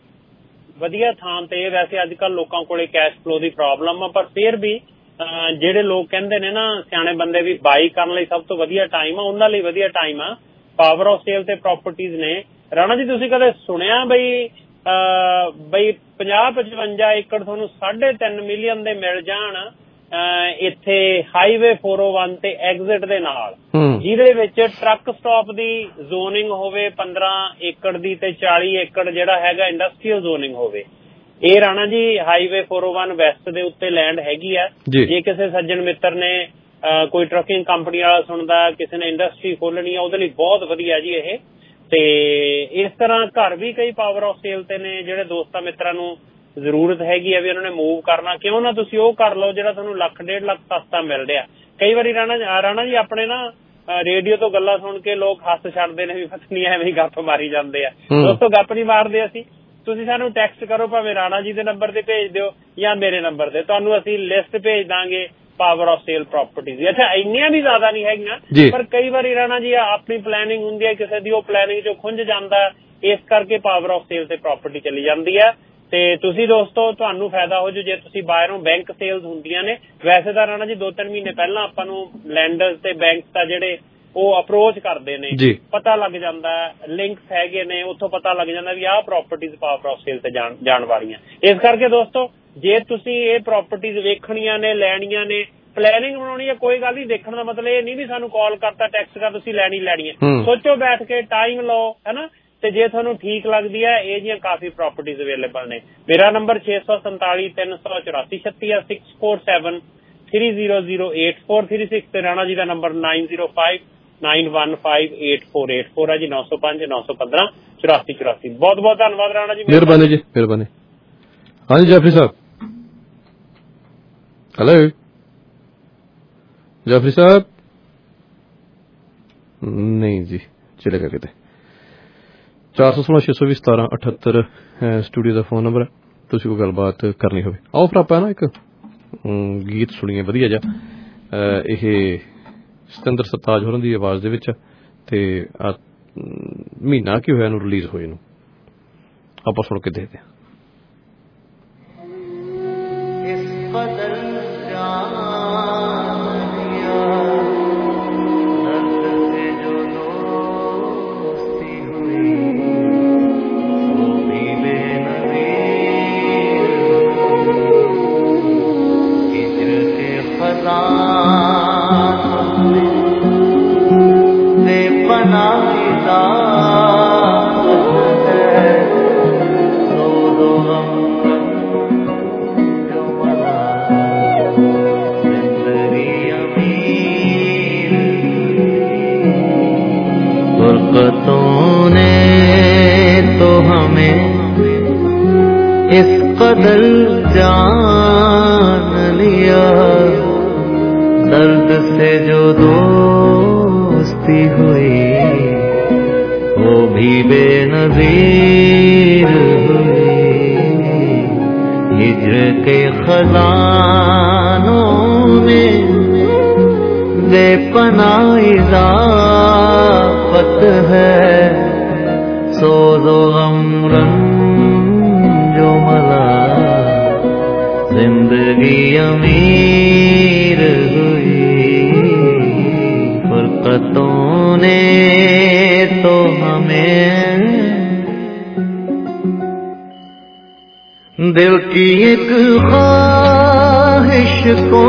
ਵਧੀਆ ਥਾਂ ਤੇ, ਵੈਸੇ ਅੱਜ ਕੱਲ ਲੋਕਾਂ ਕੋਲੇ ਕੈਸ਼ ਫਲੋ ਦੀ ਪ੍ਰੋਬਲਮ ਆ, ਪਰ ਫਿਰ ਵੀ ਜਿਹੜੇ ਲੋਕ ਕਹਿੰਦੇ ਨੇ ਨਾ ਸਿਆਣੇ ਬੰਦੇ ਵੀ ਬਾਈ ਕਰਨ ਲਈ ਸਭ ਤੋਂ ਵਧੀਆ ਟਾਈਮ ਆ, ਉਹਨਾਂ ਲਈ ਵਧੀਆ ਟਾਈਮ ਆ ਪਾਵਰ ਆਫ ਸੇਲ ਤੇ ਪ੍ਰਾਪਰਟੀਜ਼ ਨੇ। ਰਾਣਾ ਜੀ ਤੁਸੀਂ ਕਦੇ ਸੁਣਿਆ ਬਈ ਬਈ ਪੰਜਾਹ ਪਚਵੰਜਾ ਏਕੜ ਤੁਹਾਨੂੰ ਸਾਢੇ ਤਿੰਨ ਮਿਲੀਅਨ ਦੇ ਮਿਲ ਜਾਣ ਇੱਥੇ ਹਾਈਵੇ ਚਾਰ ਸੌ ਇੱਕ ਤੇ ਐਗਜ਼ਿਟ ਦੇ ਨਾਲ, ਜਿਹਦੇ ਵਿੱਚ ਟਰੱਕ ਸਟਾਪ ਦੀ ਜ਼ੋਨਿੰਗ ਹੋਵੇ ਪੰਦਰਾਂ ਏਕੜ ਦੀ ਤੇ ਚਾਲੀ ਏਕੜ ਜਿਹੜਾ ਹੈਗਾ ਇੰਡਸਟਰੀਅਲ ਜ਼ੋਨਿੰਗ ਹੋਵੇ। ਇਹ ਰਾਣਾ ਜੀ ਹਾਈਵੇ ਚਾਰ ਸੌ ਇੱਕ ਵੈਸਟ ਦੇ ਉੱਤੇ ਲੈਂਡ ਹੈਗੀ ਆ। ਜੇ ਕਿਸੇ ਸੱਜਣ ਮਿੱਤਰ ਨੇ ਕੋਈ ਟਰੱਕਿੰਗ ਕੰਪਨੀ ਵਾਲਾ ਸੁਣਦਾ, ਕਿਸੇ ਨੇ ਇੰਡਸਟਰੀ ਖੋਲਣੀ ਆ, ਉਹਦੇ ਲਈ ਬਹੁਤ ਵਧੀਆ ਜੀ ਇਹ। ਤੇ ਇਸ ਤਰ੍ਹਾਂ ਘਰ ਵੀ ਕਈ ਪਾਵਰ ਆਫ ਸੇਲ ਤੇ ਨੇ, ਜਿਹੜੇ ਦੋਸਤਾਂ ਮਿੱਤਰਾਂ ਨੂੰ ਜ਼ਰੂਰਤ ਹੈਗੀ ਆ ਵੀ ਉਹਨਾਂ ਨੇ ਮੂਵ ਕਰਨਾ, ਕਿਉਂ ਨਾ ਤੁਸੀਂ ਉਹ ਕਰ ਲਓ ਜਿਹੜਾ ਤੁਹਾਨੂੰ ਲੱਖ ਡੇਢ ਲੱਖ ਸਸਤਾ ਮਿਲ ਰਿਹਾ। ਕਈ ਵਾਰੀ ਰਾਣਾ ਰਾਣਾ ਜੀ ਆਪਣੇ ਨਾ ਰੇਡੀਓ ਤੋਂ ਗੱਲਾਂ ਸੁਣ ਕੇ ਲੋਕ ਹੱਸ ਛੱਡਦੇ ਨੇ ਵੀ ਪਤਾ ਨਹੀਂ ਐਵੇਂ ਹੀ ਗੱਪ ਮਾਰੀ ਜਾਂਦੇ ਆ। ਦੋਸਤੋ ਗੱਪ ਨਹੀਂ ਮਾਰਦੇ ਅਸੀਂ, ਤੁਸੀਂ ਸਾਨੂੰ ਟੈਕਸਟ ਕਰੋ, ਭਾਵੇਂ ਰਾਣਾ ਜੀ ਦੇ ਨੰਬਰ ਤੇ ਭੇਜ ਦਿਓ ਜਾਂ ਮੇਰੇ ਨੰਬਰ ਤੇ, ਤੁਹਾਨੂੰ ਅਸੀਂ ਲਿਸਟ ਭੇਜ ਦਾਂਗੇ ਪਾਵਰ ਆਫ ਸੇਲ ਪ੍ਰਾਪਰਟੀਜ਼। ਅੱਛਾ ਇੰਨੀਆਂ ਵੀ ਜ਼ਿਆਦਾ ਨਹੀਂ ਹੈਗੀਆਂ, ਪਰ ਕਈ ਵਾਰੀ ਰਾਣਾ ਜੀ ਆਪਣੀ ਪਲੈਨਿੰਗ ਹੁੰਦੀ ਹੈ ਕਿਸੇ ਦੀ, ਉਹ ਪਲੈਨਿੰਗ ਚੋਂ ਖੁੰਝ ਜਾਂਦਾ, ਇਸ ਕਰਕੇ ਪਾਵਰ ਆਫ ਸੇਲ ਤੇ ਪ੍ਰਾਪਰਟੀ ਚਲੀ ਜਾਂਦੀ ਹੈ। ਤੇ ਤੁਸੀਂ ਦੋਸਤੋ ਤੁਹਾਨੂੰ ਫਾਇਦਾ ਹੋ ਜੂ ਜੇ ਤੁਸੀਂ ਬਾਹਰੋਂ ਬੈਂਕ ਸੇਲਸ ਹੁੰਦੀਆਂ ਨੇ। ਵੈਸੇ ਤਾਂ ਰਾਣਾ ਜੀ ਦੋ ਤਿੰਨ ਮਹੀਨੇ ਪਹਿਲਾਂ ਆਪਾਂ ਨੂੰ ਲੈਂਡਰਸ ਤੇ ਬੈਂਕਸ ਆ ਜਿਹੜੇ ਉਹ ਅਪਰੋਚ ਕਰਦੇ ਨੇ, ਪਤਾ ਲੱਗ ਜਾਂਦਾ, ਲਿੰਕਸ ਹੈਗੇ ਨੇ, ਉੱਥੋਂ ਪਤਾ ਲੱਗ ਜਾਂਦਾ ਵੀ ਆਹ ਪ੍ਰਾਪਰਟੀਜ਼ ਪਾਵਰ ਆਫ ਸੇਲ ਤੇ ਜਾਣ ਜਾਣ ਵਾਲੀਆਂ। ਇਸ ਕਰਕੇ ਦੋਸਤੋ ਜੇ ਤੁਸੀਂ ਇਹ ਪ੍ਰਾਪਰਟੀਜ਼ ਵੇਖਣੀਆਂ ਨੇ, ਲੈਣੀਆਂ ਨੇ, ਪਲੈਨਿੰਗ ਬਣਾਉਣੀ ਹੈ, ਕੋਈ ਗੱਲ ਨਹੀਂ। ਦੇਖਣ ਦਾ ਮਤਲਬ ਇਹ ਨਹੀਂ ਵੀ ਸਾਨੂੰ ਕਾਲ ਕਰਤਾ ਟੈਕਸਟ ਕਰ ਤੁਸੀਂ ਲੈਣੀ ਲੈਣੀ ਹੈ। ਸੋਚੋ ਬੈਠ ਕੇ, ਟਾਈਮ ਲਓ, ਹੈਨਾ। ਤੇ ਜੇ ਤੁਹਾਨੂੰ ਠੀਕ ਲੱਗਦੀ ਹੈ, ਇਹ ਜਿਹੀਆਂ ਕਾਫੀ ਪ੍ਰਾਪਰਟੀਜ਼ ਅਵੇਲੇਬਲ ਨੇ। ਮੇਰਾ ਨੰਬਰ ਛੇ ਸੌ ਸੰਤਾਲੀ ਤਿੰਨ ਸੌ ਚੁਰਾਸੀ ਛੱਤੀ ਆ, six four seven three zero zero eight four three six ਤੇ ਰਾਣਾ ਜੀ ਦਾ number nine zero five nine one five eight four eight four ਹੈ ਜੀ, ਨੌ ਸੌ ਪੰਜ ਨੌ ਸੌ ਪੰਦਰਾਂ ਚੁਰਾਸੀ ਚੁਰਾਸੀ। ਬਹੁਤ ਬਹੁਤ ਧੰਨਵਾਦ ਰਾਣਾ ਜੀ, ਮਿਹਰਬਾਨੀ ਜੀ, ਮਿਹਰਬਾਨੀ। ਹਾਂਜੀ ਜਾਫਰੀ ਸਾਹਿਬ, ਹੈਲੋ जाफरी साहब नहीं जी, चलेगा किते। चार सौ सोलह छे सौ भी सतारा अठहत्तर स्टूडियो का फोन नंबर है, तुसीं कोई गलबात करनी होवे। आओ फिर आपां ना एक गीत सुनिए वधिया जा, यह सतिंदर सरताज होरां दी आवाज़ दे विच ते महीना की होया नूं रिलीज़ होए नूं, आपां सुण के देखदे हां। गुरबतों ने तो हमें इस कदर जान लिया, दर्द से जो दोस्ती हुई वो भी बेनज़ीर हुई। हिज्र के खजानों में बेपनाह इज़ाफ़त है, सोज़ो गम रंजो मला जिंदगी अमीर हुई। फुरक़तों ने तो हमें दिल की एक ख्वाहिश को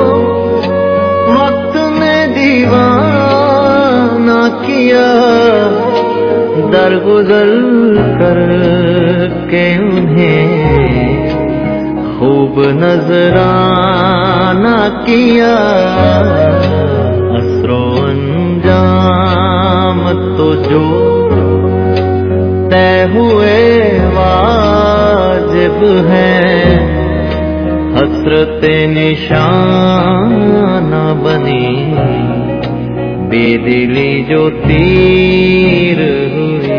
वक्त ने दीवाना किया, दरगुजर कर के उन्हें खूब नजराना किया। असरो अंजाम तो जो तय हुए वाजिब हैं, हसरते निशाना बनी बेदिली जो तीर हुई।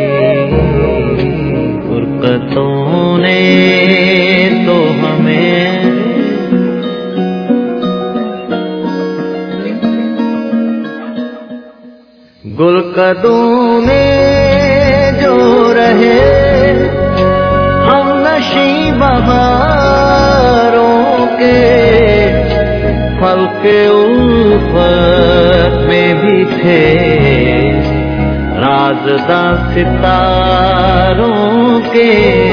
फुरक़तों ने तो हमें गुलकदों में जो रहे हम नशी बहारों के, फल के उल्फत में भी थे राज़दा सितारों के।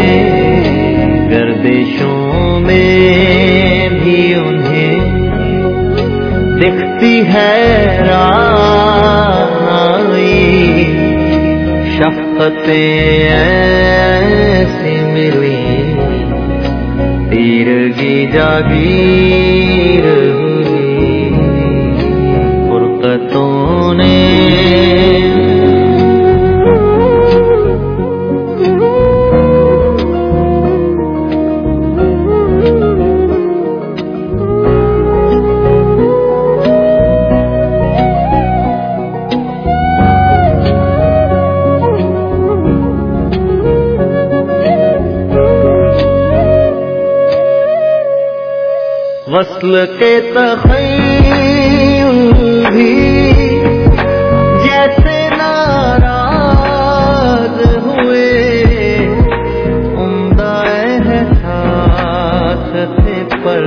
गर्दिशों में भी उन्हें दिखती है रानाई, शफ़क़तें ऐसी मिली तीरगी जागीर हुई। फुरक़तों ने वस्ल के तख़य्युल भी जैसे नाराज हुए, उम्दा एहसास थे पर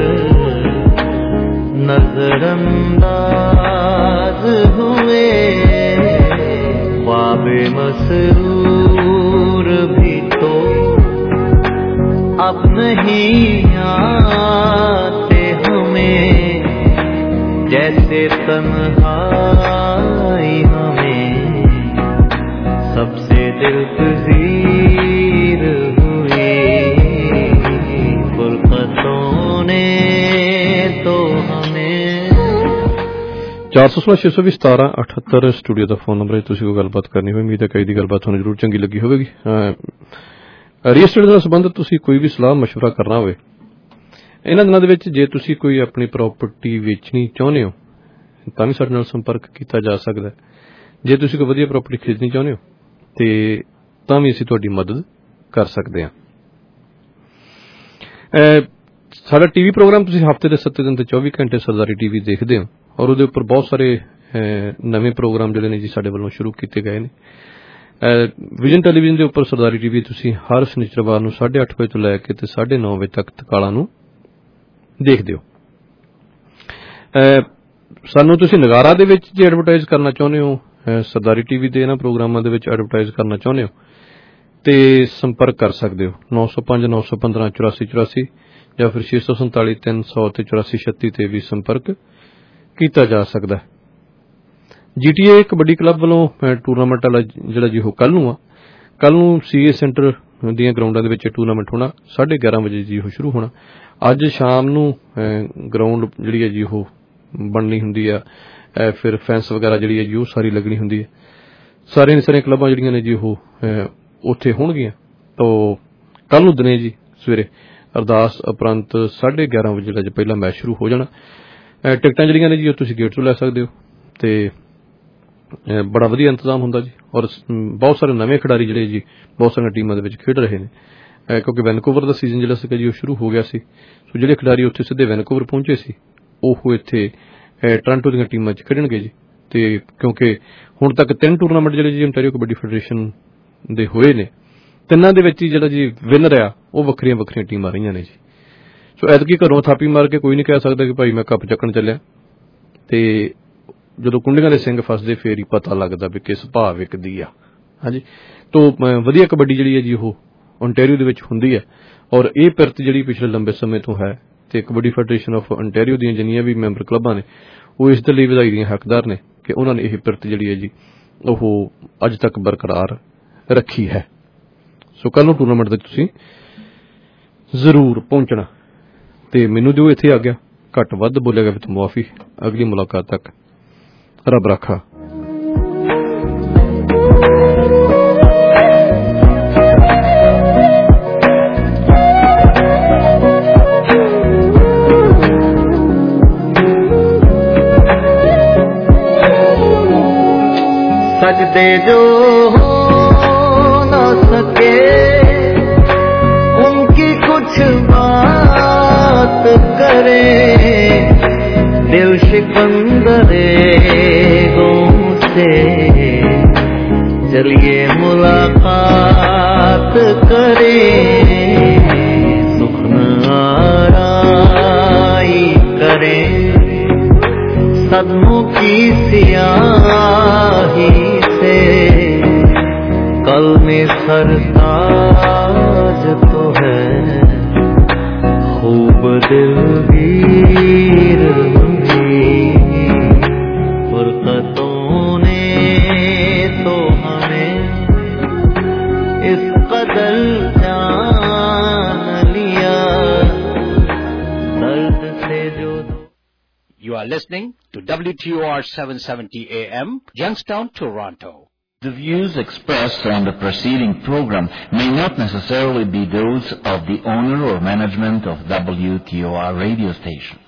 नजरअंदाज हुए। ख्वाबे मसरूर भी तो अब नहीं आते हमें, जैसे तन्हाई हमें सबसे दिलपजीर हुई। फुरक़तों ने तो हमें चार सौ सोलह छे सौ भी सतारा अठहत्तर स्टूडियो का फोन नंबर है। तुसीं कोई गलबात करनी होवे, उम्मीद है कई दी गलबात तुहानूं जरूर चंगी लगी होवेगी। ਰੀਅਲ estate ਨਾਲ ਸੰਬੰਧਿਤ ਤੁਸੀਂ ਕੋਈ ਵੀ ਸਲਾਹ ਮਸ਼ਵਰਾ ਕਰਨਾ ਹੋਵੇ, ਇਹਨਾਂ ਦਿਨਾਂ ਦੇ ਵਿੱਚ ਜੇ ਤੁਸੀਂ ਕੋਈ ਆਪਣੀ ਪ੍ਰਾਪਰਟੀ ਵੇਚਣੀ ਚਾਹੁੰਦੇ ਹੋ ਤਾਂ ਵੀ ਸਾਡੇ ਨਾਲ ਸੰਪਰਕ ਕੀਤਾ ਜਾ ਸਕਦਾ। ਜੇ ਤੁਸੀਂ ਕੋਈ ਵਧੀਆ ਪ੍ਰਾਪਰਟੀ ਖਰੀਦਣੀ ਚਾਹੁੰਦੇ ਹੋ ਤੇ ਤਾਂ ਵੀ ਅਸੀਂ ਤੁਹਾਡੀ ਮਦਦ ਕਰ ਸਕਦੇ ਹਾਂ। ਸਾਡਾ ਟੀਵੀ ਪ੍ਰੋਗਰਾਮ ਤੁਸੀਂ ਹਫ਼ਤੇ ਦੇ ਸੱਤ ਦਿਨ ਤੇ ਚੌਵੀ ਘੰਟੇ ਸਰਦਾਰੀ ਟੀਵੀ ਦੇਖਦੇ ਹੋ ਔਰ ਉਹਦੇ ਉੱਪਰ ਬਹੁਤ ਸਾਰੇ ਨਵੇਂ ਪ੍ਰੋਗਰਾਮ ਜਿਹੜੇ ਨੇ ਜੀ ਸਾਡੇ ਵੱਲੋਂ ਸ਼ੁਰੂ ਕੀਤੇ ਗਏ ਨੇ। ਵਿਜ਼ਨ ਟੈਲੀਵਿਜ਼ਨ ਦੇ ਉੱਪਰ ਸਰਦਾਰੀ ਟੀਵੀ ਤੁਸੀਂ ਹਰ ਸ਼ਨੀਚਰਵਾਰ ਨੂੰ ਸਾਢੇ ਅੱਠ ਵਜੇ ਤੋਂ ਲੈ ਕੇ ਤੇ ਸਾਢੇ ਨੌ ਵਜੇ ਤੱਕ ਤਕਾਲਾਂ ਨੂੰ ਦੇਖਦੇ ਹੋ। ਸਾਨੂੰ ਤੁਸੀਂ ਨਗਾਰਾ ਦੇ ਵਿੱਚ ਜੇ ਐਡਵਰਟਾਈਜ਼ ਕਰਨਾ ਚਾਹੁੰਦੇ ਹੋ, ਸਰਦਾਰੀ ਟੀਵੀ ਦੇ ਇਹਨਾਂ ਪ੍ਰੋਗਰਾਮਾਂ ਦੇ ਵਿੱਚ ਐਡਵਰਟਾਈਜ਼ ਕਰਨਾ ਚਾਹੁੰਦੇ ਹੋ ਤੇ ਸੰਪਰਕ ਕਰ ਸਕਦੇ ਹੋ ਨੌ ਸੌ ਪੰਜ ਨੌ ਸੌ ਪੰਦਰਾਂ ਚੁਰਾਸੀ ਚੁਰਾਸੀ ਜਾਂ ਫਿਰ ਛੇ ਸੌ ਸੰਤਾਲੀ ਤਿੰਨ ਸੌ ਤੇ ਚੁਰਾਸੀ ਛੱਤੀ ਤੇ ਵੀ ਸੰਪਰਕ ਕੀਤਾ ਜਾ ਸਕਦਾ। G T A kabaddi club ਵੱਲੋਂ ਟੂਰਨਾਮੈਂਟ ਵਾਲਾ ਜਿਹੜਾ ਜੀ ਉਹ ਕੱਲ ਨੂੰ ਆ ਕੱਲ ਨੂੰ ਸੀ ਏ ਸੈਂਟਰ ਦੀਆਂ ਗਰਾਊਂਡਾਂ ਦੇ ਵਿੱਚ ਟੂਰਨਾਮੈਂਟ ਹੋਣਾ। ਸਾਢੇ ਗਿਆਰਾਂ ਵਜੇ ਜੀ ਉਹ ਸ਼ੁਰੂ ਹੋਣਾ। ਅੱਜ ਸ਼ਾਮ ਨੂੰ ਗਰਾਊਂਡ ਜਿਹੜੀ ਹੈ ਜੀ ਉਹ ਬਣਨੀ ਹੁੰਦੀ ਆ, ਫਿਰ ਫੈਂਸ ਵਗੈਰਾ ਜਿਹੜੀ ਹੈ ਜੀ ਉਹ ਸਾਰੀ ਲੱਗਣੀ ਹੁੰਦੀ ਹੈ। ਸਾਰੀਆਂ ਸਾਰੀਆਂ ਕਲੱਬਾਂ ਜਿਹੜੀਆਂ ਨੇ ਜੀ ਉਹ ਉੱਥੇ ਹੋਣਗੀਆਂ। ਤਾਂ ਕੱਲ ਨੂੰ ਦਿਨੇ ਜੀ ਸਵੇਰੇ ਅਰਦਾਸ ਉਪਰੰਤ ਸਾਢੇ ਗਿਆਰਾਂ ਵਜੇ ਜਿਹੜਾ ਪਹਿਲਾ ਮੈਚ ਸ਼ੁਰੂ ਹੋ ਜਾਣਾ। ਟਿਕਟਾਂ ਜਿਹੜੀਆਂ ਨੇ ਜੀ ਉਹ ਤੁਸੀਂ ਗੇਟ ਤੋਂ ਲੈ ਸਕਦੇ ਹੋ ਤੇ ਬੜਾ ਵਧੀਆ ਇੰਤਜ਼ਾਮ ਹੁੰਦਾ ਜੀ ਔਰ ਬਹੁਤ ਸਾਰੇ ਨਵੇਂ ਖਿਡਾਰੀ ਜਿਹੜੇ ਜੀ ਬਹੁਤ ਸਾਰੀਆਂ ਟੀਮਾਂ ਦੇ ਵਿੱਚ ਖੇਡ ਰਹੇ ਨੇ ਕਿਉਂਕਿ ਵੈਨਕੂਵਰ ਦਾ ਸੀਜ਼ਨ ਜਿਹੜਾ ਸੀਗਾ ਜੀ ਉਹ ਸ਼ੁਰੂ ਹੋ ਗਿਆ ਸੀ। ਸੋ ਜਿਹੜੇ ਖਿਡਾਰੀ ਉੱਥੇ ਸਿੱਧੇ ਵੈਨਕੂਵਰ ਪਹੁੰਚੇ ਸੀ ਉਹ ਇੱਥੇ ਟੋਰਾਂਟੋ ਦੀਆਂ ਟੀਮਾਂ 'ਚ ਖੇਡਣਗੇ ਜੀ। ਤੇ ਕਿਉਂਕਿ ਹੁਣ ਤੱਕ ਤਿੰਨ ਟੂਰਨਾਮੈਂਟ ਜਿਹੜੇ ਜੀ ontario ਕਬੱਡੀ ਫੈਡਰੇਸ਼ਨ ਦੇ ਹੋਏ ਨੇ, ਤਿੰਨਾਂ ਦੇ ਵਿੱਚ ਹੀ ਜਿਹੜਾ ਜੀ ਵਿਨਰ ਆ ਉਹ ਵੱਖਰੀਆਂ ਵੱਖਰੀਆਂ ਟੀਮਾਂ ਰਹੀਆਂ ਨੇ ਜੀ। ਸੋ ਐਤਕੀ ਘਰੋਂ ਥਾਪੀ ਮਾਰ ਕੇ ਕੋਈ ਨਹੀਂ ਕਹਿ ਸਕਦਾ ਕਿ ਭਾਈ ਮੈਂ ਕੱਪ ਚੱਕਣ ਚੱਲਿਆ। ਤੇ ਜਦੋਂ ਕੁੰਡੀਆਂ ਦੇ ਸਿੰਘ ਫਸਦੇ ਫੇਰ ਹੀ ਪਤਾ ਲੱਗਦਾ ਵੀ ਕਿਸ ਭਾਅ ਵਿਕਦੀ ਆ। ਹਾਂਜੀ, ਤੋਂ ਵਧੀਆ ਕਬੱਡੀ ਜਿਹੜੀ ਹੈ ਜੀ ਉਹ ontario ਦੇ ਵਿੱਚ ਹੁੰਦੀ ਹੈ ਔਰ ਇਹ ਪਿਰਤ ਜਿਹੜੀ ਪਿਛਲੇ ਲੰਬੇ ਸਮੇਂ ਤੋਂ ਹੈ ਤੇ ਕਬੱਡੀ ਫੈਡਰੇਸ਼ਨ ਆਫ ontario ਦੀਆਂ ਜਿੰਨੀਆਂ ਵੀ ਮੈਂਬਰ ਕਲੱਬਾਂ ਨੇ ਉਹ ਇਸ ਦੇ ਲਈ ਵਧਾਈ ਦੀਆਂ ਹੱਕਦਾਰ ਨੇ ਕਿ ਉਹਨਾਂ ਨੇ ਇਹ ਪਿਰਤ ਜਿਹੜੀ ਹੈ ਜੀ ਉਹ ਅੱਜ ਤੱਕ ਬਰਕਰਾਰ ਰੱਖੀ ਹੈ। ਸੋ ਕੱਲ ਨੂੰ ਟੂਰਨਾਮੈਂਟ ਤੇ ਤੁਸੀਂ ਜ਼ਰੂਰ ਪਹੁੰਚਣਾ ਤੇ ਮੈਨੂੰ ਦਿਓ ਇੱਥੇ ਆ ਗਿਆ ਘੱਟ ਵੱਧ ਬੋਲੇਗਾ ਵੀ ਮੁਆਫੀ। ਅਗਲੀ ਮੁਲਾਕਾਤ ਤੱਕ ਰੱਬ ਰਾਖਾ। सजदे जो हो न सके उनकी कुछ बात करे, दिल शिकंदरे गम से चलिए मुलाकात करे, सुख न आराई करे सदमों की सियाही से, कल में सरताज तो है खूब दिलगीर भी, फुरकतों ने तो हमें इस कदर जान लिया, दर्द से जो। You are listening to W T O R seven seventy A M, Youngstown, Toronto. The views expressed on the preceding program may not necessarily be those of the owner or management of W T O R radio station.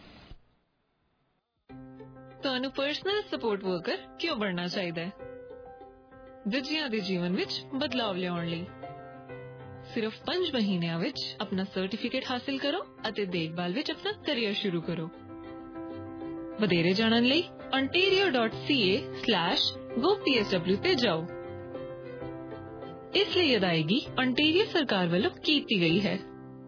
ਤੁਹਾਨੂੰ personal support worker ਕਿਉਂ ਬਣਨਾ ਚਾਹੀਦਾ ਹੈ? ਦੂਜਿਆਂ ਦੇ ਜੀਵਨ ਵਿੱਚ ਬਦਲਾਵ ਲਿਆਉਣ ਲਈ। ਸਿਰਫ ਪੰਜ ਮਹੀਨਿਆਂ ਵਿੱਚ ਆਪਣਾ ਸਰਟੀਫਿਕੇਟ ਹਾਸਲ ਕਰੋ ਅਤੇ ਦੇਖਭਾਲ ਵਿੱਚ ਆਪਣਾ ਕੈਰੀਅਰ ਸ਼ੁਰੂ ਕਰੋ। ਵਧੇਰੇ ਜਾਣਨ ਲਈ ontario dot c a slash go p s w ਤੇ ਜਾਓ। ਇਸ ਲਈ ਅਦਾਇਗੀ ontario ਸਰਕਾਰ ਵੱਲੋਂ ਕੀਤੀ ਗਈ ਹੈ।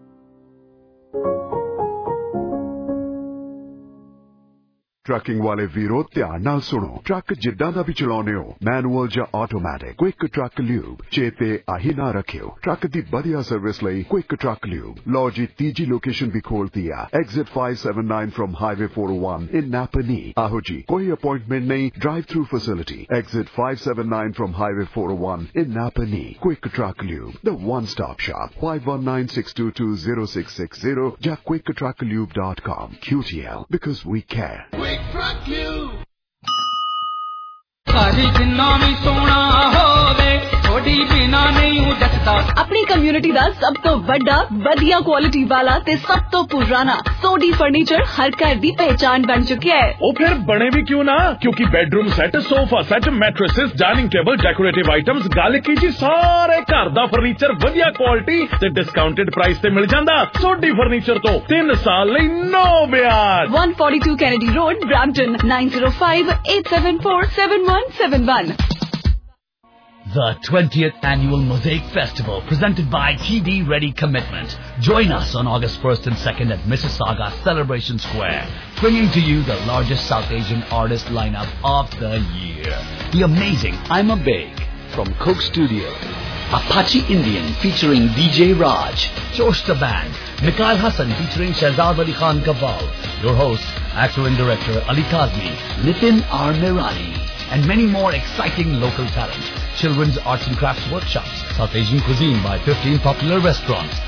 ट्रकिंग वाले वीरो ध्यान नाल सुनो। ट्रक जिड्डा दा भी चलाउने हो, मैनुअल या ऑटोमैटिक, क्विक ट्रक ल्यूब चेते आही ना रखियो। ट्रक दी बढ़िया सर्विस लई क्विक ट्रक ल्यूब। लो जी तीजी लोकेशन भी खोल दिया, exit five seventy-nine from highway four oh one in Napanee. आहो जी कोई अपॉइंटमेंट नहीं, drive through facility. Exit five seventy-nine from highway four oh one in Napanee. Quick truck lube, the one stop shop. five one nine six two two zero six six zero या quick truck lube dot com। Q T L, because we care। ਭਾਜੀ ਜਿੰਨਾ ਵੀ ਸੋਹਣਾ ਹੋਵੇ सोडी बिना नहीं जचदा। अपनी community दा सब तो बड़ा वधिया क्वालिटी वाला ते सब तो पुराना सोडी फर्नीचर हर घर दी पहचान बन चुकी है। ओ फिर बने भी क्यों ना, क्योंकि bedroom set, sofa set, mattresses, dining table, decorative items, गल की जी सारे घर दा फर्नीचर वधिया क्वालिटी ते डिस्काउंटेड प्राइस ते मिल जांदा। सोडी फर्नीचर तो तीन साल लई नो ब्याज। one forty-two Kennedy Road, Brampton, nine zero five eight seven four seven one seven one. The twentieth Annual Mosaic Festival, presented by T D Ready Commitment. Join us on August first and second at Mississauga Celebration Square, bringing to you the largest South Asian artist lineup of the year. The amazing I'm a Big from Coke Studio, Apache Indian featuring D J Raj, Josh the Band, Mikhail Hassan featuring Shahzad Ali Khan Kabal, your host, actor and director Ali Kazmi, Nitin R. Mirani, and many more exciting local talent. Children's arts and crafts workshops, South Asian cuisine by fifteen popular restaurants,